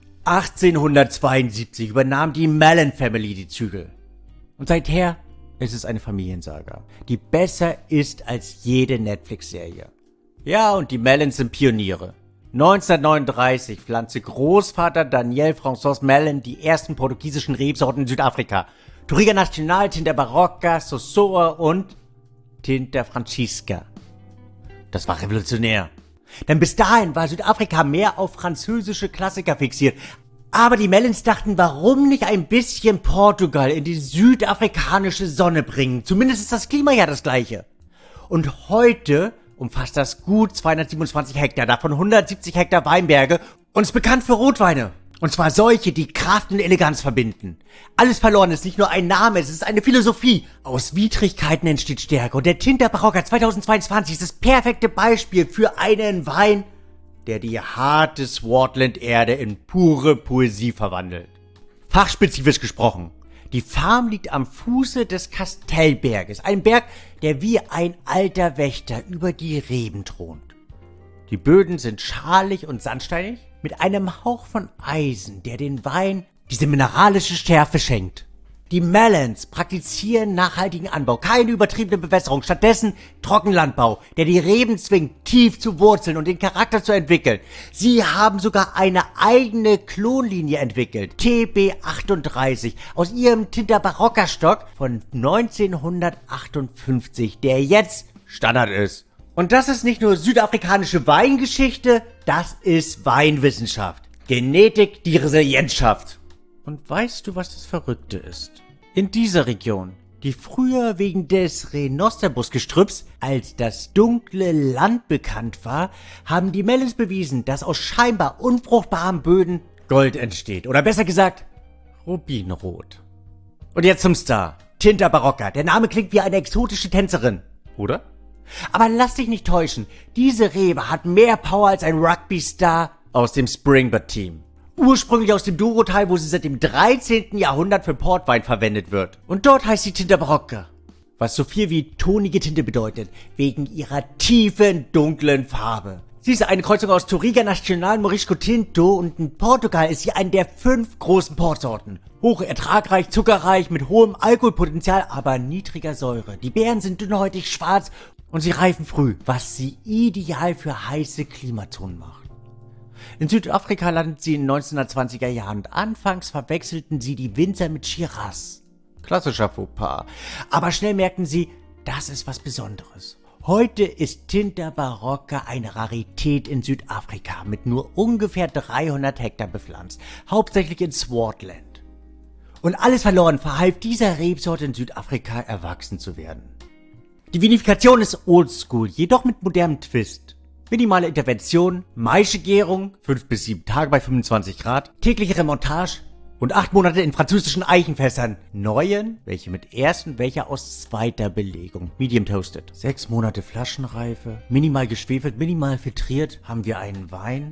1872 übernahm die Mellon Family die Zügel. Und seither ist es eine Familiensaga, die besser ist als jede Netflix-Serie. Ja, und die Mellons sind Pioniere. 1939 pflanzte Großvater Daniel François Mellon die ersten portugiesischen Rebsorten in Südafrika. Touriga Nacional, Tinta Barocca, Sosoa und Tinta Francisca. Das war revolutionär. Denn bis dahin war Südafrika mehr auf französische Klassiker fixiert. Aber die Mellons dachten, warum nicht ein bisschen Portugal in die südafrikanische Sonne bringen? Zumindest ist das Klima ja das gleiche. Und heute umfasst das Gut 227 Hektar, davon 170 Hektar Weinberge und ist bekannt für Rotweine. Und zwar solche, die Kraft und Eleganz verbinden. Alles verloren ist nicht nur ein Name, es ist eine Philosophie. Aus Widrigkeiten entsteht Stärke. Und der Tinter Barocca 2022 ist das perfekte Beispiel für einen Wein, der die harte Swartland-Erde in pure Poesie verwandelt. Fachspezifisch gesprochen. Die Farm liegt am Fuße des Kastellberges. Ein Berg, der wie ein alter Wächter über die Reben thront. Die Böden sind schalig und sandsteinig, mit einem Hauch von Eisen, der den Wein diese mineralische Schärfe schenkt. Die Mellons praktizieren nachhaltigen Anbau, keine übertriebene Bewässerung, stattdessen Trockenlandbau, der die Reben zwingt, tief zu wurzeln und den Charakter zu entwickeln. Sie haben sogar eine eigene Klonlinie entwickelt, TB38, aus ihrem Tinter Barocca Stock von 1958, der jetzt Standard ist. Und das ist nicht nur südafrikanische Weingeschichte, das ist Weinwissenschaft. Genetik, die Resilienz schafft. Und weißt du, was das Verrückte ist? In dieser Region, die früher wegen des Rhinoceros-Gestrüpps als das dunkle Land bekannt war, haben die Mellons bewiesen, dass aus scheinbar unfruchtbaren Böden Gold entsteht. Oder besser gesagt, Rubinrot. Und jetzt zum Star. Tinter Barocca. Der Name klingt wie eine exotische Tänzerin. Oder? Aber lass dich nicht täuschen. Diese Rebe hat mehr Power als ein Rugby-Star aus dem Springbok-Team. Ursprünglich aus dem Douro-Tal, wo sie seit dem 13. Jahrhundert für Portwein verwendet wird. Und dort heißt sie Tinter Barocca, was so viel wie tonige Tinte bedeutet, wegen ihrer tiefen, dunklen Farbe. Sie ist eine Kreuzung aus Touriga Nacional, Morisco Tinto und in Portugal ist sie eine der 5 großen Portsorten. Hoch ertragreich, zuckerreich, mit hohem Alkoholpotenzial, aber niedriger Säure. Die Beeren sind dünnhäutig, schwarz und sie reifen früh, was sie ideal für heiße Klimazonen macht. In Südafrika landeten sie in den 1920er Jahren und anfangs verwechselten sie die Winzer mit Shiraz. Klassischer Fauxpas. Aber schnell merkten sie, das ist was Besonderes. Heute ist Tinter Barocca eine Rarität in Südafrika mit nur ungefähr 300 Hektar bepflanzt, hauptsächlich in Swartland. Und alles verloren verhalf dieser Rebsorte in Südafrika erwachsen zu werden. Die Vinifikation ist oldschool, jedoch mit modernem Twist. Minimale Intervention, Maischegärung, 5 bis 7 Tage bei 25 Grad, tägliche Remontage und 8 Monate in französischen Eichenfässern. Neuen, welche mit ersten, welche aus zweiter Belegung. Medium toasted. 6 Monate Flaschenreife, minimal geschwefelt, minimal filtriert, haben wir einen Wein.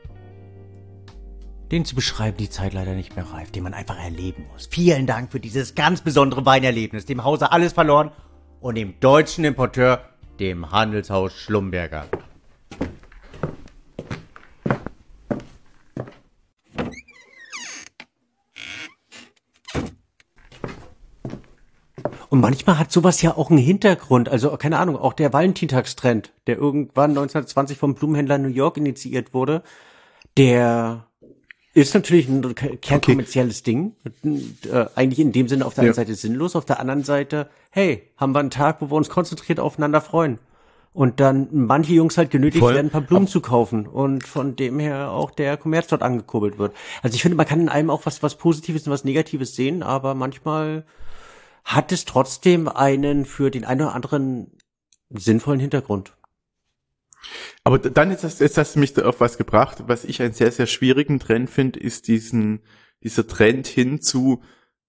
Den zu beschreiben die Zeit leider nicht mehr reift, den man einfach erleben muss. Vielen Dank für dieses ganz besondere Weinerlebnis, dem Hause Alles verloren und dem deutschen Importeur, dem Handelshaus Schlumberger. Und manchmal hat sowas ja auch einen Hintergrund, also keine Ahnung, auch der Valentinstagstrend, der irgendwann 1920 vom Blumenhändler in New York initiiert wurde, der ist natürlich ein kernkommerzielles Ding, eigentlich in dem Sinne auf der einen Seite sinnlos, auf der anderen Seite, hey, haben wir einen Tag, wo wir uns konzentriert aufeinander freuen. Und dann manche Jungs halt genötigt werden, ein paar Blumen zu kaufen und von dem her auch der Kommerz dort angekurbelt wird. Also ich finde, man kann in allem auch was Positives und was Negatives sehen, aber manchmal hat es trotzdem einen für den einen oder anderen sinnvollen Hintergrund. Aber dann jetzt hast du mich da auf was gebracht. Was ich einen sehr, sehr schwierigen Trend finde, ist dieser Trend hin zu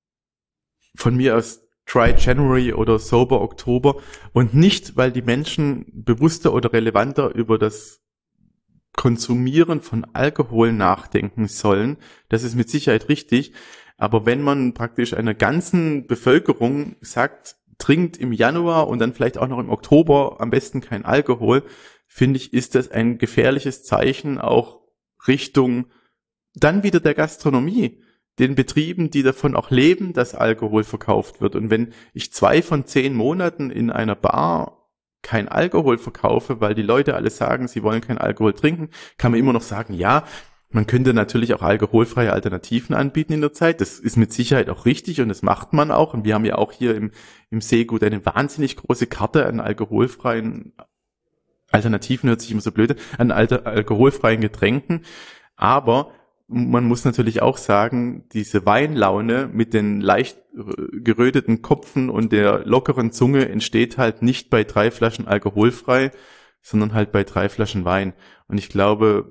von mir aus Dry January oder Sober Oktober und nicht, weil die Menschen bewusster oder relevanter über das Konsumieren von Alkohol nachdenken sollen. Das ist mit Sicherheit richtig. Aber wenn man praktisch einer ganzen Bevölkerung sagt, trinkt im Januar und dann vielleicht auch noch im Oktober am besten kein Alkohol, finde ich, ist das ein gefährliches Zeichen auch Richtung dann wieder der Gastronomie, den Betrieben, die davon auch leben, dass Alkohol verkauft wird. Und wenn ich 2 von 10 Monaten in einer Bar kein Alkohol verkaufe, weil die Leute alle sagen, sie wollen kein Alkohol trinken, kann man immer noch sagen, ja, man könnte natürlich auch alkoholfreie Alternativen anbieten in der Zeit. Das ist mit Sicherheit auch richtig und das macht man auch. Und wir haben ja auch hier im Seegut eine wahnsinnig große Karte an alkoholfreien Alternativen, hört sich immer so blöd an, alkoholfreien Getränken. Aber man muss natürlich auch sagen, diese Weinlaune mit den leicht geröteten Kopfen und der lockeren Zunge entsteht halt nicht bei 3 Flaschen alkoholfrei, sondern halt bei 3 Flaschen Wein. Und ich glaube,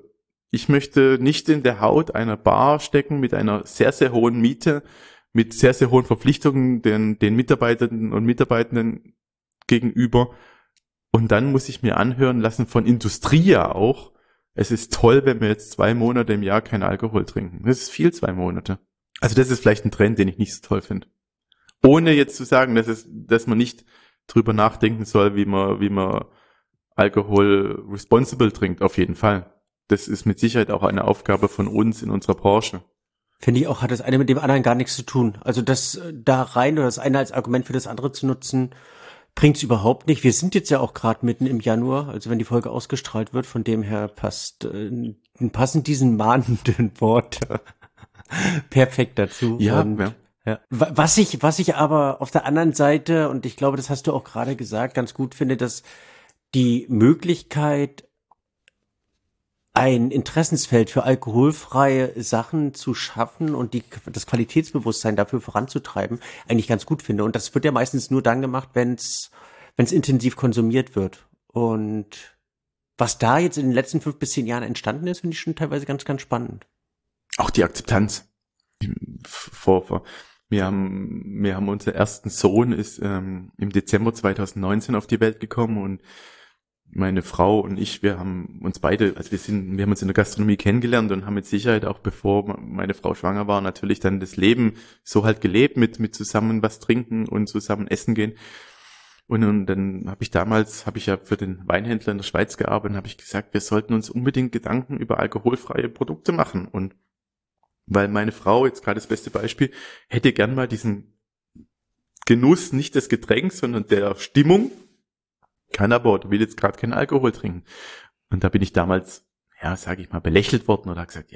Ich möchte nicht in der Haut einer Bar stecken mit einer sehr, sehr hohen Miete, mit sehr, sehr hohen Verpflichtungen den Mitarbeiterinnen und Mitarbeitenden gegenüber. Und dann muss ich mir anhören lassen von Industrie ja auch, es ist toll, wenn wir jetzt 2 Monate im Jahr keinen Alkohol trinken. Das ist viel, 2 Monate. Also das ist vielleicht ein Trend, den ich nicht so toll finde. Ohne jetzt zu sagen, dass man nicht drüber nachdenken soll, wie man Alkohol responsible trinkt, auf jeden Fall. Das ist mit Sicherheit auch eine Aufgabe von uns in unserer Branche. Finde ich auch, hat das eine mit dem anderen gar nichts zu tun. Also das da rein oder das eine als Argument für das andere zu nutzen, bringt's überhaupt nicht. Wir sind jetzt ja auch gerade mitten im Januar, also wenn die Folge ausgestrahlt wird, von dem her passen diesen mahnenden Worte perfekt dazu. Ja, und, ja. ja. Was ich aber auf der anderen Seite, und ich glaube, das hast du auch gerade gesagt, ganz gut finde, dass die Möglichkeit, ein Interessensfeld für alkoholfreie Sachen zu schaffen und das Qualitätsbewusstsein dafür voranzutreiben, eigentlich ganz gut finde. Und das wird ja meistens nur dann gemacht, wenn's intensiv konsumiert wird. Und was da jetzt in den letzten 5 bis 10 Jahren entstanden ist, finde ich schon teilweise ganz, ganz spannend. Auch die Akzeptanz. Wir haben unseren ersten Sohn ist im Dezember 2019 auf die Welt gekommen und meine Frau und ich, wir haben uns in der Gastronomie kennengelernt und haben mit Sicherheit auch, bevor meine Frau schwanger war, natürlich dann das Leben so halt gelebt, mit zusammen was trinken und zusammen essen gehen. Und dann habe ich ja für den Weinhändler in der Schweiz gearbeitet und habe ich gesagt, wir sollten uns unbedingt Gedanken über alkoholfreie Produkte machen. Und weil meine Frau, jetzt gerade das beste Beispiel, hätte gern mal diesen Genuss nicht des Getränks, sondern der Stimmung, kann aber oder will jetzt gerade keinen Alkohol trinken. Und da bin ich damals, sage ich mal, belächelt worden oder habe gesagt,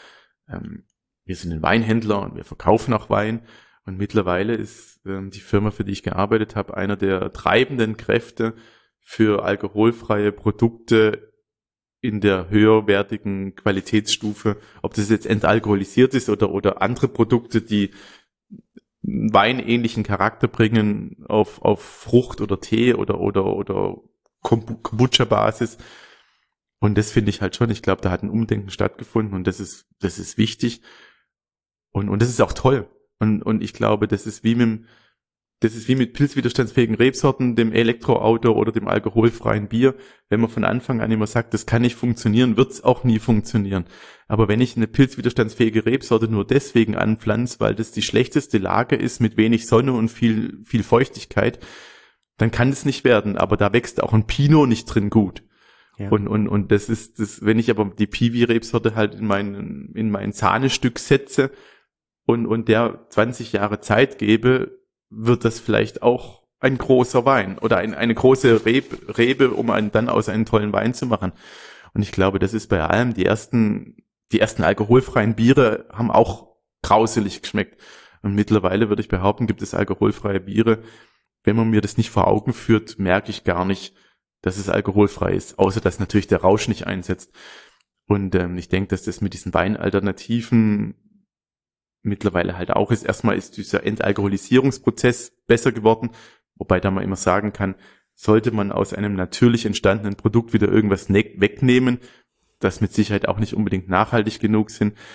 wir sind ein Weinhändler und wir verkaufen auch Wein. Und mittlerweile ist die Firma, für die ich gearbeitet habe, einer der treibenden Kräfte für alkoholfreie Produkte in der höherwertigen Qualitätsstufe, ob das jetzt entalkoholisiert ist oder andere Produkte, die weinähnlichen Charakter bringen auf Frucht oder Tee oder Kombucha-Basis. Und das finde ich halt schon, ich glaube, da hat ein Umdenken stattgefunden und das ist wichtig und das ist auch toll. Und ich glaube, das ist wie mit pilzwiderstandsfähigen Rebsorten, dem Elektroauto oder dem alkoholfreien Bier. Wenn man von Anfang an immer sagt, das kann nicht funktionieren, wird es auch nie funktionieren. Aber wenn ich eine pilzwiderstandsfähige Rebsorte nur deswegen anpflanze, weil das die schlechteste Lage ist mit wenig Sonne und viel Feuchtigkeit, dann kann es nicht werden. Aber da wächst auch ein Pinot nicht drin gut. Ja. Und das ist das, wenn ich aber die Piwi-Rebsorte halt in mein Sahnestück setze und der 20 Jahre Zeit gebe, wird das vielleicht auch ein großer Wein oder eine große Rebe, um dann aus einen tollen Wein zu machen. Und ich glaube, das ist bei allem, die ersten alkoholfreien Biere haben auch grauselig geschmeckt. Und mittlerweile würde ich behaupten, gibt es alkoholfreie Biere. Wenn man mir das nicht vor Augen führt, merke ich gar nicht, dass es alkoholfrei ist, außer dass natürlich der Rausch nicht einsetzt. Und ich denke, dass das mit diesen Weinalternativen mittlerweile halt auch ist. Erstmal ist dieser Entalkoholisierungsprozess besser geworden, wobei da man immer sagen kann, sollte man aus einem natürlich entstandenen Produkt wieder irgendwas wegnehmen, das mit Sicherheit auch nicht unbedingt nachhaltig genug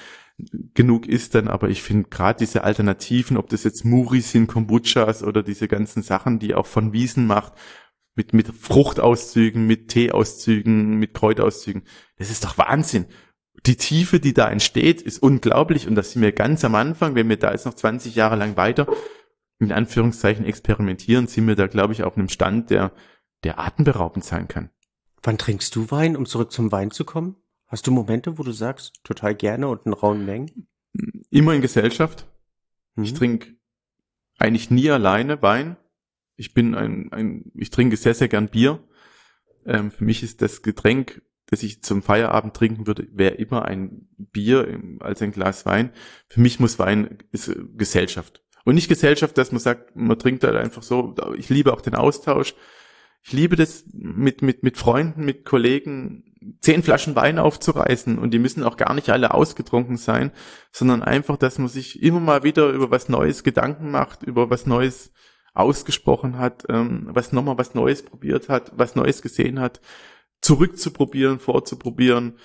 ist dann, aber ich finde gerade diese Alternativen, ob das jetzt Muris sind, Kombuchas oder diese ganzen Sachen, die auch von Wiesen macht, mit Fruchtauszügen, mit Teeauszügen, mit Kräutauszügen, das ist doch Wahnsinn. Die Tiefe, die da entsteht, ist unglaublich und das sind wir ganz am Anfang, wenn wir da jetzt noch 20 Jahre lang weiter in Anführungszeichen experimentieren, sind wir da, glaube ich, auf einem Stand, der atemberaubend sein kann. Wann trinkst du Wein, um zurück zum Wein zu kommen? Hast du Momente, wo du sagst, total gerne und in rauen Mengen? Immer in Gesellschaft. Ich trinke eigentlich nie alleine Wein. Ich trinke sehr, sehr gern Bier. Für mich ist das Getränk, das ich zum Feierabend trinken würde, wäre immer ein Bier als ein Glas Wein. Für mich muss Wein ist Gesellschaft. Und nicht Gesellschaft, dass man sagt, man trinkt halt einfach so. Ich liebe auch den Austausch. Ich liebe das, mit Freunden, mit Kollegen 10 Flaschen Wein aufzureißen. Und die müssen auch gar nicht alle ausgetrunken sein, sondern einfach, dass man sich immer mal wieder über was Neues Gedanken macht, über was Neues ausgesprochen hat, was Neues probiert hat, was Neues gesehen hat. Zurückzuprobieren, vorzuprobieren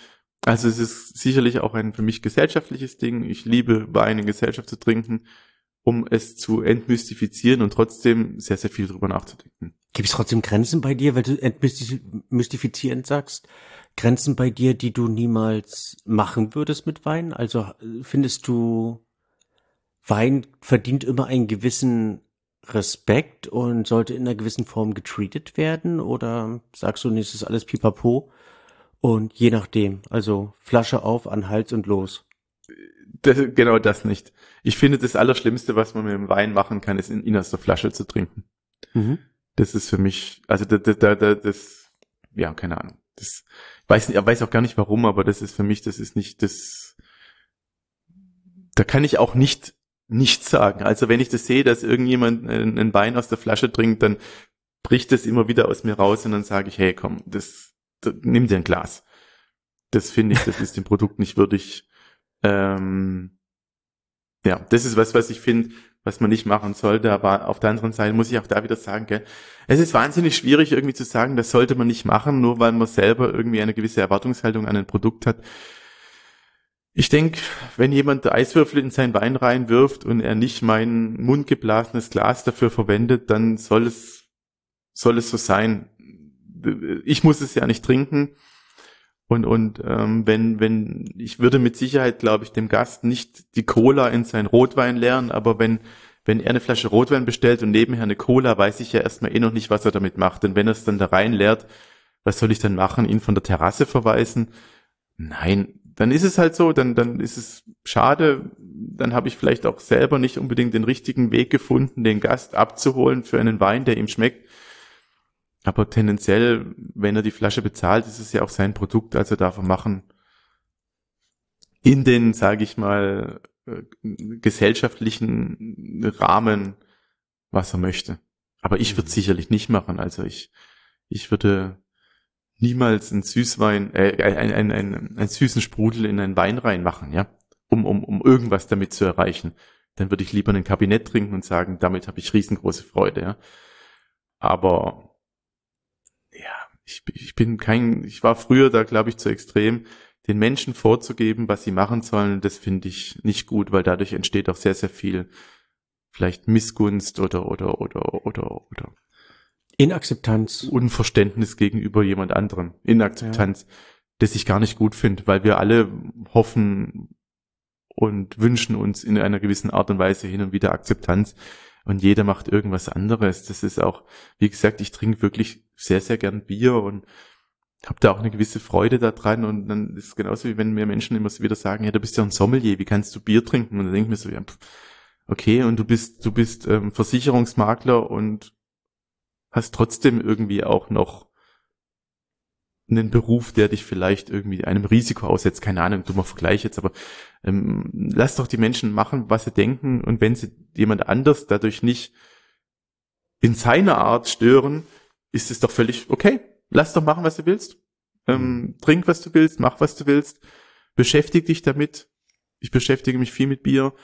Also es ist sicherlich auch ein für mich gesellschaftliches Ding. Ich liebe Wein in Gesellschaft zu trinken, um es zu entmystifizieren und trotzdem sehr, sehr viel drüber nachzudenken. Gibt es trotzdem Grenzen bei dir, wenn du entmystifizierend sagst? Grenzen bei dir, die du niemals machen würdest mit Wein? Also findest du, Wein verdient immer einen gewissen Respekt und sollte in einer gewissen Form getreatet werden? Oder sagst du, nee, es ist alles Pipapo? Und je nachdem, also Flasche auf, an Hals und los. Genau das nicht. Ich finde, das Allerschlimmste, was man mit dem Wein machen kann, ist ihn aus der Flasche zu trinken. Mhm. Das ist für mich, also das, ja, keine Ahnung. Das weiß auch gar nicht warum, aber das ist für mich, das ist nicht das, da kann ich auch nichts sagen. Also wenn ich das sehe, dass irgendjemand einen Wein aus der Flasche trinkt, dann bricht das immer wieder aus mir raus und dann sage ich, hey, komm, nimm dir ein Glas. Das finde ich, das ist dem Produkt nicht würdig. Ja, das ist was ich finde, was man nicht machen sollte, aber auf der anderen Seite muss ich auch da wieder sagen, gell, es ist wahnsinnig schwierig irgendwie zu sagen, das sollte man nicht machen, nur weil man selber irgendwie eine gewisse Erwartungshaltung an ein Produkt hat. Ich denke, wenn jemand Eiswürfel in seinen Wein reinwirft und er nicht mein mundgeblasenes Glas dafür verwendet, dann soll es so sein. Ich muss es ja nicht trinken. Und wenn ich würde mit Sicherheit, glaube ich, dem Gast nicht die Cola in seinen Rotwein leeren, aber wenn er eine Flasche Rotwein bestellt und nebenher eine Cola, weiß ich ja erstmal noch nicht, was er damit macht. Und wenn er es dann da rein leert, was soll ich dann machen? Ihn von der Terrasse verweisen? Nein, dann ist es halt so, dann ist es schade, dann habe ich vielleicht auch selber nicht unbedingt den richtigen Weg gefunden, den Gast abzuholen für einen Wein, der ihm schmeckt. Aber tendenziell, wenn er die Flasche bezahlt, ist es ja auch sein Produkt, also darf er machen. In den, sage ich mal, gesellschaftlichen Rahmen, was er möchte. Aber ich würde sicherlich nicht machen. Also ich würde niemals einen Süßwein, einen süßen Sprudel in einen Wein reinmachen, ja, um irgendwas damit zu erreichen. Dann würde ich lieber ein Kabinett trinken und sagen, damit habe ich riesengroße Freude, ja. Aber ja, ich war früher da, glaube ich, zu extrem, den Menschen vorzugeben, was sie machen sollen, das finde ich nicht gut, weil dadurch entsteht auch sehr, sehr viel vielleicht Missgunst oder Inakzeptanz. Unverständnis gegenüber jemand anderem. Inakzeptanz, das ich gar nicht gut finde, weil wir alle hoffen und wünschen uns in einer gewissen Art und Weise hin und wieder Akzeptanz. Und jeder macht irgendwas anderes. Das ist auch, wie gesagt, ich trinke wirklich sehr, sehr gern Bier und habe da auch eine gewisse Freude daran. Und dann ist es genauso, wie wenn mir Menschen immer wieder sagen, ja, du bist ja ein Sommelier, wie kannst du Bier trinken? Und dann denke ich mir so, ja, okay, und du bist Versicherungsmakler und hast trotzdem irgendwie auch noch einen Beruf, der dich vielleicht irgendwie einem Risiko aussetzt. Keine Ahnung, dummer Vergleich jetzt, aber lass doch die Menschen machen, was sie denken, und wenn sie jemand anders dadurch nicht in seiner Art stören, ist es doch völlig okay. Lass doch machen, was du willst. Trink, was du willst, mach, was du willst. Beschäftige dich damit. Ich beschäftige mich viel mit Bier.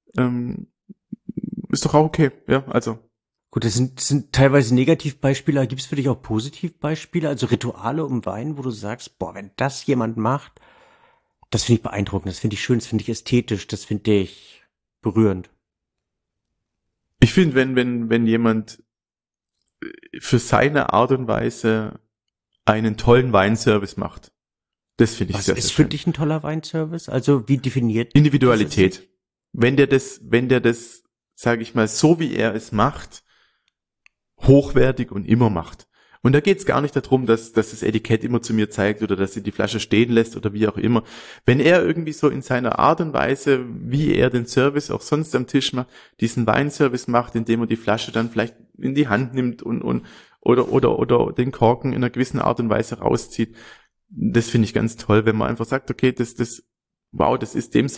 Ist doch auch okay, ja, also. Gut, das sind teilweise Negativbeispiele, aber gibt es für dich auch Positivbeispiele, also Rituale um Wein, wo du sagst, boah, wenn das jemand macht, das finde ich beeindruckend, das finde ich schön, das finde ich ästhetisch, das finde ich berührend. Ich finde, wenn jemand für seine Art und Weise einen tollen Weinservice macht, das finde ich Was sehr, sehr ist schön. für dich ein toller Weinservice? Also wie definiert? Individualität. Wenn der das, sage ich mal, so wie er es macht, hochwertig und immer macht. Und da geht's gar nicht darum, dass das Etikett immer zu mir zeigt oder dass sie die Flasche stehen lässt oder wie auch immer. Wenn er irgendwie so in seiner Art und Weise, wie er den Service auch sonst am Tisch macht, diesen Weinservice macht, indem er die Flasche dann vielleicht in die Hand nimmt oder den Korken in einer gewissen Art und Weise rauszieht, das finde ich ganz toll, wenn man einfach sagt, okay, das ist dem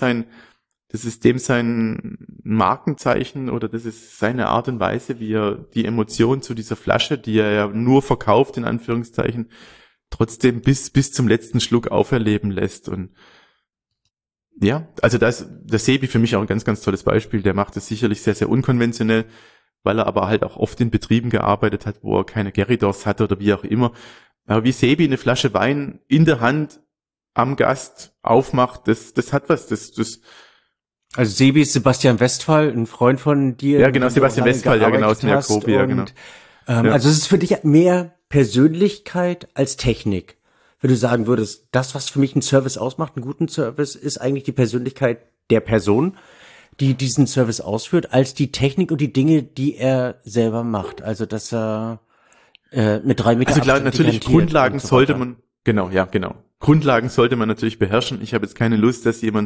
sein Markenzeichen oder das ist seine Art und Weise, wie er die Emotion zu dieser Flasche, die er ja nur verkauft, in Anführungszeichen, trotzdem bis zum letzten Schluck auferleben lässt. Und ja, also das Sebi für mich auch ein ganz, ganz tolles Beispiel. Der macht es sicherlich sehr, sehr unkonventionell, weil er aber halt auch oft in Betrieben gearbeitet hat, wo er keine Gerridors hatte oder wie auch immer. Aber wie Sebi eine Flasche Wein in der Hand am Gast aufmacht, das hat was, das. Also Sebi ist Sebastian Westphal, ein Freund von dir. Ja, genau, Sebastian Westphal, ja, genau, aus dem Jacobi, ja, genau. Ja. Also es ist für dich mehr Persönlichkeit als Technik. Wenn du sagen würdest, das, was für mich einen Service ausmacht, einen guten Service, ist eigentlich die Persönlichkeit der Person, die diesen Service ausführt, als die Technik und die Dinge, die er selber macht. Also dass er mit 3 Meter Also klar, Abstand natürlich garantiert Grundlagen und so sollte weiter. man, genau. Grundlagen sollte man natürlich beherrschen. Ich habe jetzt keine Lust, dass jemand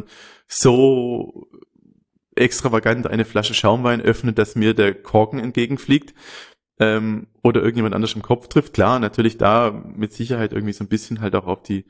so extravagant eine Flasche Schaumwein öffnet, dass mir der Korken entgegenfliegt, oder irgendjemand anders im Kopf trifft. Klar, natürlich da mit Sicherheit irgendwie so ein bisschen halt auch auf die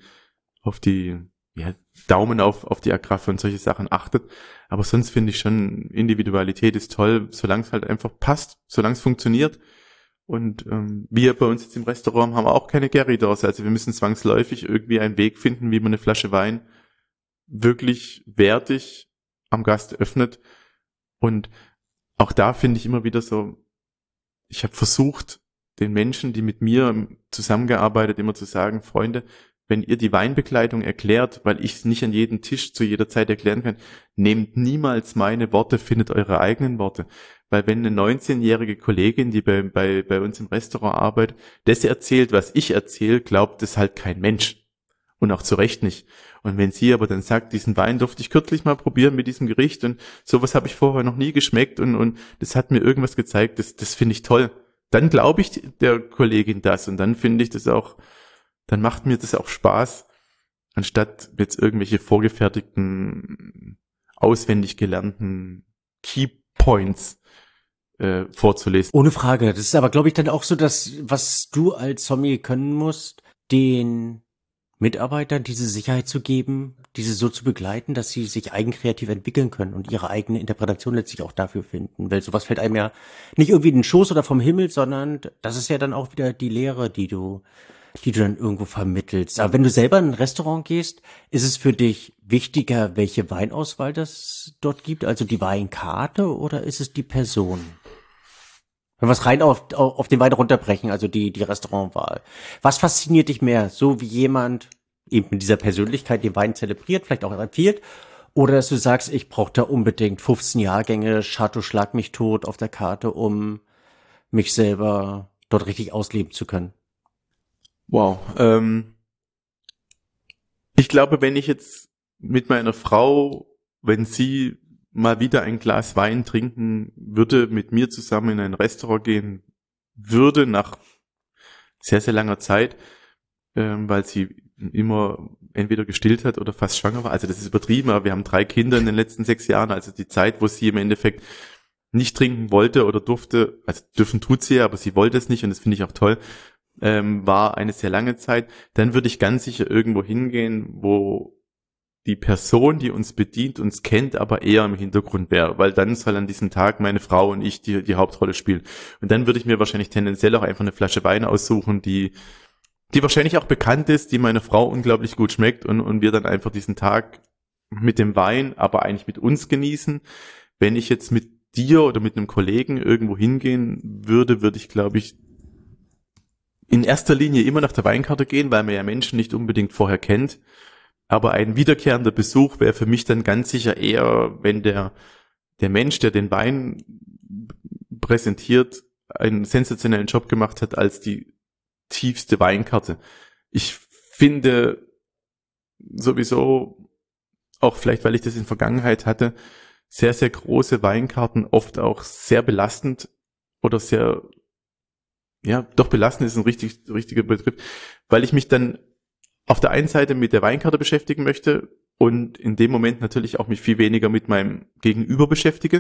ja, Daumen auf die Agraffe und solche Sachen achtet. Aber sonst finde ich schon, Individualität ist toll, solange es halt einfach passt, solange es funktioniert. Und wir bei uns jetzt im Restaurant haben auch keine Gary-Dose. Also wir müssen zwangsläufig irgendwie einen Weg finden, wie man eine Flasche Wein wirklich wertig am Gast öffnet. Und auch da finde ich immer wieder so, ich habe versucht, den Menschen, die mit mir zusammengearbeitet, immer zu sagen, Freunde, wenn ihr die Weinbegleitung erklärt, weil ich es nicht an jedem Tisch zu jeder Zeit erklären kann, nehmt niemals meine Worte, findet eure eigenen Worte. Weil wenn eine 19-jährige Kollegin, die bei uns im Restaurant arbeitet, das erzählt, was ich erzähle, glaubt es halt kein Mensch. Und auch zu Recht nicht. Und wenn sie aber dann sagt, diesen Wein durfte ich kürzlich mal probieren mit diesem Gericht und sowas habe ich vorher noch nie geschmeckt und das hat mir irgendwas gezeigt, das finde ich toll. Dann glaube ich der Kollegin das und dann finde ich das auch, dann macht mir das auch Spaß, anstatt jetzt irgendwelche vorgefertigten, auswendig gelernten Keypoints vorzulesen. Ohne Frage. Das ist aber, glaube ich, dann auch so, dass, was du als Sommelier können musst, den Mitarbeitern diese Sicherheit zu geben, diese so zu begleiten, dass sie sich eigenkreativ entwickeln können und ihre eigene Interpretation letztlich auch dafür finden. Weil sowas fällt einem ja nicht irgendwie in den Schoß oder vom Himmel, sondern das ist ja dann auch wieder die Lehre, die du dann irgendwo vermittelst. Aber wenn du selber in ein Restaurant gehst, ist es für dich wichtiger, welche Weinauswahl das dort gibt, also die Weinkarte, oder ist es die Person? Wenn wir es rein auf den Wein runterbrechen, also die Restaurantwahl. Was fasziniert dich mehr? So wie jemand eben mit dieser Persönlichkeit den Wein zelebriert, vielleicht auch empfiehlt, oder dass du sagst, ich brauche da unbedingt 15 Jahrgänge Chateau Schlag mich tot auf der Karte, um mich selber dort richtig ausleben zu können? Wow. Ich glaube, wenn ich jetzt mit meiner Frau, wenn sie mal wieder ein Glas Wein trinken würde, mit mir zusammen in ein Restaurant gehen würde, nach sehr, sehr langer Zeit, weil sie immer entweder gestillt hat oder fast schwanger war. Also das ist übertrieben, aber wir haben 3 Kinder in den letzten 6 Jahren, also die Zeit, wo sie im Endeffekt nicht trinken wollte oder durfte, also dürfen tut sie ja, aber sie wollte es nicht und das finde ich auch toll, war eine sehr lange Zeit. Dann würde ich ganz sicher irgendwo hingehen, wo die Person, die uns bedient, uns kennt, aber eher im Hintergrund wäre, weil dann soll an diesem Tag meine Frau und ich die Hauptrolle spielen. Und dann würde ich mir wahrscheinlich tendenziell auch einfach eine Flasche Wein aussuchen, die wahrscheinlich auch bekannt ist, die meiner Frau unglaublich gut schmeckt und wir dann einfach diesen Tag mit dem Wein, aber eigentlich mit uns genießen. Wenn ich jetzt mit dir oder mit einem Kollegen irgendwo hingehen würde, würde ich, glaube ich, in erster Linie immer nach der Weinkarte gehen, weil man ja Menschen nicht unbedingt vorher kennt. Aber ein wiederkehrender Besuch wäre für mich dann ganz sicher eher, wenn der Mensch, der den Wein präsentiert, einen sensationellen Job gemacht hat als die tiefste Weinkarte. Ich finde sowieso, auch vielleicht, weil ich das in Vergangenheit hatte, sehr, sehr große Weinkarten oft auch sehr belastend oder sehr, ja, doch belastend ist ein richtiger Begriff, weil ich mich dann auf der einen Seite mit der Weinkarte beschäftigen möchte und in dem Moment natürlich auch mich viel weniger mit meinem Gegenüber beschäftige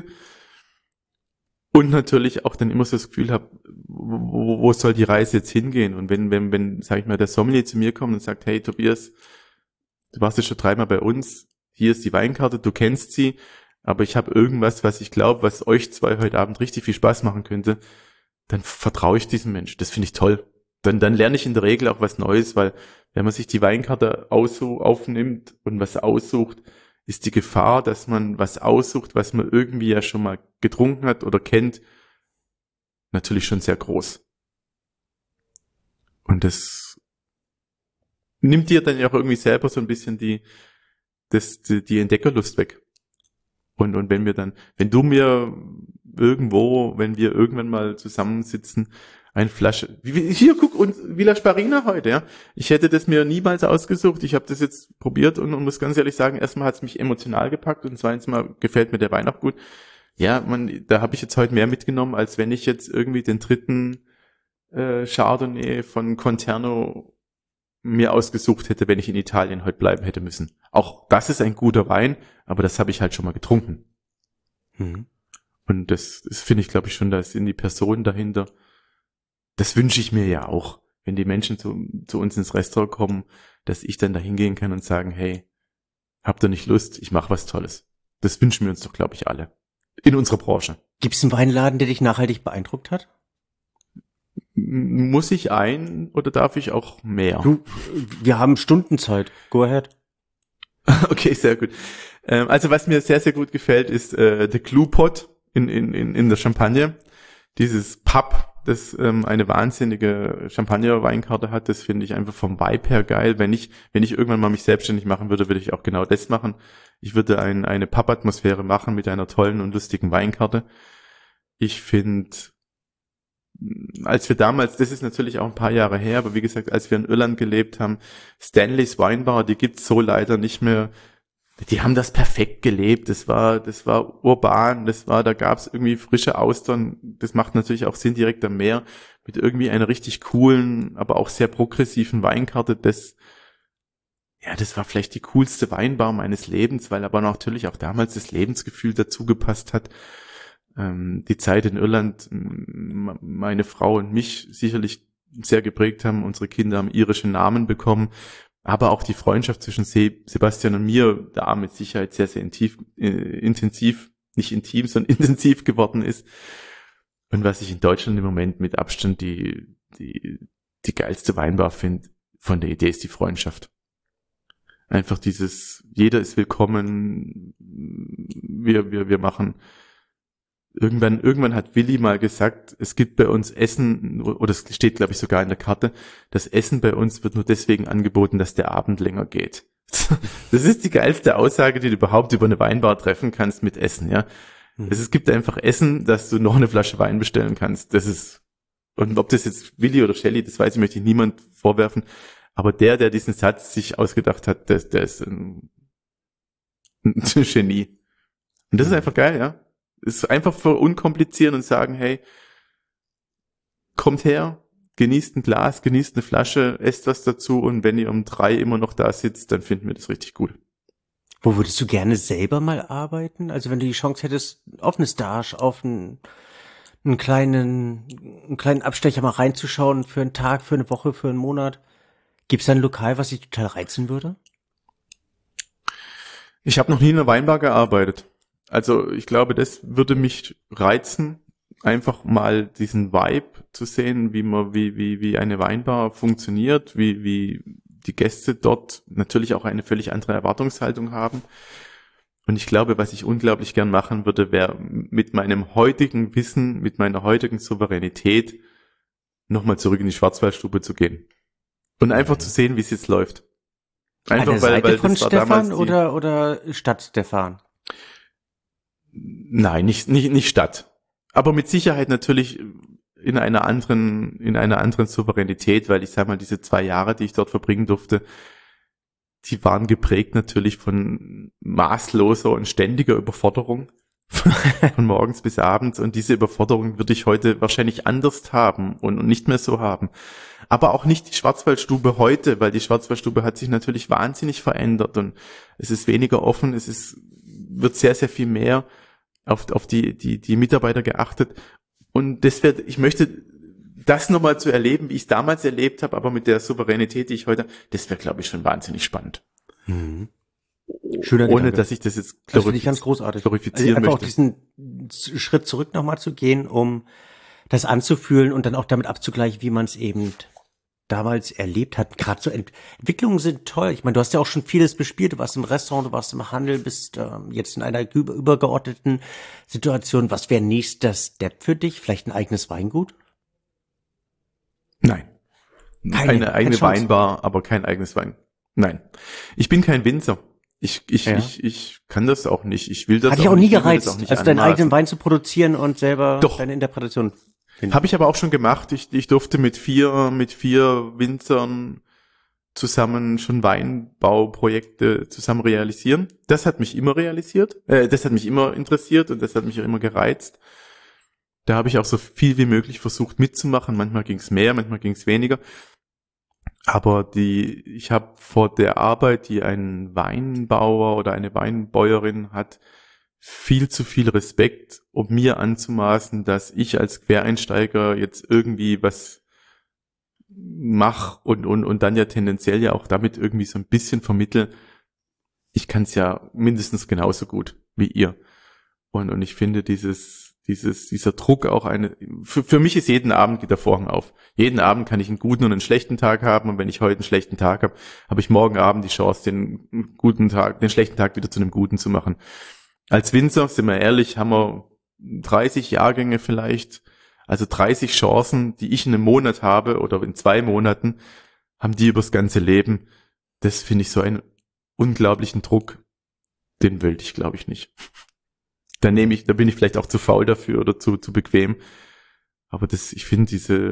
und natürlich auch dann immer so das Gefühl habe, wo soll die Reise jetzt hingehen? Und wenn, sag ich mal, der Sommelier zu mir kommt und sagt, hey Tobias, du warst jetzt schon 3-mal bei uns, hier ist die Weinkarte, du kennst sie, aber ich habe irgendwas, was ich glaube, was euch 2 heute Abend richtig viel Spaß machen könnte, dann vertraue ich diesem Mensch. Das finde ich toll. Dann lerne ich in der Regel auch was Neues, weil wenn man sich die Weinkarte aufnimmt und was aussucht, ist die Gefahr, dass man was aussucht, was man irgendwie ja schon mal getrunken hat oder kennt, natürlich schon sehr groß. Und das nimmt dir dann ja auch irgendwie selber so ein bisschen die Entdeckerlust weg. Und wenn wir irgendwann mal zusammensitzen, eine Flasche, hier, guck, und Villa Sparina heute, ja. Ich hätte das mir niemals ausgesucht. Ich habe das jetzt probiert und muss ganz ehrlich sagen, erstmal hat es mich emotional gepackt und zweitens mal gefällt mir der Wein auch gut. Ja, da habe ich jetzt heute mehr mitgenommen, als wenn ich jetzt irgendwie den dritten Chardonnay von Conterno mir ausgesucht hätte, wenn ich in Italien heute bleiben hätte müssen. Auch das ist ein guter Wein, aber das habe ich halt schon mal getrunken. Und das finde ich, glaube ich, schon, da sind die Personen dahinter. Das wünsche ich mir ja auch, wenn die Menschen zu uns ins Restaurant kommen, dass ich dann da hingehen kann und sagen, hey, habt ihr nicht Lust? Ich mache was Tolles. Das wünschen wir uns doch, glaube ich, alle. In unserer Branche. Gibt es einen Weinladen, der dich nachhaltig beeindruckt hat? Muss ich oder darf ich auch mehr? Du, wir haben Stundenzeit. Go ahead. Okay, sehr gut. Also was mir sehr, sehr gut gefällt, ist der Clue Pot in der Champagne. Dieses Pub, das eine wahnsinnige Champagner-Weinkarte hat, das finde ich einfach vom Vibe her geil. Wenn ich irgendwann mal mich selbstständig machen würde, würde ich auch genau das machen. Ich würde eine Pub-Atmosphäre machen mit einer tollen und lustigen Weinkarte. Ich finde, als wir damals, das ist natürlich auch ein paar Jahre her, aber wie gesagt, als wir in Irland gelebt haben, Stanley's Weinbar, die gibt's so leider nicht mehr. Die haben das perfekt gelebt. Das war urban. Da gab's irgendwie frische Austern. Das macht natürlich auch Sinn direkt am Meer mit irgendwie einer richtig coolen, aber auch sehr progressiven Weinkarte. Das war vielleicht die coolste Weinbar meines Lebens, weil aber natürlich auch damals das Lebensgefühl dazu gepasst hat. Die Zeit in Irland, meine Frau und mich sicherlich sehr geprägt haben. Unsere Kinder haben irische Namen bekommen. Aber auch die Freundschaft zwischen Sebastian und mir da mit Sicherheit sehr, sehr intensiv, nicht intim, sondern intensiv geworden ist. Und was ich in Deutschland im Moment mit Abstand die geilste Weinbar finde, von der Idee ist die Freundschaft. Einfach jeder ist willkommen, wir machen. Irgendwann hat Willi mal gesagt, es gibt bei uns Essen, oder es steht, glaube ich, sogar in der Karte, das Essen bei uns wird nur deswegen angeboten, dass der Abend länger geht. Das ist die geilste Aussage, die du überhaupt über eine Weinbar treffen kannst mit Essen, ja. Es gibt einfach Essen, dass du noch eine Flasche Wein bestellen kannst. Und ob das jetzt Willi oder Shelley, das weiß ich, möchte ich niemand vorwerfen, aber der diesen Satz sich ausgedacht hat, der ist ein Genie. Und das ist einfach geil, ja. Ist einfach verunkomplizieren und sagen, hey, kommt her, genießt ein Glas, genießt eine Flasche, esst was dazu und wenn ihr um 3 immer noch da sitzt, dann finden wir das richtig gut. Wo würdest du gerne selber mal arbeiten? Also wenn du die Chance hättest, auf eine Stage, auf einen kleinen Abstecher mal reinzuschauen für einen Tag, für eine Woche, für einen Monat. Gibt es da ein Lokal, was dich total reizen würde? Ich habe noch nie in einer Weinbar gearbeitet. Also ich glaube, das würde mich reizen, einfach mal diesen Vibe zu sehen, wie eine Weinbar funktioniert, wie die Gäste dort natürlich auch eine völlig andere Erwartungshaltung haben. Und ich glaube, was ich unglaublich gern machen würde, wäre mit meinem heutigen Wissen, mit meiner heutigen Souveränität nochmal zurück in die Schwarzwaldstube zu gehen. Und einfach zu sehen, wie es jetzt läuft. Einfach, An der Seite weil von das war Stefan damals oder Stadt Stefan? Nein, nicht Stadt. Aber mit Sicherheit natürlich in einer anderen Souveränität, weil ich sag mal, diese 2 Jahre, die ich dort verbringen durfte, die waren geprägt natürlich von maßloser und ständiger Überforderung von morgens bis abends und diese Überforderung würde ich heute wahrscheinlich anders haben und nicht mehr so haben. Aber auch nicht die Schwarzwaldstube heute, weil die Schwarzwaldstube hat sich natürlich wahnsinnig verändert und es ist weniger offen, wird sehr, sehr viel mehr auf die Mitarbeiter geachtet und ich möchte das nochmal zu erleben, wie ich es damals erlebt habe, aber mit der Souveränität, die ich heute, das wäre, glaube ich, schon wahnsinnig spannend. Mhm. Schöner Ohne, Gedanke. dass ich das jetzt Das finde ich ganz großartig. glorifizieren einfach möchte. auch diesen Schritt zurück nochmal zu gehen, um das anzufühlen und dann auch damit abzugleichen, wie man es eben damals erlebt hat. Gerade so Entwicklungen sind toll. Ich meine, du hast ja auch schon vieles bespielt. Du warst im Restaurant, du warst im Handel, bist jetzt in einer übergeordneten Situation. Was wäre nächster Step für dich? Vielleicht ein eigenes Weingut? Nein. Eine eigene Weinbar, aber kein eigenes Wein. Nein. Ich bin kein Winzer. Ich kann das auch nicht. Ich will das Hat dich auch nie gereizt, also deinen eigenen Wein zu produzieren und selber deine Interpretation finden. Habe ich aber auch schon gemacht. Ich durfte mit vier Winzern zusammen schon Weinbauprojekte zusammen realisieren. Das hat mich immer interessiert und das hat mich auch immer gereizt. Da habe ich auch so viel wie möglich versucht mitzumachen. Manchmal ging es mehr, manchmal ging es weniger. Aber ich habe vor der Arbeit, die ein Weinbauer oder eine Weinbäuerin hat, viel zu viel Respekt, um mir anzumaßen, dass ich als Quereinsteiger jetzt irgendwie was mache und dann ja tendenziell ja auch damit irgendwie so ein bisschen vermittle. Ich kann es ja mindestens genauso gut wie ihr. Und ich finde dieser Druck auch für mich ist jeden Abend geht der Vorhang auf. Jeden Abend kann ich einen guten und einen schlechten Tag haben und wenn ich heute einen schlechten Tag habe, habe ich morgen Abend die Chance, den schlechten Tag wieder zu einem guten zu machen. Als Winzer, sind wir ehrlich, haben wir 30 Jahrgänge vielleicht, also 30 Chancen, die ich in einem Monat habe oder in 2 Monaten, haben die übers ganze Leben. Das finde ich so einen unglaublichen Druck, den will ich, glaube ich, nicht. Da bin ich vielleicht auch zu faul dafür oder zu bequem. Aber ich finde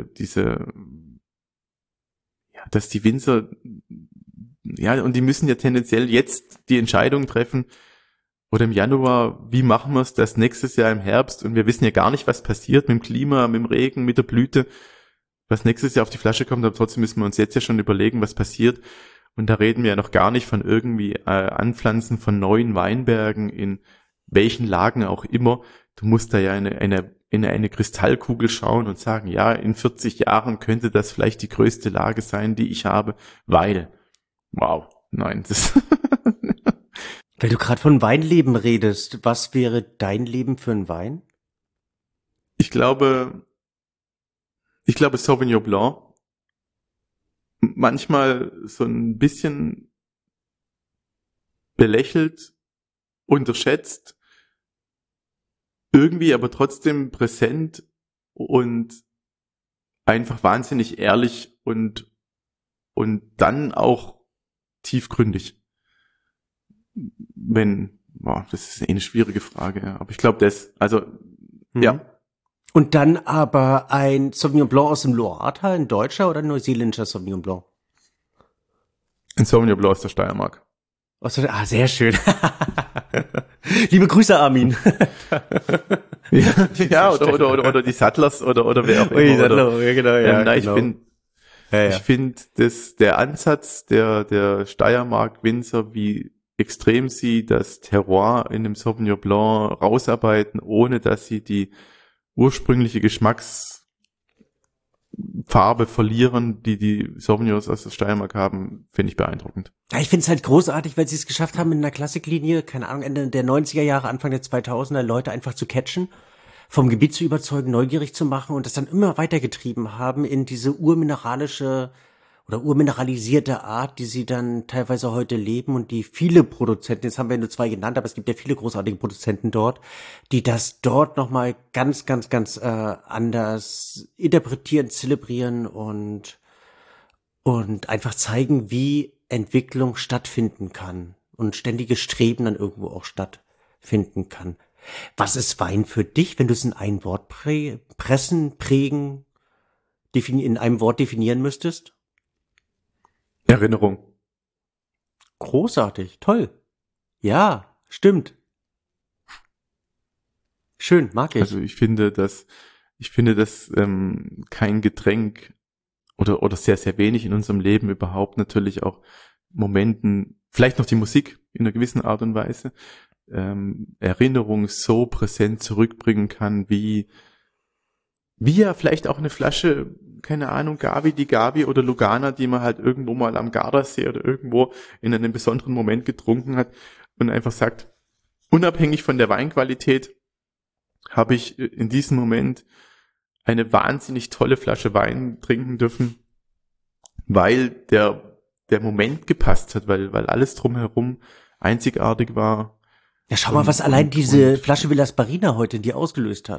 dass die Winzer, und die müssen ja tendenziell jetzt die Entscheidung treffen, oder im Januar, wie machen wir es das nächstes Jahr im Herbst? Und wir wissen ja gar nicht, was passiert mit dem Klima, mit dem Regen, mit der Blüte, was nächstes Jahr auf die Flasche kommt, aber trotzdem müssen wir uns jetzt ja schon überlegen, was passiert. Und da reden wir ja noch gar nicht von irgendwie Anpflanzen von neuen Weinbergen in welchen Lagen auch immer. Du musst da ja in eine Kristallkugel schauen und sagen, ja, in 40 Jahren könnte das vielleicht die größte Lage sein, die ich habe, weil, Weil du gerade von Weinleben redest, was wäre dein Leben für ein Wein? Ich glaube Sauvignon Blanc. Manchmal so ein bisschen belächelt, unterschätzt, irgendwie aber trotzdem präsent und einfach wahnsinnig ehrlich und dann auch tiefgründig. Das ist eine schwierige Frage, ja. Aber ich glaube ja. Und dann aber ein Sauvignon Blanc aus dem Loire, ein deutscher oder ein neuseeländischer Sauvignon Blanc? Ein Sauvignon Blanc aus der Steiermark. Sehr schön. Liebe Grüße, Armin. oder die Sattlers oder wer auch immer. Die Sattler, genau. Ich finde, der Ansatz der Steiermark-Winzer, wie extrem sie das Terroir in dem Sauvignon Blanc rausarbeiten, ohne dass sie die ursprüngliche Geschmacksfarbe verlieren, die Sauvignons aus der Steiermark haben, finde ich beeindruckend. Ja, ich finde es halt großartig, weil sie es geschafft haben, in einer Klassiklinie, keine Ahnung, Ende der 90er Jahre, Anfang der 2000er, Leute einfach zu catchen, vom Gebiet zu überzeugen, neugierig zu machen und das dann immer weitergetrieben haben in diese urmineralische oder urmineralisierte Art, die sie dann teilweise heute leben und die viele Produzenten, jetzt haben wir nur 2 genannt, aber es gibt ja viele großartige Produzenten dort, die das dort nochmal ganz anders interpretieren, zelebrieren und einfach zeigen, wie Entwicklung stattfinden kann und ständiges Streben dann irgendwo auch stattfinden kann. Was ist Wein für dich, wenn du es in ein Wort in einem Wort definieren müsstest? Erinnerung. Großartig, toll. Ja, stimmt. Schön, mag ich. Also ich finde, dass kein Getränk oder sehr, sehr wenig in unserem Leben überhaupt natürlich auch Momenten, vielleicht noch die Musik in einer gewissen Art und Weise, Erinnerung so präsent zurückbringen kann, wie ja vielleicht auch eine Flasche, keine Ahnung, Gavi oder Lugana, die man halt irgendwo mal am Gardasee oder irgendwo in einem besonderen Moment getrunken hat und einfach sagt, unabhängig von der Weinqualität habe ich in diesem Moment eine wahnsinnig tolle Flasche Wein trinken dürfen, weil der Moment gepasst hat, weil alles drumherum einzigartig war. Ja, schau mal, was allein diese Flasche Villas Barina heute in dir ausgelöst hat.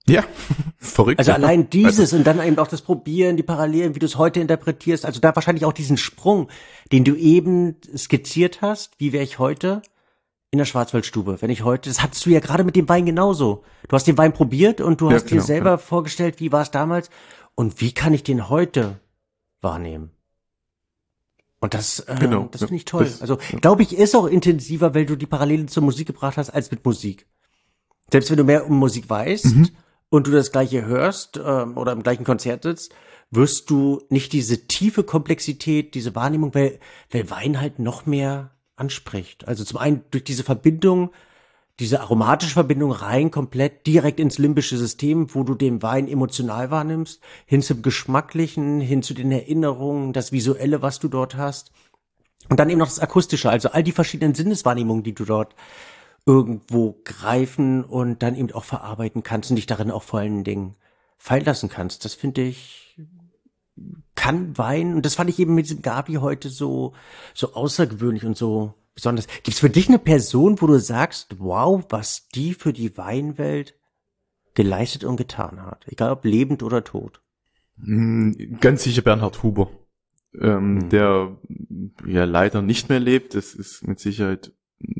Ja, verrückt. Also ja. allein dieses und dann eben auch das Probieren, die Parallelen, wie du es heute interpretierst, also da wahrscheinlich auch diesen Sprung, den du eben skizziert hast, wie wäre ich heute in der Schwarzwaldstube, wenn ich heute, das hattest du ja gerade mit dem Wein genauso. Du hast den Wein probiert und du Ja, hast dir genau, selber ja. vorgestellt, wie war es damals und wie kann ich den heute wahrnehmen? Und das Genau, das ja. finde ich toll. Das, Also ja. glaube ich, ist auch intensiver, weil du die Parallelen zur Musik gebracht hast, als mit Musik. Selbst wenn du mehr um Musik weißt und du das Gleiche hörst oder im gleichen Konzert sitzt, wirst du nicht diese tiefe Komplexität, diese Wahrnehmung, weil Wein halt noch mehr anspricht. Also zum einen durch diese Verbindung, diese aromatische Verbindung rein komplett direkt ins limbische System, wo du den Wein emotional wahrnimmst, hin zum Geschmacklichen, hin zu den Erinnerungen, das Visuelle, was du dort hast. Und dann eben noch das Akustische, also all die verschiedenen Sinneswahrnehmungen, die du dort irgendwo greifen und dann eben auch verarbeiten kannst und dich darin auch vor allen Dingen fallen lassen kannst. Das finde ich, kann Wein, und das fand ich eben mit diesem Gabi heute so außergewöhnlich und so besonders. Gibt es für dich eine Person, wo du sagst, wow, was die für die Weinwelt geleistet und getan hat? Egal ob lebend oder tot. Ganz sicher Bernhard Huber, der ja leider nicht mehr lebt. Das ist mit Sicherheit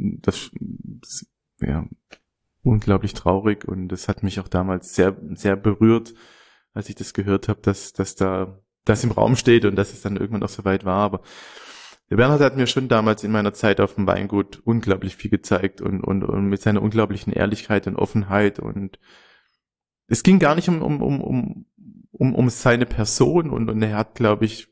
ja unglaublich traurig und das hat mich auch damals sehr, sehr berührt, als ich das gehört habe, dass da das im Raum steht und dass es dann irgendwann auch so weit war. Aber der Bernhard hat mir schon damals in meiner Zeit auf dem Weingut unglaublich viel gezeigt und mit seiner unglaublichen Ehrlichkeit und Offenheit und es ging gar nicht um seine Person und er hat, glaube ich,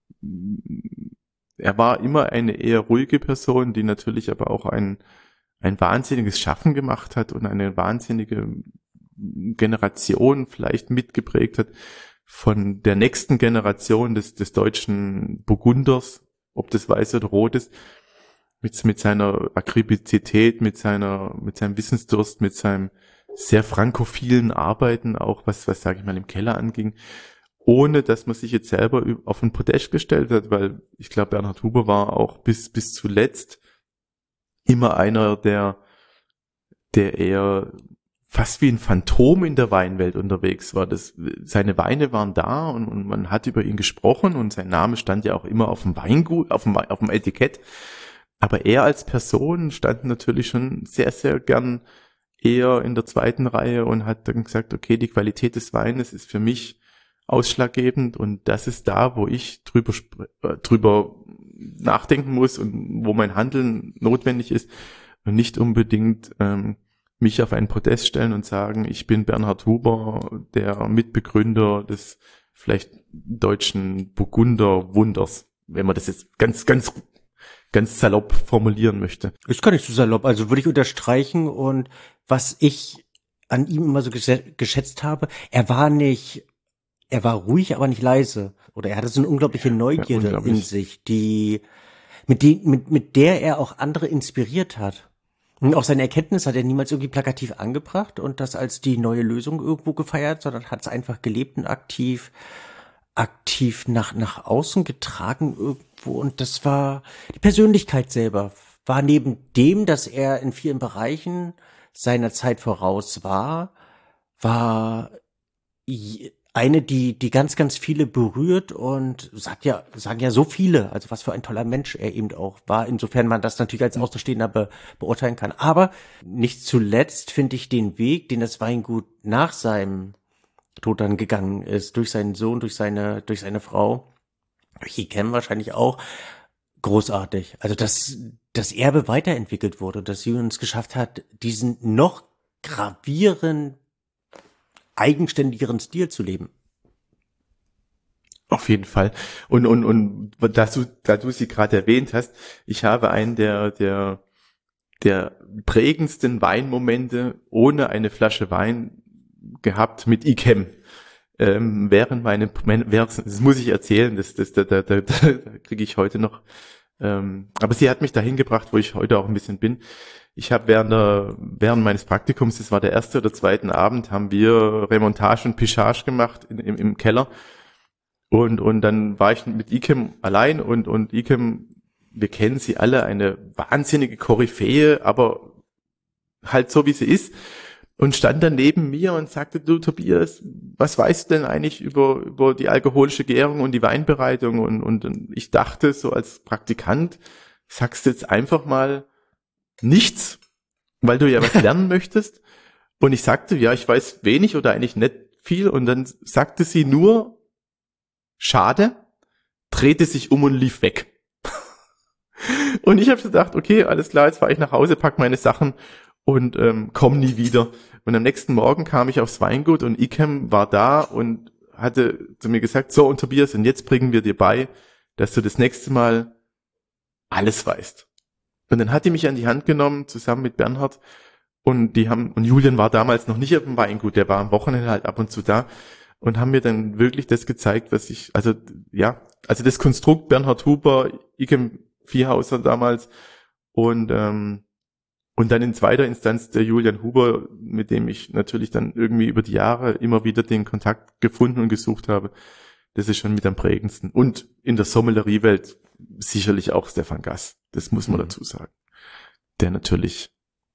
er war immer eine eher ruhige Person, die natürlich aber auch ein wahnsinniges Schaffen gemacht hat und eine wahnsinnige Generation vielleicht mitgeprägt hat von der nächsten Generation des deutschen Burgunders, ob das weiß oder rot ist, mit seiner Akribizität, mit seinem Wissensdurst, mit seinem sehr frankophilen Arbeiten, auch was sage ich mal im Keller anging, ohne dass man sich jetzt selber auf den Podest gestellt hat, weil ich glaube, Bernhard Huber war auch bis zuletzt immer einer, der eher fast wie ein Phantom in der Weinwelt unterwegs war. Seine Weine waren da und man hat über ihn gesprochen und sein Name stand ja auch immer auf dem Weingut, auf dem Etikett. Aber er als Person stand natürlich schon sehr, sehr gern eher in der zweiten Reihe und hat dann gesagt, okay, die Qualität des Weines ist für mich ausschlaggebend und das ist da, wo ich drüber nachdenken muss und wo mein Handeln notwendig ist und nicht unbedingt mich auf einen Podest stellen und sagen, ich bin Bernhard Huber, der Mitbegründer des vielleicht deutschen Burgunder-Wunders, wenn man das jetzt ganz salopp formulieren möchte. Ist gar nicht so salopp, also würde ich unterstreichen und was ich an ihm immer so geschätzt habe, er war ruhig, aber nicht leise. Oder er hatte so eine unglaubliche Neugierde in sich, mit der er auch andere inspiriert hat. Und auch seine Erkenntnis hat er niemals irgendwie plakativ angebracht und das als die neue Lösung irgendwo gefeiert, sondern hat es einfach gelebt und aktiv nach außen getragen irgendwo. Und das war, die Persönlichkeit selber war neben dem, dass er in vielen Bereichen seiner Zeit voraus war eine, die ganz, ganz viele berührt und sagen ja so viele, also was für ein toller Mensch er eben auch war, insofern man das natürlich als Außenstehender beurteilen kann. Aber nicht zuletzt finde ich den Weg, den das Weingut nach seinem Tod dann gegangen ist, durch seinen Sohn, durch seine Frau, durch Ikem wahrscheinlich auch, großartig. Also dass das Erbe weiterentwickelt wurde, dass sie uns geschafft hat, diesen noch gravierend eigenständigeren Stil zu leben. Auf jeden Fall. Und da du sie gerade erwähnt hast, ich habe einen der prägendsten Weinmomente ohne eine Flasche Wein gehabt mit Ikem. Das muss ich erzählen, da kriege ich heute noch. Aber sie hat mich dahin gebracht, wo ich heute auch ein bisschen bin. Ich habe während meines Praktikums, das war der erste oder zweiten Abend, haben wir Remontage und Pichage gemacht im Keller. Und dann war ich mit Ikem allein und Ikem, wir kennen sie alle, eine wahnsinnige Koryphäe, aber halt so wie sie ist. und stand dann neben mir und sagte, du Tobias, was weißt du denn eigentlich über die alkoholische Gärung und die Weinbereitung? Und ich dachte so als Praktikant, sagst du jetzt einfach mal nichts, weil du ja was lernen möchtest. Und ich sagte, ja, ich weiß wenig oder eigentlich nicht viel. Und dann sagte sie nur, schade, drehte sich um und lief weg. Und ich habe gedacht, okay, alles klar, jetzt fahre ich nach Hause, pack meine Sachen und komm nie wieder. Und am nächsten Morgen kam ich aufs Weingut und Ikem war da und hatte zu mir gesagt, so und Tobias, und jetzt bringen wir dir bei, dass du das nächste Mal alles weißt. Und dann hat die mich an die Hand genommen, zusammen mit Bernhard, und Julian war damals noch nicht auf dem Weingut, der war am Wochenende halt ab und zu da und haben mir dann wirklich das gezeigt, also das Konstrukt Bernhard Huber, Ikem Viehhauser damals und dann in zweiter Instanz der Julian Huber, mit dem ich natürlich dann irgendwie über die Jahre immer wieder den Kontakt gefunden und gesucht habe. Das ist schon mit am prägendsten. Und in der Sommelieriewelt sicherlich auch Stefan Gass. Das muss man dazu sagen. Der natürlich,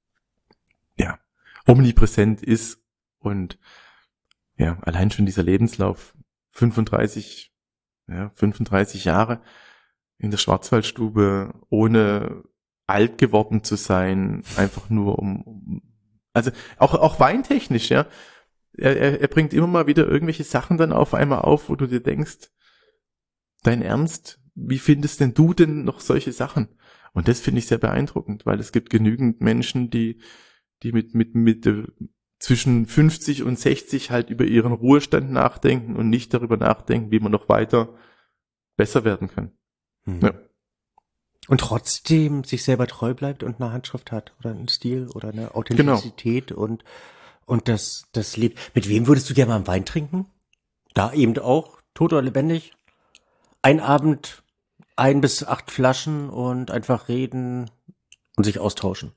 omnipräsent ist und allein schon dieser Lebenslauf, 35 Jahre in der Schwarzwaldstube, ohne alt geworden zu sein, einfach nur also auch weintechnisch, ja. Er bringt immer mal wieder irgendwelche Sachen dann auf einmal auf, wo du dir denkst, dein Ernst, wie findest denn du denn noch solche Sachen? Und das finde ich sehr beeindruckend, weil es gibt genügend Menschen, die mit zwischen 50 und 60 halt über ihren Ruhestand nachdenken und nicht darüber nachdenken, wie man noch weiter besser werden kann. Ja. Und trotzdem sich selber treu bleibt und eine Handschrift hat oder einen Stil oder eine Authentizität und das lebt. Mit wem würdest du gerne mal einen Wein trinken? Da eben auch, tot oder lebendig? Ein Abend, 1 bis 8 Flaschen und einfach reden und sich austauschen.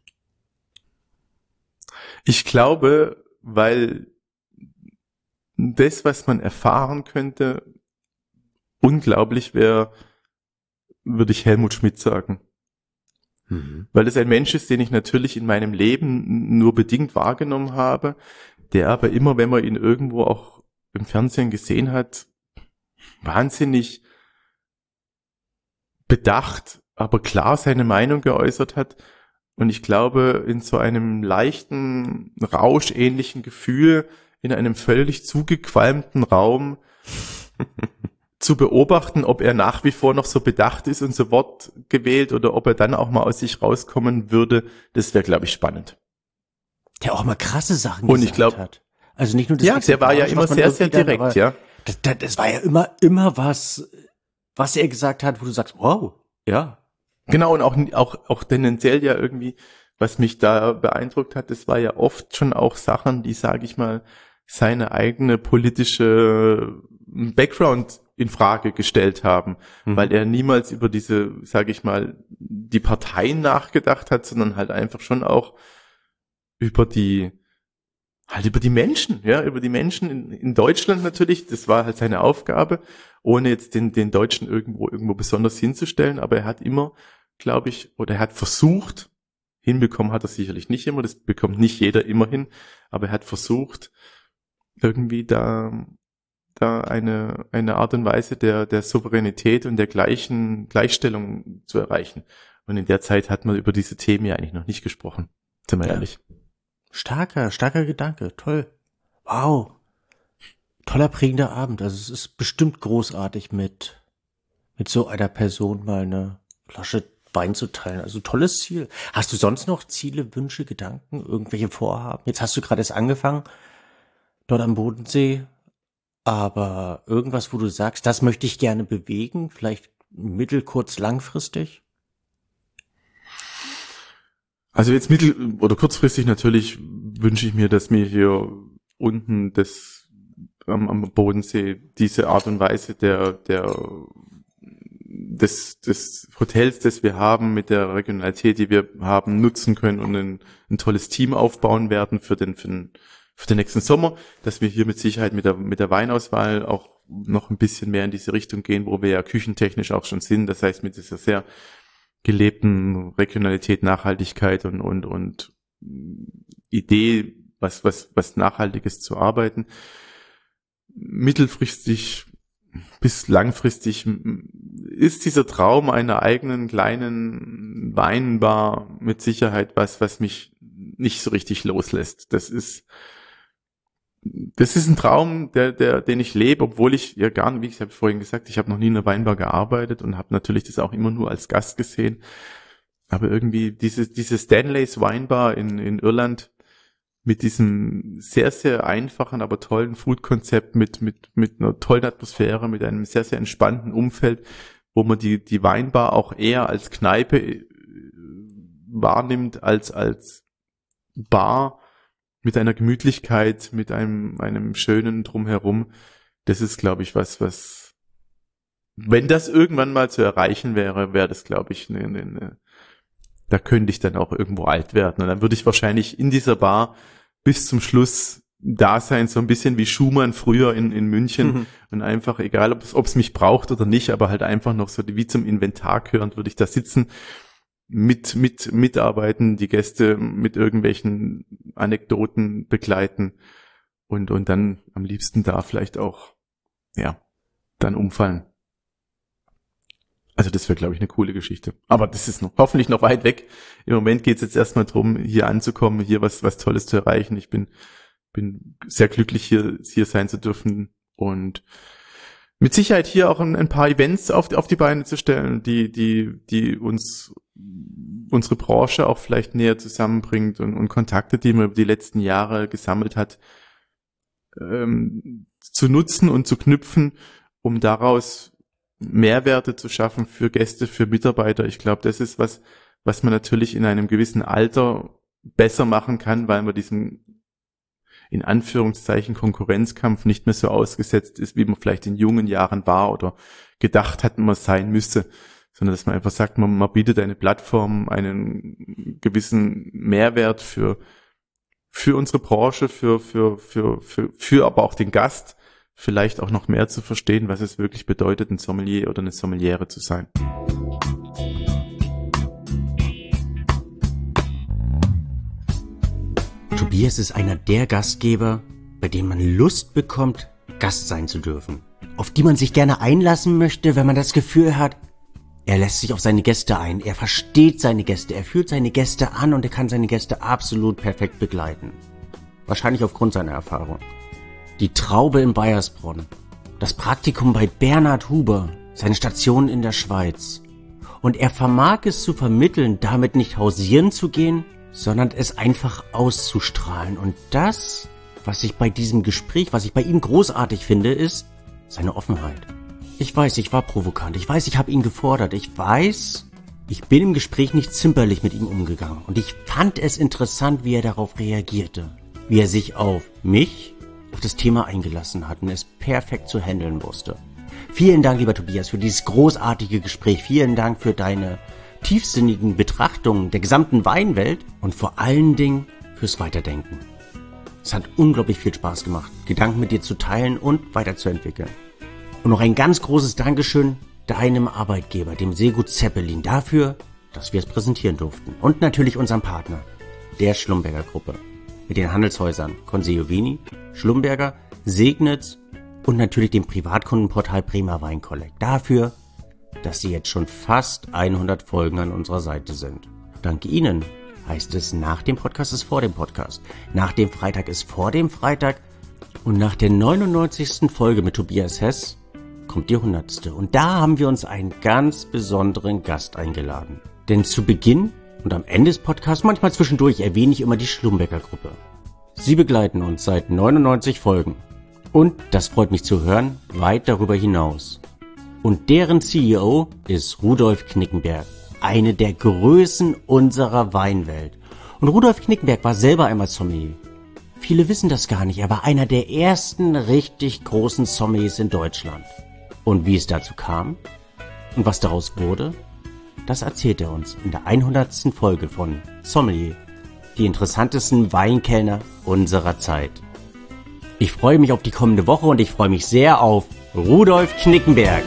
Ich glaube, weil das, was man erfahren könnte, unglaublich wäre, würde ich Helmut Schmidt sagen. Weil es ein Mensch ist, den ich natürlich in meinem Leben nur bedingt wahrgenommen habe, der aber immer, wenn man ihn irgendwo auch im Fernsehen gesehen hat, wahnsinnig bedacht, aber klar seine Meinung geäußert hat. Und ich glaube, in so einem leichten, rauschähnlichen Gefühl, in einem völlig zugequalmten Raum zu beobachten, ob er nach wie vor noch so bedacht ist und so wortgewählt oder ob er dann auch mal aus sich rauskommen würde, das wäre, glaube ich, spannend. Der auch mal krasse Sachen und ich glaub, hat. Also nicht nur das. Ja, der war ja immer sehr, sehr direkt, dann, ja. Das war ja immer was er gesagt hat, wo du sagst, wow, ja. Genau, und auch tendenziell ja irgendwie, was mich da beeindruckt hat, das war ja oft schon auch Sachen, die, sage ich mal, seine eigene politische Background in Frage gestellt haben, weil er niemals über diese, sage ich mal, die Parteien nachgedacht hat, sondern halt einfach schon auch über die Menschen, ja, über die Menschen in Deutschland natürlich, das war halt seine Aufgabe, ohne jetzt den Deutschen irgendwo besonders hinzustellen, aber er hat immer, glaube ich, oder er hat versucht, hinbekommen hat er sicherlich nicht immer, das bekommt nicht jeder immer hin, aber er hat versucht, irgendwie da eine Art und Weise der Souveränität und der Gleichstellung zu erreichen. Und in der Zeit hat man über diese Themen ja eigentlich noch nicht gesprochen, sind wir ehrlich. Starker Gedanke, toll. Wow. Toller, prägender Abend. Also es ist bestimmt großartig, mit so einer Person mal eine Flasche Wein zu teilen. Also tolles Ziel. Hast du sonst noch Ziele, Wünsche, Gedanken, irgendwelche Vorhaben? Jetzt hast du gerade erst angefangen, dort am Bodensee. Aber irgendwas, wo du sagst, das möchte ich gerne bewegen, vielleicht mittel-, kurz-, langfristig? Also jetzt mittel- oder kurzfristig natürlich wünsche ich mir, dass mir hier unten am Bodensee diese Art und Weise des Hotels, das wir haben, mit der Regionalität, die wir haben, nutzen können und ein tolles Team aufbauen werden für den nächsten Sommer, dass wir hier mit Sicherheit mit der Weinauswahl auch noch ein bisschen mehr in diese Richtung gehen, wo wir ja küchentechnisch auch schon sind. Das heißt, mit dieser sehr gelebten Regionalität, Nachhaltigkeit und Idee, was Nachhaltiges zu arbeiten. Mittelfristig bis langfristig ist dieser Traum einer eigenen kleinen Weinbar mit Sicherheit was mich nicht so richtig loslässt. Das ist ein Traum, den ich lebe, obwohl ich ja gar nicht, wie ich habe vorhin gesagt, ich habe noch nie in einer Weinbar gearbeitet und habe natürlich das auch immer nur als Gast gesehen. Aber irgendwie diese Stanleys Weinbar in Irland mit diesem sehr, sehr einfachen, aber tollen Food-Konzept, mit einer tollen Atmosphäre, mit einem sehr, sehr entspannten Umfeld, wo man die Weinbar auch eher als Kneipe wahrnimmt als Bar, mit einer Gemütlichkeit, mit einem schönen Drumherum. Das ist, glaube ich, was, wenn das irgendwann mal zu erreichen wäre das, glaube ich, da könnte ich dann auch irgendwo alt werden. Und dann würde ich wahrscheinlich in dieser Bar bis zum Schluss da sein, so ein bisschen wie Schumann früher in München. Und einfach, egal ob es mich braucht oder nicht, aber halt einfach noch so wie zum Inventar gehörend, würde ich da sitzen, mitarbeiten, die Gäste mit irgendwelchen Anekdoten begleiten und dann am liebsten da vielleicht auch, dann umfallen. Also das wäre, glaube ich, eine coole Geschichte. Aber das ist hoffentlich noch weit weg. Im Moment geht es jetzt erstmal drum, hier anzukommen, hier was Tolles zu erreichen. Ich bin sehr glücklich, hier sein zu dürfen und mit Sicherheit hier auch ein paar Events auf die Beine zu stellen, die uns unsere Branche auch vielleicht näher zusammenbringt und Kontakte, die man über die letzten Jahre gesammelt hat, zu nutzen und zu knüpfen, um daraus Mehrwerte zu schaffen für Gäste, für Mitarbeiter. Ich glaube, das ist was man natürlich in einem gewissen Alter besser machen kann, weil man diesem in Anführungszeichen Konkurrenzkampf nicht mehr so ausgesetzt ist, wie man vielleicht in jungen Jahren war oder gedacht hat, man sein müsse, sondern dass man einfach sagt, man bietet eine Plattform, einen gewissen Mehrwert für unsere Branche, für aber auch den Gast, vielleicht auch noch mehr zu verstehen, was es wirklich bedeutet, ein Sommelier oder eine Sommeliere zu sein. Tobias ist einer der Gastgeber, bei dem man Lust bekommt, Gast sein zu dürfen. Auf die man sich gerne einlassen möchte, wenn man das Gefühl hat, er lässt sich auf seine Gäste ein, er versteht seine Gäste, er fühlt seine Gäste an und er kann seine Gäste absolut perfekt begleiten. Wahrscheinlich aufgrund seiner Erfahrung. Die Traube in Baiersbronn, das Praktikum bei Bernhard Huber, seine Station in der Schweiz. Und er vermag es zu vermitteln, damit nicht hausieren zu gehen, sondern es einfach auszustrahlen. Und das, was ich bei diesem Gespräch, was ich bei ihm großartig finde, ist seine Offenheit. Ich weiß, ich war provokant. Ich weiß, ich habe ihn gefordert. Ich weiß, ich bin im Gespräch nicht zimperlich mit ihm umgegangen. Und ich fand es interessant, wie er darauf reagierte. Wie er sich auf mich, auf das Thema eingelassen hat und es perfekt zu handeln wusste. Vielen Dank, lieber Tobias, für dieses großartige Gespräch. Vielen Dank für deine tiefsinnigen Betrachtungen der gesamten Weinwelt und vor allen Dingen fürs Weiterdenken. Es hat unglaublich viel Spaß gemacht, Gedanken mit dir zu teilen und weiterzuentwickeln. Und noch ein ganz großes Dankeschön deinem Arbeitgeber, dem Seegut Zeppelin, dafür, dass wir es präsentieren durften. Und natürlich unserem Partner, der Schlumberger Gruppe, mit den Handelshäusern Conseil, Schlumberger, Segnitz und natürlich dem Privatkundenportal Bremer Wein Collect. Dafür, dass sie jetzt schon fast 100 Folgen an unserer Seite sind. Dank Ihnen heißt es, nach dem Podcast ist vor dem Podcast. Nach dem Freitag ist vor dem Freitag. Und nach der 99. Folge mit Tobias Hess kommt die 100. Und da haben wir uns einen ganz besonderen Gast eingeladen. Denn zu Beginn und am Ende des Podcasts, manchmal zwischendurch, erwähne ich immer die Schlumberger Gruppe. Sie begleiten uns seit 99 Folgen. Und, das freut mich zu hören, weit darüber hinaus. Und deren CEO ist Rudolf Knickenberg, eine der Größen unserer Weinwelt. Und Rudolf Knickenberg war selber einmal Sommelier. Viele wissen das gar nicht, er war einer der ersten richtig großen Sommeliers in Deutschland. Und wie es dazu kam und was daraus wurde, das erzählt er uns in der 100. Folge von Sommelier, die interessantesten Weinkellner unserer Zeit. Ich freue mich auf die kommende Woche und ich freue mich sehr auf Rudolf Knickenberg.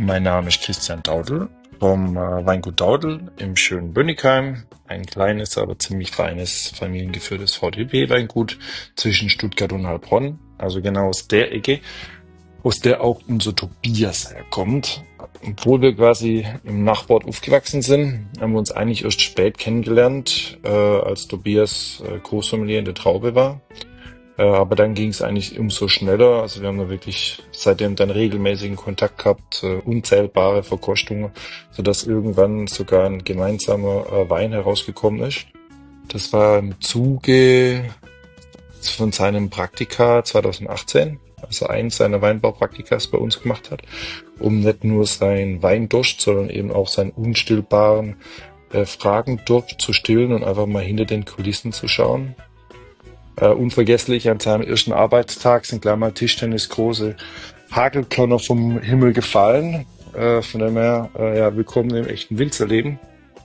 Mein Name ist Christian Daudl vom Weingut Daudl im schönen Bönnigheim. Ein kleines, aber ziemlich feines, familiengeführtes VDP-Weingut zwischen Stuttgart und Heilbronn. Also genau aus der Ecke, aus der auch unser Tobias herkommt. Obwohl wir quasi im Nachbarort aufgewachsen sind, haben wir uns eigentlich erst spät kennengelernt, als Tobias Großsommelier in der Traube war. Aber dann ging es eigentlich umso schneller. Also wir haben da wirklich seitdem dann regelmäßigen Kontakt gehabt, unzählbare Verkostungen, sodass irgendwann sogar ein gemeinsamer Wein herausgekommen ist. Das war im Zuge von seinem Praktika 2018, also eins seiner Weinbaupraktikas bei uns gemacht hat, um nicht nur seinen Weindurst, sondern eben auch seinen unstillbaren Fragendurst zu stillen und einfach mal hinter den Kulissen zu schauen. Unvergesslich an seinem ersten Arbeitstag sind gleich mal Tischtennis große Hagelkörner vom Himmel gefallen. Von dem her, willkommen im echten Winzerleben.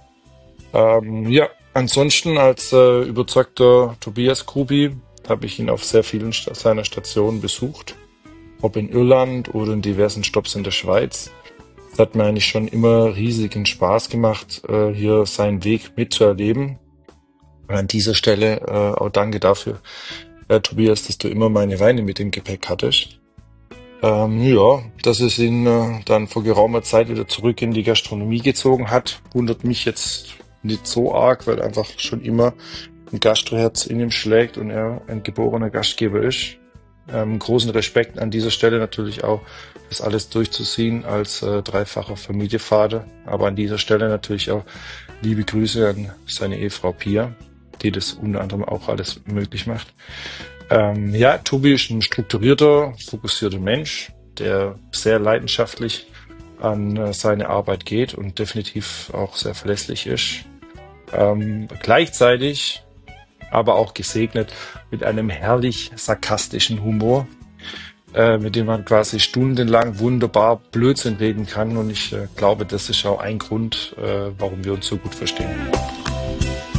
Ansonsten als überzeugter Tobias Grubi habe ich ihn auf sehr vielen seiner Stationen besucht. Ob in Irland oder in diversen Stopps in der Schweiz. Es hat mir eigentlich schon immer riesigen Spaß gemacht, hier seinen Weg mitzuerleben. An dieser Stelle auch danke dafür, Tobias, dass du immer meine Weine mit im Gepäck hattest. Dass es ihn dann vor geraumer Zeit wieder zurück in die Gastronomie gezogen hat, wundert mich jetzt nicht so arg, weil einfach schon immer ein Gastroherz in ihm schlägt und er ein geborener Gastgeber ist. Großen Respekt an dieser Stelle natürlich auch, das alles durchzuziehen als dreifacher Familienvater. Aber an dieser Stelle natürlich auch liebe Grüße an seine Ehefrau Pia, die das unter anderem auch alles möglich macht. Tobi ist ein strukturierter, fokussierter Mensch, der sehr leidenschaftlich an seine Arbeit geht und definitiv auch sehr verlässlich ist. Gleichzeitig aber auch gesegnet mit einem herrlich sarkastischen Humor, mit dem man quasi stundenlang wunderbar Blödsinn reden kann. Und ich glaube, das ist auch ein Grund, warum wir uns so gut verstehen.